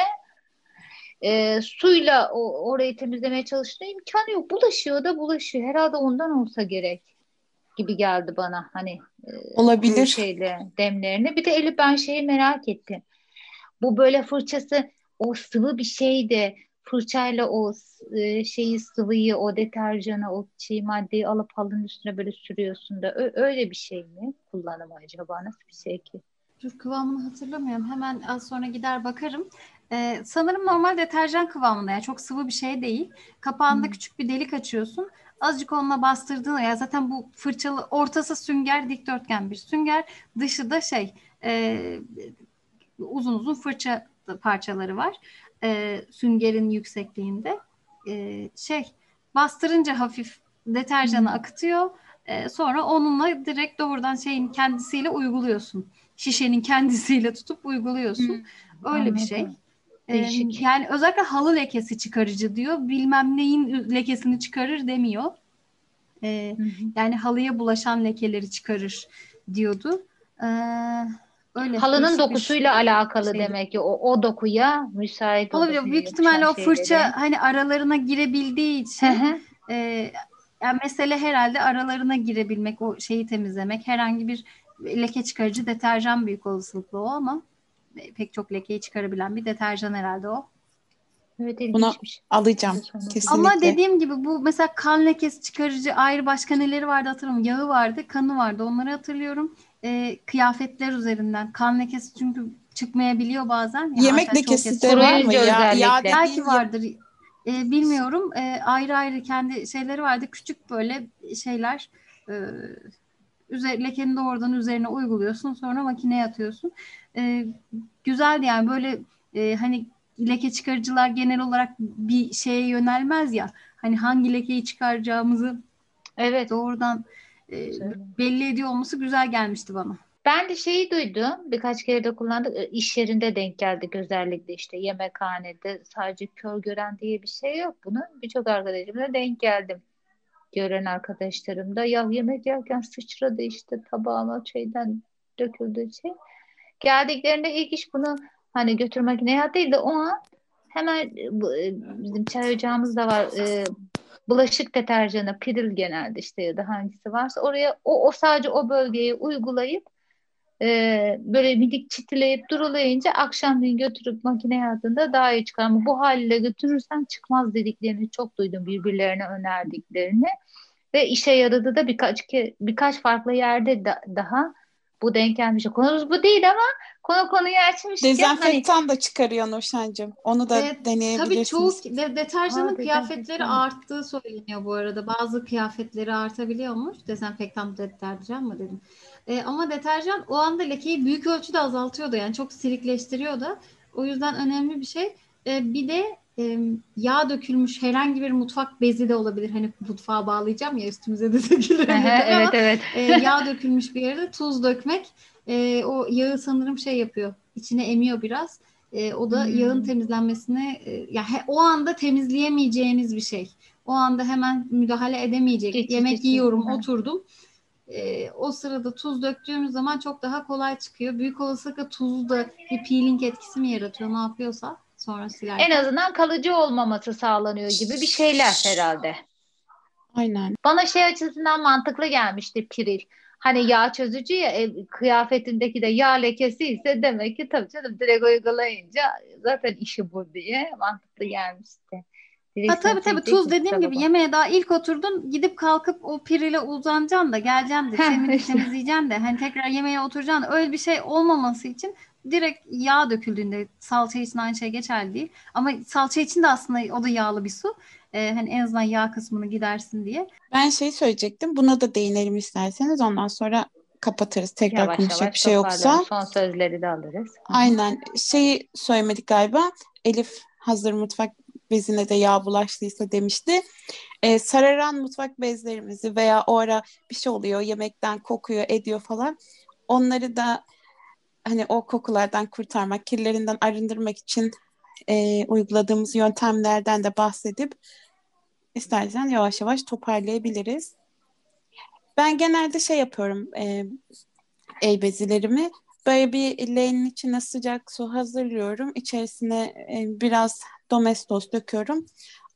S1: e, suyla o, orayı temizlemeye çalıştığında imkanı yok. Bulaşıyor da bulaşıyor. Herhalde ondan olsa gerek gibi geldi bana. Hani e, bu
S2: Olabilir.
S1: şeyle demlerini. Bir de Elif, ben şeyi merak ettim. Bu böyle fırçası o sıvı bir şeydi. Fırçayla o e, şeyi sıvıyı, o deterjanı, o çiğ maddeyi alıp halının üstüne böyle sürüyorsun da Ö- öyle bir şey mi? Kullanımı acaba nasıl bir şey ki?
S4: Dur, kıvamını hatırlamıyorum. Hemen az sonra gider bakarım. Ee, sanırım normal deterjan kıvamında. Yani çok sıvı bir şey değil. Kapağında
S1: Hmm.
S4: küçük bir delik açıyorsun. Azıcık onunla bastırdığında, ya zaten bu fırçalı, ortası sünger, dikdörtgen bir sünger. Dışı da şey e, uzun uzun fırça parçaları var. E, süngerin yüksekliğinde. E, şey bastırınca hafif deterjanı
S1: Hmm.
S4: akıtıyor. E, sonra onunla direkt doğrudan şeyin kendisiyle uyguluyorsun. Şişenin kendisiyle tutup uyguluyorsun.
S1: Hmm.
S4: Öyle bir şey.
S1: Anladım.
S4: E,
S1: Değişik.
S4: yani özellikle halı lekesi çıkarıcı diyor. Bilmem neyin lekesini çıkarır demiyor. E,
S1: Hı hı.
S4: yani halıya bulaşan lekeleri çıkarır diyordu. E, öyle
S1: Halının
S4: değişik bir
S1: dokusuyla alakalı
S4: şeydi.
S1: demek ki o, o dokuya müsait
S4: Olabilir.
S1: olabilir
S4: Büyük
S1: yapışan
S4: ihtimalle o fırça
S1: şeyleri.
S4: hani aralarına girebildiği
S1: Hı
S4: için
S1: hı.
S4: e, yani mesele herhalde aralarına girebilmek, o şeyi temizlemek. Herhangi bir leke çıkarıcı deterjan büyük olasılıkla o, ama e, pek çok lekeyi çıkarabilen bir deterjan herhalde o.
S1: Evet,
S2: Bunu
S1: ilginçmiş.
S2: alacağım
S1: Ama
S4: Ama
S2: kesinlikle.
S4: dediğim gibi bu mesela kan lekesi çıkarıcı ayrı, başka neleri vardı hatırlamıyorum. Yağı vardı, kanı vardı, onları hatırlıyorum. E, kıyafetler üzerinden kan lekesi çünkü çıkmayabiliyor bazen. Yani
S2: Yemek
S4: hatta çoğu
S2: lekesi
S4: kez
S2: de var mı?
S1: Kuruyunca
S2: Ya, yağ
S1: özellikle.
S4: belki
S2: dediğin
S4: vardır. E, bilmiyorum. E, ayrı ayrı kendi şeyleri vardı. Küçük böyle şeyler. E, üzer, lekenin doğrudan üzerine uyguluyorsun. Sonra makineye atıyorsun. E, güzeldi yani, böyle e, hani leke çıkarıcılar genel olarak bir şeye yönelmez ya. Hani hangi lekeyi çıkaracağımızı
S1: Evet.
S4: doğrudan e,
S1: Söyle.
S4: belli ediyor olması güzel gelmişti bana.
S1: Ben de şeyi duydum. Birkaç kere de kullandık. E, İş yerinde denk geldik, özellikle işte yemekhanede. Sadece kör gören diye bir şey yok. Bunu birçok arkadaşımla denk geldim. Gören arkadaşlarım da ya yemek yerken sıçradı işte tabağıma, şeyden döküldü şey. Geldiklerinde ilk iş bunu hani götür makineye değil de o an hemen e, bu, e, bizim çay ocağımız da var. E, bulaşık deterjanı, Piril genelde işte ya da hangisi varsa oraya o, o sadece o bölgeye uygulayıp e, böyle minik çitileyip durulayınca akşamleyin götürüp makineye attığında daha iyi çıkar. Ama bu haliyle götürürsen çıkmaz dediklerini çok duydum, birbirlerine önerdiklerini. Ve işe yaradı da birkaç ke birkaç farklı yerde da- daha bu denk gelmiş. Konumuz bu değil ama konu konuyu açmışken hani
S2: dezenfektan da çıkarıyor Nurşen'cim. Onu da
S4: E, tabii çoğu
S2: deneyebilirsiniz.
S4: de, deterjanın
S1: aa,
S4: kıyafetleri
S1: dezenfektan.
S4: arttığı söyleniyor bu arada. Bazı kıyafetleri artabiliyormuş. Dezenfektan deterjan mı dedim. E, ama deterjan o anda lekeyi büyük ölçüde azaltıyor da, yani çok sirikleştiriyor da. O yüzden önemli bir şey. E, bir de e, yağ dökülmüş herhangi bir mutfak bezi de olabilir. Hani mutfağa bağlayacağım ya, üstümüze de dökülür
S1: evet
S4: ama
S1: evet.
S4: e, yağ dökülmüş bir yerde tuz dökmek e, o yağı sanırım şey yapıyor. İçine emiyor biraz. E, o da
S1: Hmm.
S4: yağın temizlenmesini e, ya he, o anda temizleyemeyeceğiniz bir şey. O anda hemen müdahale edemeyecek.
S1: Geçici
S4: Yemek
S1: şey.
S4: yiyorum,
S1: Hı.
S4: oturdum. E, o sırada tuz döktüğümüz zaman çok daha kolay çıkıyor. Büyük olasılıkla tuzu da bir peeling etkisi mi yaratıyor, ne yapıyorsa sonra
S1: En
S4: silerken.
S1: azından kalıcı olmaması sağlanıyor gibi bir şeyler herhalde.
S2: Aynen.
S1: Bana şey açısından mantıklı gelmişti piril. Hani yağ çözücü ya, e, kıyafetindeki de yağ lekesi ise demek ki tabii canım direkt uygulayınca zaten işi bu diye mantıklı gelmişti.
S4: Ha,
S1: Direkt sen
S4: tabii tabii,
S1: söyleyecek
S4: tuz
S1: misin?
S4: dediğim gibi
S1: Tamam.
S4: yemeğe daha ilk oturdun, gidip kalkıp o pirile uzanacaksın da geleceksin de
S1: Heh,
S4: çeneni
S1: işte.
S4: temizleyeceksin de hani tekrar yemeğe oturacaksın da, öyle bir şey olmaması için direkt yağ döküldüğünde, salça için aynı şey geçerli değil. Ama salça için de aslında o da yağlı bir su. Ee, hani en azından yağ kısmını gidersin diye.
S2: Ben şey söyleyecektim. Buna da değinelim isterseniz. Ondan sonra kapatırız. Tekrar
S1: Yavaş
S2: konuşacak bir
S1: yavaş
S2: şey
S1: toparlayalım.
S2: yoksa.
S1: Son sözleri de alırız. Hı hı.
S2: Aynen. Şeyi söylemedik galiba. Elif hazır mutfak bezine de yağ bulaştıysa demişti. Ee, sararan mutfak bezlerimizi veya o ara bir şey oluyor, yemekten kokuyor, ediyor falan. Onları da hani o kokulardan kurtarmak, kirlerinden arındırmak için e, uyguladığımız yöntemlerden de bahsedip istersen yavaş yavaş toparlayabiliriz. Ben genelde şey yapıyorum, e, el bezilerimi. Böyle bir leğenin içine sıcak su hazırlıyorum. İçerisine e, biraz Domestos döküyorum.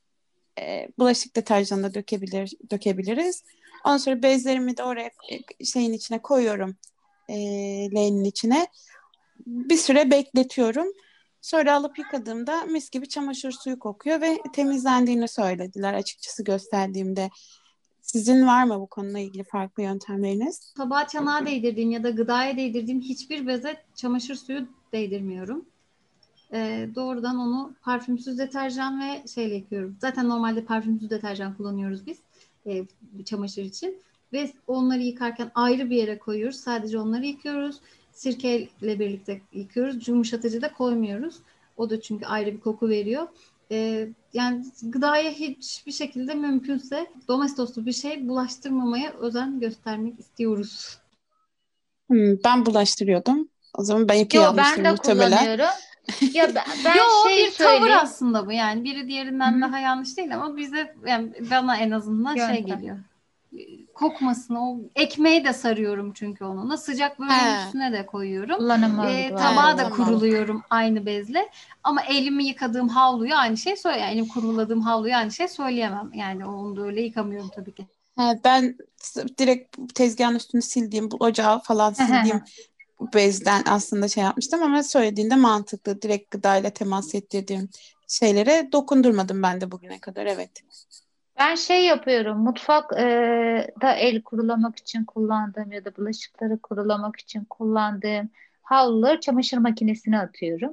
S2: E, bulaşık deterjanı da dökebilir, dökebiliriz. Ondan sonra bezlerimi de oraya e, şeyin içine koyuyorum. E, leğenin içine. Bir süre bekletiyorum. Sonra alıp yıkadığımda mis gibi çamaşır suyu kokuyor ve temizlendiğini söylediler açıkçası gösterdiğimde. Sizin var mı bu konuyla ilgili farklı yöntemleriniz?
S4: Tabağa çanağa değdirdiğim ya da gıdaya değdirdiğim hiçbir beze çamaşır suyu değdirmiyorum. Ee, doğrudan onu parfümsüz deterjan ve şeyle yıkıyorum. Zaten normalde parfümsüz deterjan kullanıyoruz biz e, çamaşır için. Ve onları yıkarken ayrı bir yere koyuyoruz. Sadece onları yıkıyoruz. Sirkeyle birlikte yıkıyoruz. Yumuşatıcı da koymuyoruz. O da çünkü ayrı bir koku veriyor. Ee, yani gıdaya hiçbir şekilde mümkünse domestoslu bir şey bulaştırmamaya özen göstermek istiyoruz.
S2: Hmm, ben bulaştırıyordum. O zaman benimki
S1: Yo,
S2: yanlıştır
S1: ben de
S2: muhtemelen.
S1: kullanıyorum. Ya ben, ben
S4: Yo,
S1: şey
S4: bir tavır
S1: söyleyeyim.
S4: aslında bu, yani biri diğerinden
S1: Hı-hı.
S4: daha yanlış değil ama bize, yani bana en azından şey
S1: Yöntem.
S4: geliyor. Kokmasını, o ekmeği de sarıyorum çünkü onunla. Sıcak böreğin
S2: He.
S4: üstüne de koyuyorum.
S1: Kullanım
S4: E,
S1: algı
S4: tabağa
S1: var.
S4: da
S2: tamam.
S4: kuruluyorum aynı bezle. Ama elimi yıkadığım havluyu aynı şey söyle. Yani elimi kuruladığım havluyu aynı şey söyleyemem. Yani onu da öyle yıkamıyorum tabii ki.
S2: He, ben direkt tezgahın üstünü sildiğim, bu ocağı falan sildiğim bezden aslında şey yapmıştım ama söylediğinde mantıklı. Direkt gıdayla temas ettirdiğim şeylere dokundurmadım ben de bugüne kadar, evet.
S1: Ben şey yapıyorum, mutfak e, da el kurulamak için kullandığım ya da bulaşıkları kurulamak için kullandığım havluları çamaşır makinesine atıyorum.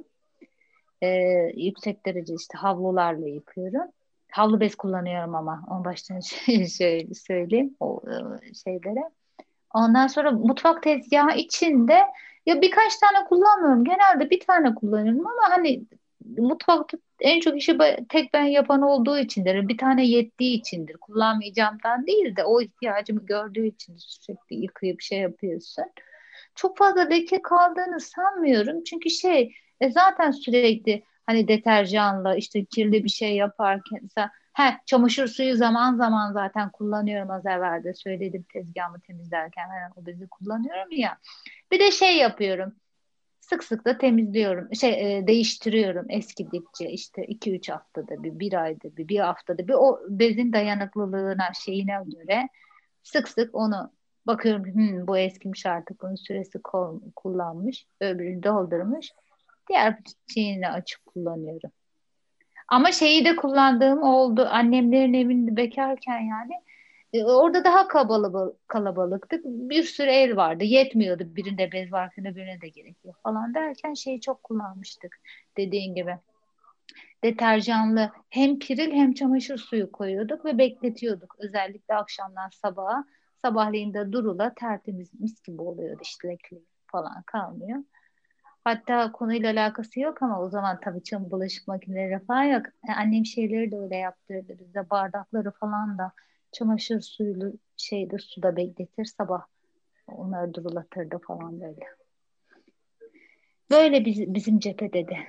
S1: E, Yüksek derece işte havlularla yıkıyorum. Havlu bez kullanıyorum ama onu baştan şöyle söyleyeyim o e, şeylere. Ondan sonra mutfak tezgahı içinde ya birkaç tane kullanmıyorum. Genelde bir tane kullanıyorum ama hani mutfakta en çok işi ba- tek ben yapan olduğu içindir. Bir tane yettiği içindir. Kullanmayacağımdan değil de o ihtiyacımı gördüğü için sürekli yıkayıp şey yapıyorsun. Çok fazla leke kaldığını sanmıyorum. Çünkü şey e, zaten sürekli hani deterjanla işte kirli bir şey yaparken mesela he, çamaşır suyu zaman zaman zaten kullanıyorum, az evvel de söyledim tezgahımı temizlerken hani o bezi kullanıyorum ya. Bir de şey yapıyorum. Sık sık da temizliyorum. Şey e, değiştiriyorum eskidikçe işte iki üç haftada bir, bir ayda bir, bir haftada bir o bezin dayanıklılığına şeyine göre sık sık onu bakıyorum. Hmm, bu eskimiş artık bunun süresi kol- kullanmış. Öbürünü doldurmuş. Diğer şeyini açıp kullanıyorum. Ama şeyi de kullandığım oldu. Annemlerin evinde bekarken yani. E, orada daha kalabalık, kalabalıktık. Bir sürü el vardı. Yetmiyordu. Birinde bez varken öbürüne de gerekiyor falan derken şeyi çok kullanmıştık. Dediğin gibi. Deterjanlı hem piril hem çamaşır suyu koyuyorduk ve bekletiyorduk. Özellikle akşamdan sabaha Sabahleyin de durula tertemiz mis gibi oluyor, işte lekli falan kalmıyor. Hatta konuyla alakası yok ama o zaman tabii çam bulaşık makineleri falan yok. E, annem şeyleri de öyle yaptırdı bize, bardakları falan da çamaşır suyuyla şeyde suda bekletir, sabah onları durulatırdı falan böyle. Böyle biz, bizim cephede de.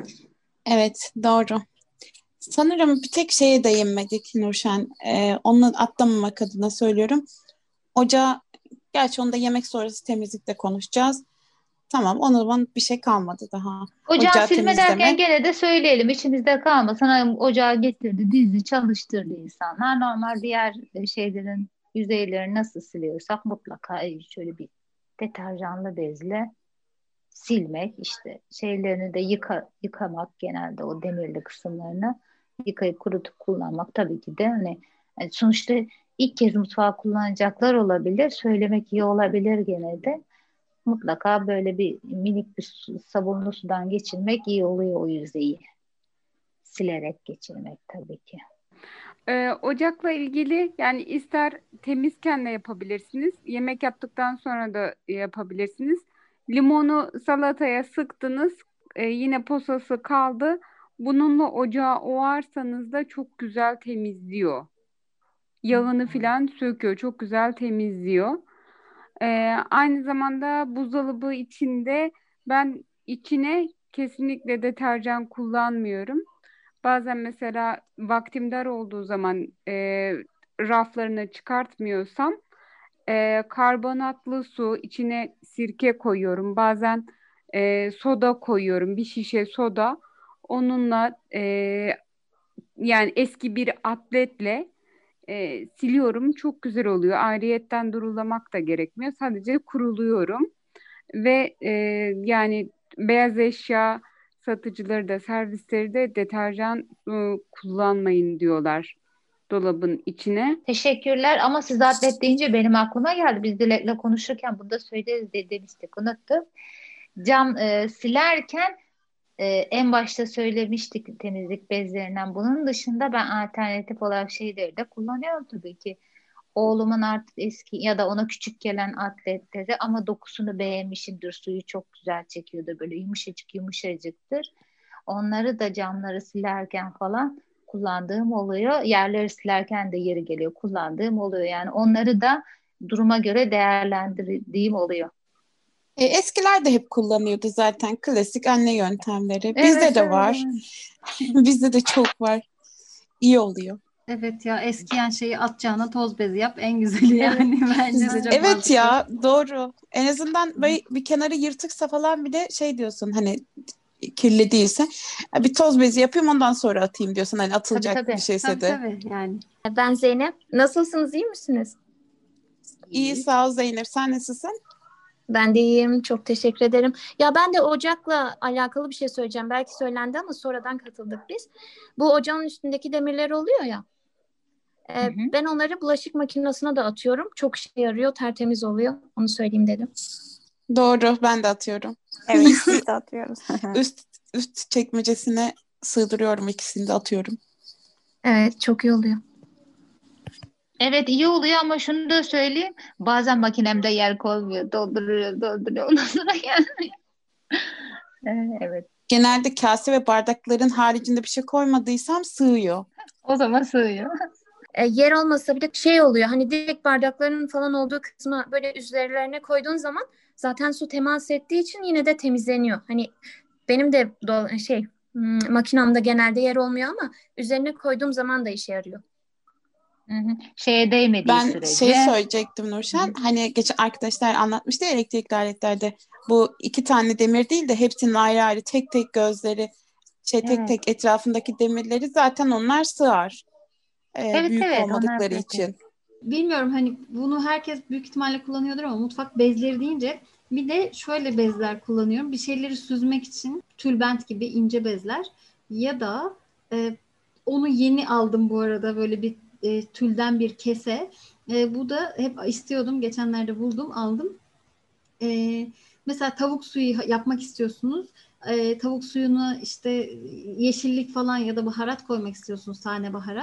S2: Evet, doğru. Sanırım bir tek şeye değinmedik Nurşen. Ee, onu atlamamak adına söylüyorum. Ocağı, gerçi onu da yemek sonrası temizlikte konuşacağız. Tamam, o zaman bir şey kalmadı daha.
S1: Ocağı
S2: Ocağı
S1: silme derken
S2: temizleme.
S1: gene de söyleyelim, içimizde kalmasın. Hani ocağı getirdi, dizdi, çalıştırdı insanlar. Normal diğer şeylerin yüzeylerini nasıl siliyorsak mutlaka şöyle bir deterjanlı bezle silmek, işte şeylerini de yıka, yıkamak, genelde o demirli kısımlarını yıkayıp kurutup kullanmak tabii ki de hani yani sonuçta ilk kez mutfağı kullanacaklar olabilir. Söylemek iyi olabilir gene de. Mutlaka böyle bir minik bir su, sabunlu sudan geçirmek iyi oluyor o yüzeyi. Silerek geçirmek tabii ki.
S10: Ee, ocakla ilgili yani ister temizken de yapabilirsiniz. Yemek yaptıktan sonra da yapabilirsiniz. Limonu salataya sıktınız. e, yine posası kaldı. Bununla ocağı ovarsanız da çok güzel temizliyor. Yağını filan söküyor. Çok güzel temizliyor. Ee, aynı zamanda buzdolabı içinde ben içine kesinlikle deterjan kullanmıyorum. Bazen mesela vaktim dar olduğu zaman e, raflarını çıkartmıyorsam e, karbonatlı su içine sirke koyuyorum. Bazen e, soda koyuyorum. Bir şişe soda. Onunla e, yani eski bir atletle e, siliyorum. Çok güzel oluyor. Ayrıyetten durulamak da gerekmiyor. Sadece kuruluyorum. Ve e, yani beyaz eşya satıcıları da servisleri de deterjan e, kullanmayın diyorlar dolabın içine.
S1: Teşekkürler ama siz atlet deyince benim aklıma geldi. Biz Dilek'le konuşurken bunu da söyleriz diye demiştik, unuttum. Cam e, silerken e, en başta söylemiştik temizlik bezlerinden. Bunun dışında ben alternatif olarak şeyleri de kullanıyorum tabii ki. Oğlumun artık eski ya da ona küçük gelen atletleri ama dokusunu beğenmişimdir. Suyu çok güzel çekiyordur. Böyle yumuşacık yumuşacıktır. Onları da camları silerken falan kullandığım oluyor. Yerleri silerken de yeri geliyor kullandığım oluyor. Yani onları da duruma göre değerlendirdiğim oluyor.
S2: E, eskiler de hep kullanıyordu zaten. Klasik anne yöntemleri.
S1: Evet,
S2: Bizde de
S1: evet.
S2: var. Bizde de çok var. İyi oluyor.
S4: Evet ya, eskiyen şeyi atacağına toz bezi yap, en güzeli yani bence de çok
S2: Evet
S4: mantıklı.
S2: ya, doğru. En azından böyle bir kenarı yırtıksa falan bir de şey diyorsun, hani kirli değilse bir toz bezi yapayım ondan sonra atayım diyorsun, hani atılacak
S1: Tabii, tabii.
S2: bir şeyse
S4: Tabii
S2: de.
S4: tabii yani.
S13: Ben Zeynep. Nasılsınız? İyi misiniz?
S2: İyi, sağ ol Zeynep. Sen nasılsın?
S13: Ben de iyiyim. Çok teşekkür ederim. Ya ben de ocakla alakalı bir şey söyleyeceğim. Belki söylendi ama sonradan katıldık biz. Bu ocağın üstündeki demirler oluyor ya. E,
S1: Hı hı.
S13: ben onları bulaşık makinesine de atıyorum. Çok işe yarıyor. Tertemiz oluyor. Onu söyleyeyim dedim.
S2: Doğru, ben de atıyorum.
S11: Evet, biz de atıyoruz.
S2: Üst üst çekmecesine sığdırıyorum, ikisini de atıyorum.
S13: Evet, çok iyi oluyor.
S1: Evet, iyi oluyor ama şunu da söyleyeyim. Bazen makinemde yer koymuyor. Dolduruyor, dolduruyor. Ondan sonra gelmiyor. Ee, Evet.
S2: Genelde kase ve bardakların haricinde bir şey koymadıysam sığıyor.
S1: O zaman sığıyor.
S13: E, yer olmasa bile şey oluyor. Hani direkt bardakların falan olduğu kısmı böyle üzerlerine koyduğun zaman zaten su temas ettiği için yine de temizleniyor. Hani benim de do- şey hmm, makinamda genelde yer olmuyor ama üzerine koyduğum zaman da işe yarıyor.
S1: Hı hı. Şeye değmediği
S2: Ben
S1: sürece.
S2: şey söyleyecektim Nurşen. Hani geçen arkadaşlar anlatmıştı ya, elektrikli aletlerde bu iki tane demir değil de hepsinin ayrı ayrı tek tek gözleri, şey tek
S1: Evet.
S2: tek etrafındaki demirleri, zaten onlar sığar. Ee,
S1: Evet,
S2: büyük
S1: evet, onlar
S2: olmadıkları
S1: pratik.
S2: için.
S4: Bilmiyorum, hani bunu herkes büyük ihtimalle kullanıyordur ama mutfak bezleri deyince bir de şöyle bezler kullanıyorum. Bir şeyleri süzmek için tülbent gibi ince bezler ya da e, onu yeni aldım bu arada, böyle bir e, tülden bir kese. E, bu da hep istiyordum. Geçenlerde buldum, aldım. E, mesela tavuk suyu yapmak istiyorsunuz. E, tavuk suyunu işte yeşillik falan ya da baharat koymak istiyorsunuz, tane baharat.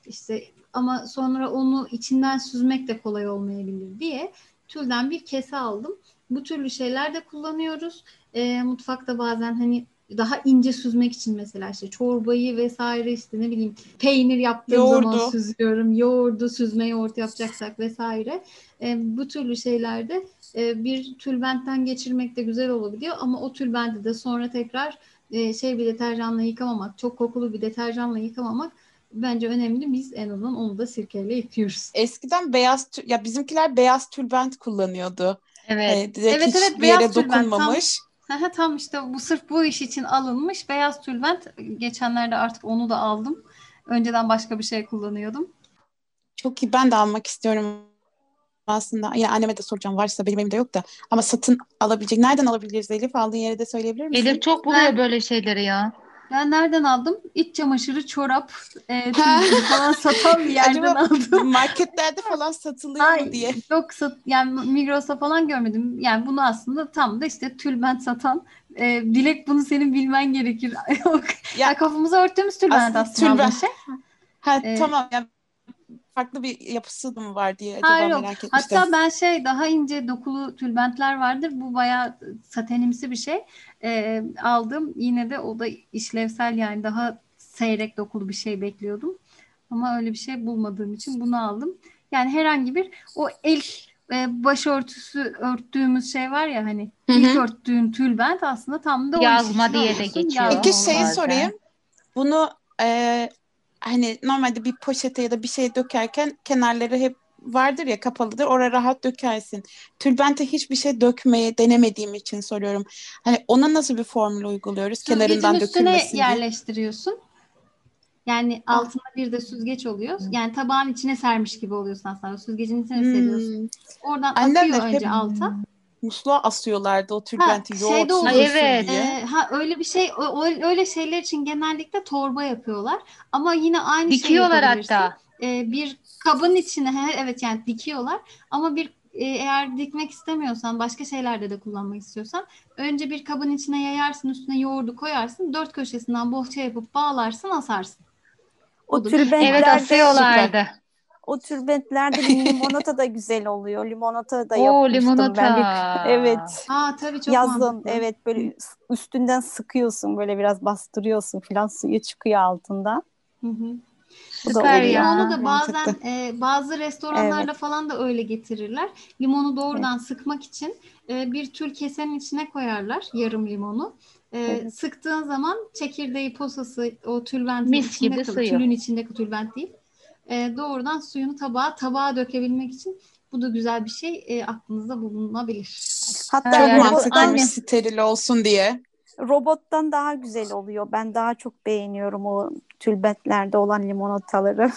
S4: İşte ama sonra onu içinden süzmek de kolay olmayabilir diye tülden bir kese aldım. Bu türlü şeyler de kullanıyoruz. E, mutfakta bazen hani daha ince süzmek için mesela işte çorbayı vesaire işte ne bileyim peynir yaptığım zaman
S2: Yoğurdu.
S4: süzüyorum. Yoğurdu, süzme yoğurt yapacaksak vesaire. E, bu türlü şeylerde e, bir tülbentten geçirmek de güzel olabiliyor ama o tülbenti de sonra tekrar e, şey bir deterjanla yıkamamak, çok kokulu bir deterjanla yıkamamak bence önemli. Biz en azından onu da sirkeyle yıkıyoruz.
S2: Eskiden beyaz tül- ya bizimkiler beyaz tülbent kullanıyordu.
S1: Evet.
S2: Hani direkt
S4: Evet evet
S2: hiçbir
S4: beyaz
S2: yere
S4: tülbent tam
S2: dokunmamış.
S4: Aha, tam işte bu sırf bu iş için alınmış beyaz tülbent. Geçenlerde artık onu da aldım. Önceden başka bir şey kullanıyordum.
S2: Çok iyi. Ben de almak istiyorum aslında. Ya anneme de soracağım. Varsa benim elimde yok da. Ama satın alabilecek. Nereden alabiliriz Elif? Aldığın yeri de söyleyebilir misin?
S1: Elif çok buluyor
S4: Ben
S1: böyle şeyleri ya.
S4: ben nereden aldım? İç çamaşırı, çorap, e,
S2: Ha.
S4: tülbenti falan satan bir yerden
S2: Acaba
S4: aldım.
S2: marketlerde falan satılıyor
S4: Ay
S2: mu diye.
S4: yok sat, yani Migros'ta falan görmedim. Yani bunu aslında tam da işte tülbent satan. E, Dilek bunu senin bilmen gerekir. Yok.
S2: Ya
S4: Ya kafamızı örttüğümüz tülbent
S2: aslında
S4: aslında aldığın
S2: tülbent.
S4: şey.
S2: Ha
S4: E,
S2: tamam. Ya farklı bir yapısı mı var diye
S4: Hayır
S2: acaba
S4: yok.
S2: merak etmiştim.
S4: Hatta ben şey daha ince dokulu tülbentler vardır. Bu bayağı satenimsi bir şey. Ee, aldım. Yine de o da işlevsel yani daha seyrek dokulu bir şey bekliyordum. Ama öyle bir şey bulmadığım için bunu aldım. Yani herhangi bir o el e, başörtüsü örttüğümüz şey var ya hani
S2: Hı
S4: ilk
S2: hı.
S4: örttüğün tülbent aslında tam da o iş
S1: Yazma
S4: için
S1: diye de
S4: alıyorsun.
S1: geçiyor
S4: Yazma
S2: Peki şeyi
S4: olarak.
S2: sorayım.
S1: bazen.
S2: Bunu e, hani normalde bir poşete ya da bir şeye dökerken kenarları hep vardır ya kapalıdır. Oraya rahat dökersin. Tülbente hiçbir şey dökmeye denemediğim için soruyorum. Hani ona nasıl bir formül uyguluyoruz
S4: Süzgecin
S2: kenarından
S4: üstüne
S2: dökülmesin diye?
S4: yerleştiriyorsun. Yani
S2: Ah.
S4: altında bir de süzgeç oluyor. Yani tabağın içine sermiş gibi oluyorsun aslında. Süzgecin içine seriyorsun.
S2: Hmm.
S4: Oradan
S2: Annemler
S4: akıyor
S2: hep
S4: önce alta.
S2: musluğa asıyorlardı o
S4: Ha
S2: tülbenti yoğurt
S4: şeyde olur.
S1: Ay
S2: süzülsün
S1: evet.
S2: diye.
S4: Ee, ha öyle bir şey o- o- öyle şeyler için genellikle torba yapıyorlar. Ama yine aynı şeyi
S1: Dikiyorlar
S4: yapabilirsin.
S1: hatta.
S4: Ee, bir kabın içine he, evet yani dikiyorlar. Ama bir e, eğer dikmek istemiyorsan başka şeylerde de kullanmak istiyorsan önce bir kabın içine yayarsın üstüne yoğurdu koyarsın dört köşesinden bohça yapıp bağlarsın asarsın.
S11: O
S4: Budur.
S1: Evet
S11: tülbentlerde
S1: asıyorlardı.
S11: o tülbentlerde limonata da güzel oluyor. Limonata da
S1: Oo
S11: yapmıştım ben bir evet.
S1: limonata.
S4: Aa tabii çok
S11: Yazın
S4: mantıklı.
S11: evet böyle üstünden sıkıyorsun böyle biraz bastırıyorsun filan suyu çıkıyor altından.
S4: Hı hı.
S11: Bu da
S1: Süper
S11: oluyor.
S4: Limonu
S1: ya.
S4: da
S2: Mantıklı.
S4: bazen e, bazı restoranlarda
S11: Evet.
S4: falan da öyle getirirler. Limonu
S11: Evet.
S4: doğrudan sıkmak için e, bir tül kesenin içine koyarlar yarım limonu. E,
S11: Evet.
S4: sıktığın zaman çekirdeği, posası o tülbentin
S1: Mis
S4: içinde
S1: gibi
S4: kalır.
S1: suyu.
S4: Tülün içindeki tülbent değil. E, doğrudan suyunu tabağa tabağa dökebilmek için bu da güzel bir şey e, aklınızda bulunabilir.
S11: Hatta
S2: Çok
S1: Yani bu
S2: mantıklıymış
S1: annem
S2: steril olsun diye.
S11: robottan daha güzel oluyor. Ben daha çok beğeniyorum o tülbentlerde olan limonataları.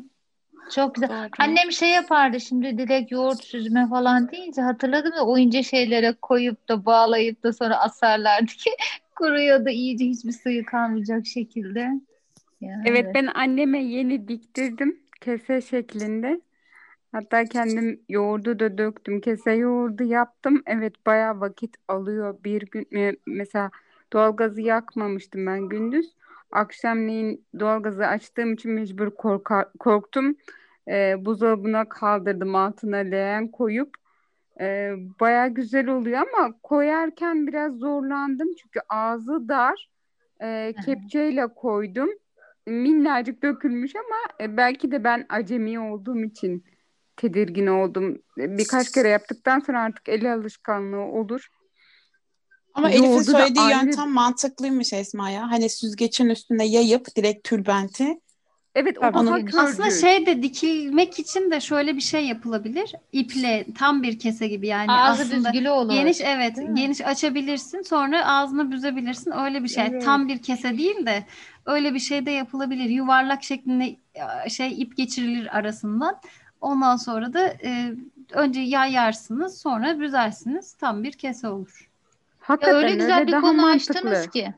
S1: çok güzel.
S2: Doğru.
S1: Annem şey yapardı şimdi Dilek yoğurt süzme falan deyince hatırladım da o ince şeylere koyup da bağlayıp da sonra asarlardı ki kuruyordu iyice hiçbir suyu kalmayacak şekilde. Ya
S10: Evet
S1: evet.
S10: ben anneme yeni diktirdim kese şeklinde. Hatta kendim yoğurdu da döktüm. Kese yoğurdu yaptım. Evet bayağı vakit alıyor. Bir gün e, mesela doğalgazı yakmamıştım ben gündüz. Akşamleyin doğalgazı açtığım için mecbur korka, korktum. E, buzdolabına kaldırdım altına leğen koyup. E, bayağı güzel oluyor ama koyarken biraz zorlandım. Çünkü ağzı dar. E, kepçeyle koydum. Minnacık dökülmüş ama e, belki de ben acemi olduğum için tedirgin oldum. Birkaç kere yaptıktan sonra artık el alışkanlığı olur.
S2: Ama Elif'in
S10: Yoğurdu da
S2: söylediği
S10: ayrı.
S2: yöntem mantıklıymış Esma ya. Hani süzgecin üstüne yayıp direkt tülbenti.
S10: Evet o
S1: Tabii
S2: Onu
S10: daha
S1: geniş.
S4: Aslında
S10: kördür.
S4: şey de dikilmek için de şöyle bir şey yapılabilir. İple tam bir kese gibi yani
S1: Ağzı
S4: aslında
S1: büzgülü olur.
S4: geniş evet
S1: Değil mi?
S4: geniş açabilirsin sonra ağzını büzebilirsin öyle bir şey.
S10: Evet.
S4: Tam bir kese değil de öyle bir şey de yapılabilir. Yuvarlak şeklinde e, şey ip geçirilir arasından. Ondan sonra da e, önce yayarsınız sonra büzersiniz tam bir kese olur.
S1: Ya öyle
S10: Hakikaten
S1: güzel
S10: öyle
S1: bir
S10: daha
S1: konu açtınız
S10: mantıklı.
S1: ki.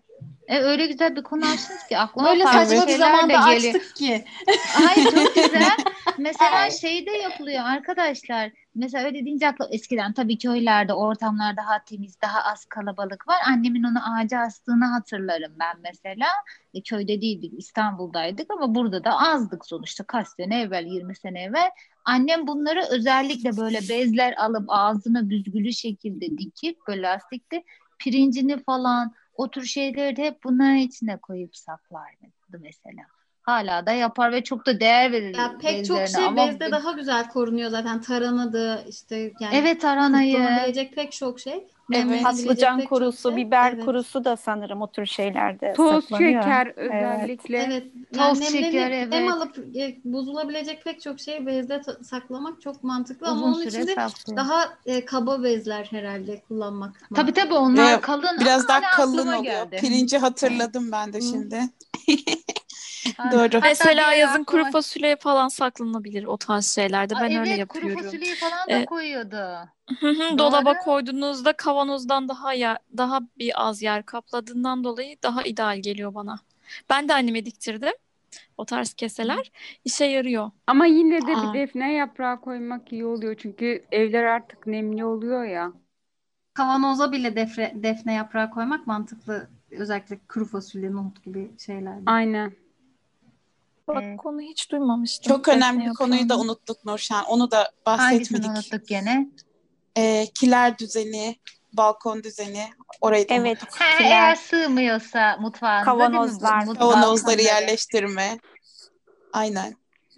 S1: E, öyle güzel bir konu açtınız ki aklıma
S4: Böyle
S1: farklı
S4: saçma bir
S1: şeyler de
S4: zamanda
S1: geliyor.
S4: açtık ki.
S1: Ay çok güzel. Mesela şey de yapılıyor arkadaşlar. Mesela öyle deyince aklı eskiden tabii köylerde ortamlar daha temiz, daha az kalabalık var. Annemin onu ağaca astığını hatırlarım ben mesela. E, köyde değildik, İstanbul'daydık ama burada da azdık sonuçta. Kaç sene evvel, yirmi sene evvel. Annem bunları özellikle böyle bezler alıp ağzına büzgülü şekilde dikip böyle lastikte pirincini falan o tür şeyleri de hep bunların içine koyup saklardı mesela. Hala da yapar ve çok da değer verir
S4: Ya pek çok
S1: bezlerine
S4: şey
S1: ama
S4: bezde daha güzel korunuyor zaten. Tarhanadı işte yani
S1: evet taranayı
S4: kullanabilecek pek çok şey.
S2: Evet.
S11: Patlıcan
S4: Pek çok
S11: kurusu,
S4: şey.
S11: biber
S4: Evet.
S11: kurusu da sanırım o tür şeylerde
S10: Toz
S11: saklanıyor.
S10: şeker
S11: Evet.
S10: özellikle.
S4: Evet. Yani
S1: toz şeker
S4: nemlenip nem
S1: evet
S4: alıp e, bozulabilecek pek çok şeyi bezde ta- saklamak çok mantıklı ama
S1: uzun
S4: onun
S1: süre
S4: için de
S1: saklıyor.
S4: daha e, kaba bezler herhalde kullanmak
S1: Tabii
S4: mantıklı.
S1: tabii onlar
S2: Ve
S1: kalın
S2: biraz
S1: ama
S2: daha
S1: hani
S2: kalın
S1: aklıma
S2: oluyor.
S1: geldi.
S2: Pirinci hatırladım ben de
S4: Hı.
S2: şimdi.
S1: Aynen.
S2: Doğru.
S1: Hatta
S6: Mesela
S1: diğer
S6: yazın kuru
S1: aklıma
S6: fasulye falan saklanabilir o tarz şeylerde.
S1: Aa,
S6: Ben öyle
S1: evet kuru
S6: yapıyorum.
S1: fasulyeyi falan da
S6: E,
S1: koyuyordu.
S6: hı hı,
S1: Doğru.
S6: dolaba koyduğunuzda kavanozdan daha yer, daha bir az yer kapladığından dolayı daha ideal geliyor bana. Ben de anneme diktirdim o tarz keseler. İşe yarıyor.
S10: Ama yine de bir
S2: Aa,
S10: defne yaprağı koymak iyi oluyor. Çünkü evler artık nemli oluyor ya.
S4: Kavanoza bile defre, defne yaprağı koymak mantıklı. Özellikle kuru fasulye, nohut gibi şeylerde.
S10: Aynen.
S6: Bak
S1: Evet.
S6: konu hiç duymamıştım.
S2: çok
S6: Defne
S2: önemli bir konuyu da
S6: yaprağını.
S2: unuttuk Nurşen. Onu da
S1: Hangisini
S2: bahsetmedik.
S1: unuttuk gene?
S2: Ee, kiler düzeni, balkon düzeni. Orayı da
S11: Evet,
S2: unuttuk.
S1: Ha, eğer
S11: kiler,
S1: sığmıyorsa mutfağınıza değil mi? Bu
S11: kavanozlar
S1: mut
S11: falan.
S2: Kavanozları
S1: balkonları.
S2: yerleştirme. Aynen.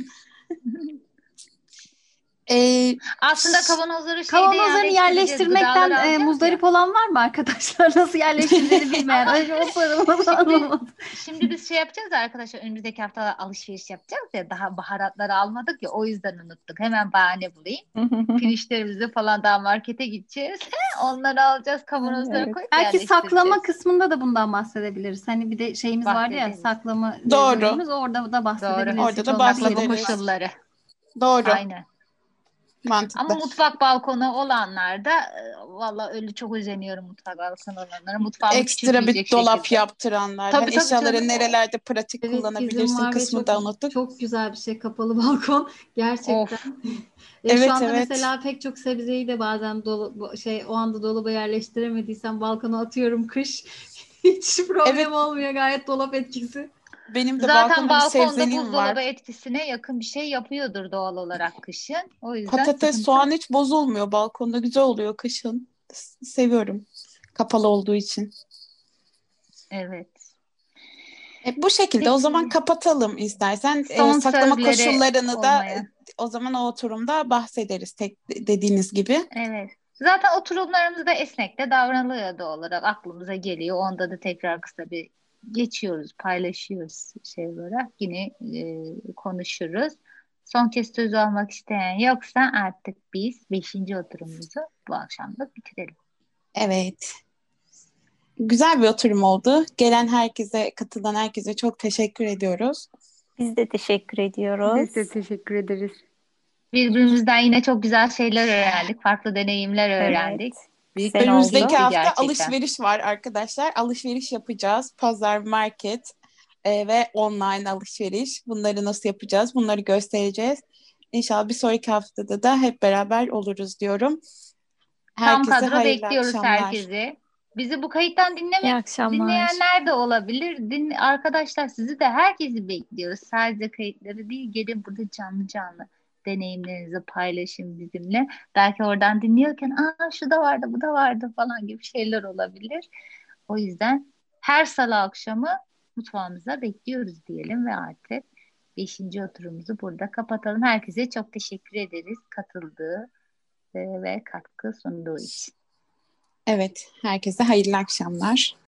S2: Ee,
S1: Aslında kavanozları şeyde
S4: Kavanozlarını
S1: yerleştireceğiz. Gıdaları
S4: yerleştirmekten e,
S1: alacağız
S4: muzdarip
S1: ya.
S4: olan var mı arkadaşlar? Nasıl yerleştirdiğini bilmeyen.
S1: Ama
S4: Önce o sorunu
S1: şimdi
S4: anlamadım.
S1: şimdi biz şey yapacağız ya arkadaşlar önümüzdeki hafta alışveriş yapacağız ya daha baharatları almadık ya o yüzden unuttuk. Hemen bahane bulayım. Pirinçlerimizi falan daha markete gideceğiz. Onları alacağız kavanozlara
S11: Evet.
S1: koyup
S4: Belki saklama
S1: yerleştireceğiz.
S4: kısmında da bundan bahsedebiliriz. Hani bir de şeyimiz vardı ya
S1: Bahsederiz.
S4: saklama e,
S2: doğru.
S4: bölümümüz orada da
S1: Doğru.
S4: bahsedebiliriz
S2: Orada
S4: hiç
S2: da
S4: olmazsa
S1: Saklama
S4: bir
S2: bahsederiz.
S4: mutfak.
S1: koşulları.
S2: Doğru.
S1: Aynen. Ama
S2: Mantıklı.
S1: mutfak balkonu olanlarda e, valla öyle çok özeniyorum mutfak balkonu olanlara. Mutfağımı
S2: Ekstra bir
S1: küçültmeyecek
S2: dolap
S1: şekilde.
S2: yaptıranlar.
S1: Tabii
S2: Hani
S1: tabii
S2: eşyaları
S1: canım. O,
S2: nerelerde pratik
S4: Evet izin
S2: kullanabilirsin
S4: var ve
S2: kısmını
S4: çok
S2: da unuttuk.
S4: çok güzel bir şey kapalı balkon gerçekten.
S1: of.
S4: E, şu
S2: Evet
S4: anda
S2: evet.
S4: mesela pek çok sebzeyi de bazen dolu, bu- şey o anda dolaba yerleştiremediysem balkona atıyorum kış. Hiç
S2: Evet
S4: problem olmuyor gayet dolap etkisi.
S2: benim de
S1: Zaten
S2: balkonda bir
S1: balkonda
S2: sebzeliğim
S1: buzdolabı
S2: var.
S1: etkisine yakın bir şey yapıyordur doğal olarak kışın. O yüzden
S2: Patates,
S1: sıkıntı.
S2: soğan hiç bozulmuyor. Balkonda güzel oluyor kışın. S- Seviyorum. Kapalı olduğu için.
S1: Evet.
S2: E, bu şekilde o zaman
S1: Peki
S2: kapatalım istersen. E,
S1: son
S2: saklama
S1: sözleri
S2: koşullarını da e,
S1: olmaya.
S2: o zaman o oturumda bahsederiz tek dediğiniz gibi.
S1: Evet. Zaten oturumlarımızda esnek de davranılıyor doğal olarak aklımıza geliyor. Onda da tekrar kısa bir geçiyoruz, paylaşıyoruz şey olarak. Yine e, konuşuruz. Son kez söz almak isteyen yoksa artık biz beşinci oturumumuzu bu akşam da bitirelim.
S2: Evet. Güzel bir oturum oldu. Gelen herkese, katılan herkese çok teşekkür ediyoruz.
S11: Biz de teşekkür ediyoruz.
S10: Biz de teşekkür ederiz.
S1: Birbirimizden yine çok güzel şeyler öğrendik. Farklı deneyimler
S11: Evet.
S1: öğrendik. Büyük
S11: Güzel
S1: bir
S11: oldu.
S2: Önümüzdeki
S1: keyifti
S2: hafta
S1: gerçekten.
S2: alışveriş var arkadaşlar. Alışveriş yapacağız. Pazar, market e, ve online alışveriş. Bunları nasıl yapacağız? Bunları göstereceğiz. İnşallah bir sonraki haftada da hep beraber oluruz diyorum.
S1: Tam
S2: Herkese
S1: kadro
S2: hayırlı
S1: bekliyoruz
S2: akşamlar.
S1: herkesi. Bizi bu kayıttan
S6: İyi
S1: dinleme,
S6: akşamlar.
S1: dinleyenler de olabilir. Din, arkadaşlar sizi de herkesi bekliyoruz. Sadece kayıtları değil, gelin burada canlı canlı deneyimlerinizi paylaşın bizimle. Belki oradan dinliyorken aa şu da vardı, bu da vardı falan gibi şeyler olabilir. O yüzden her salı akşamı mutfağımıza bekliyoruz diyelim ve artık beşinci oturumuzu burada kapatalım. Herkese çok teşekkür ederiz katıldığı e, ve katkı sunduğu için.
S2: Evet, herkese hayırlı akşamlar.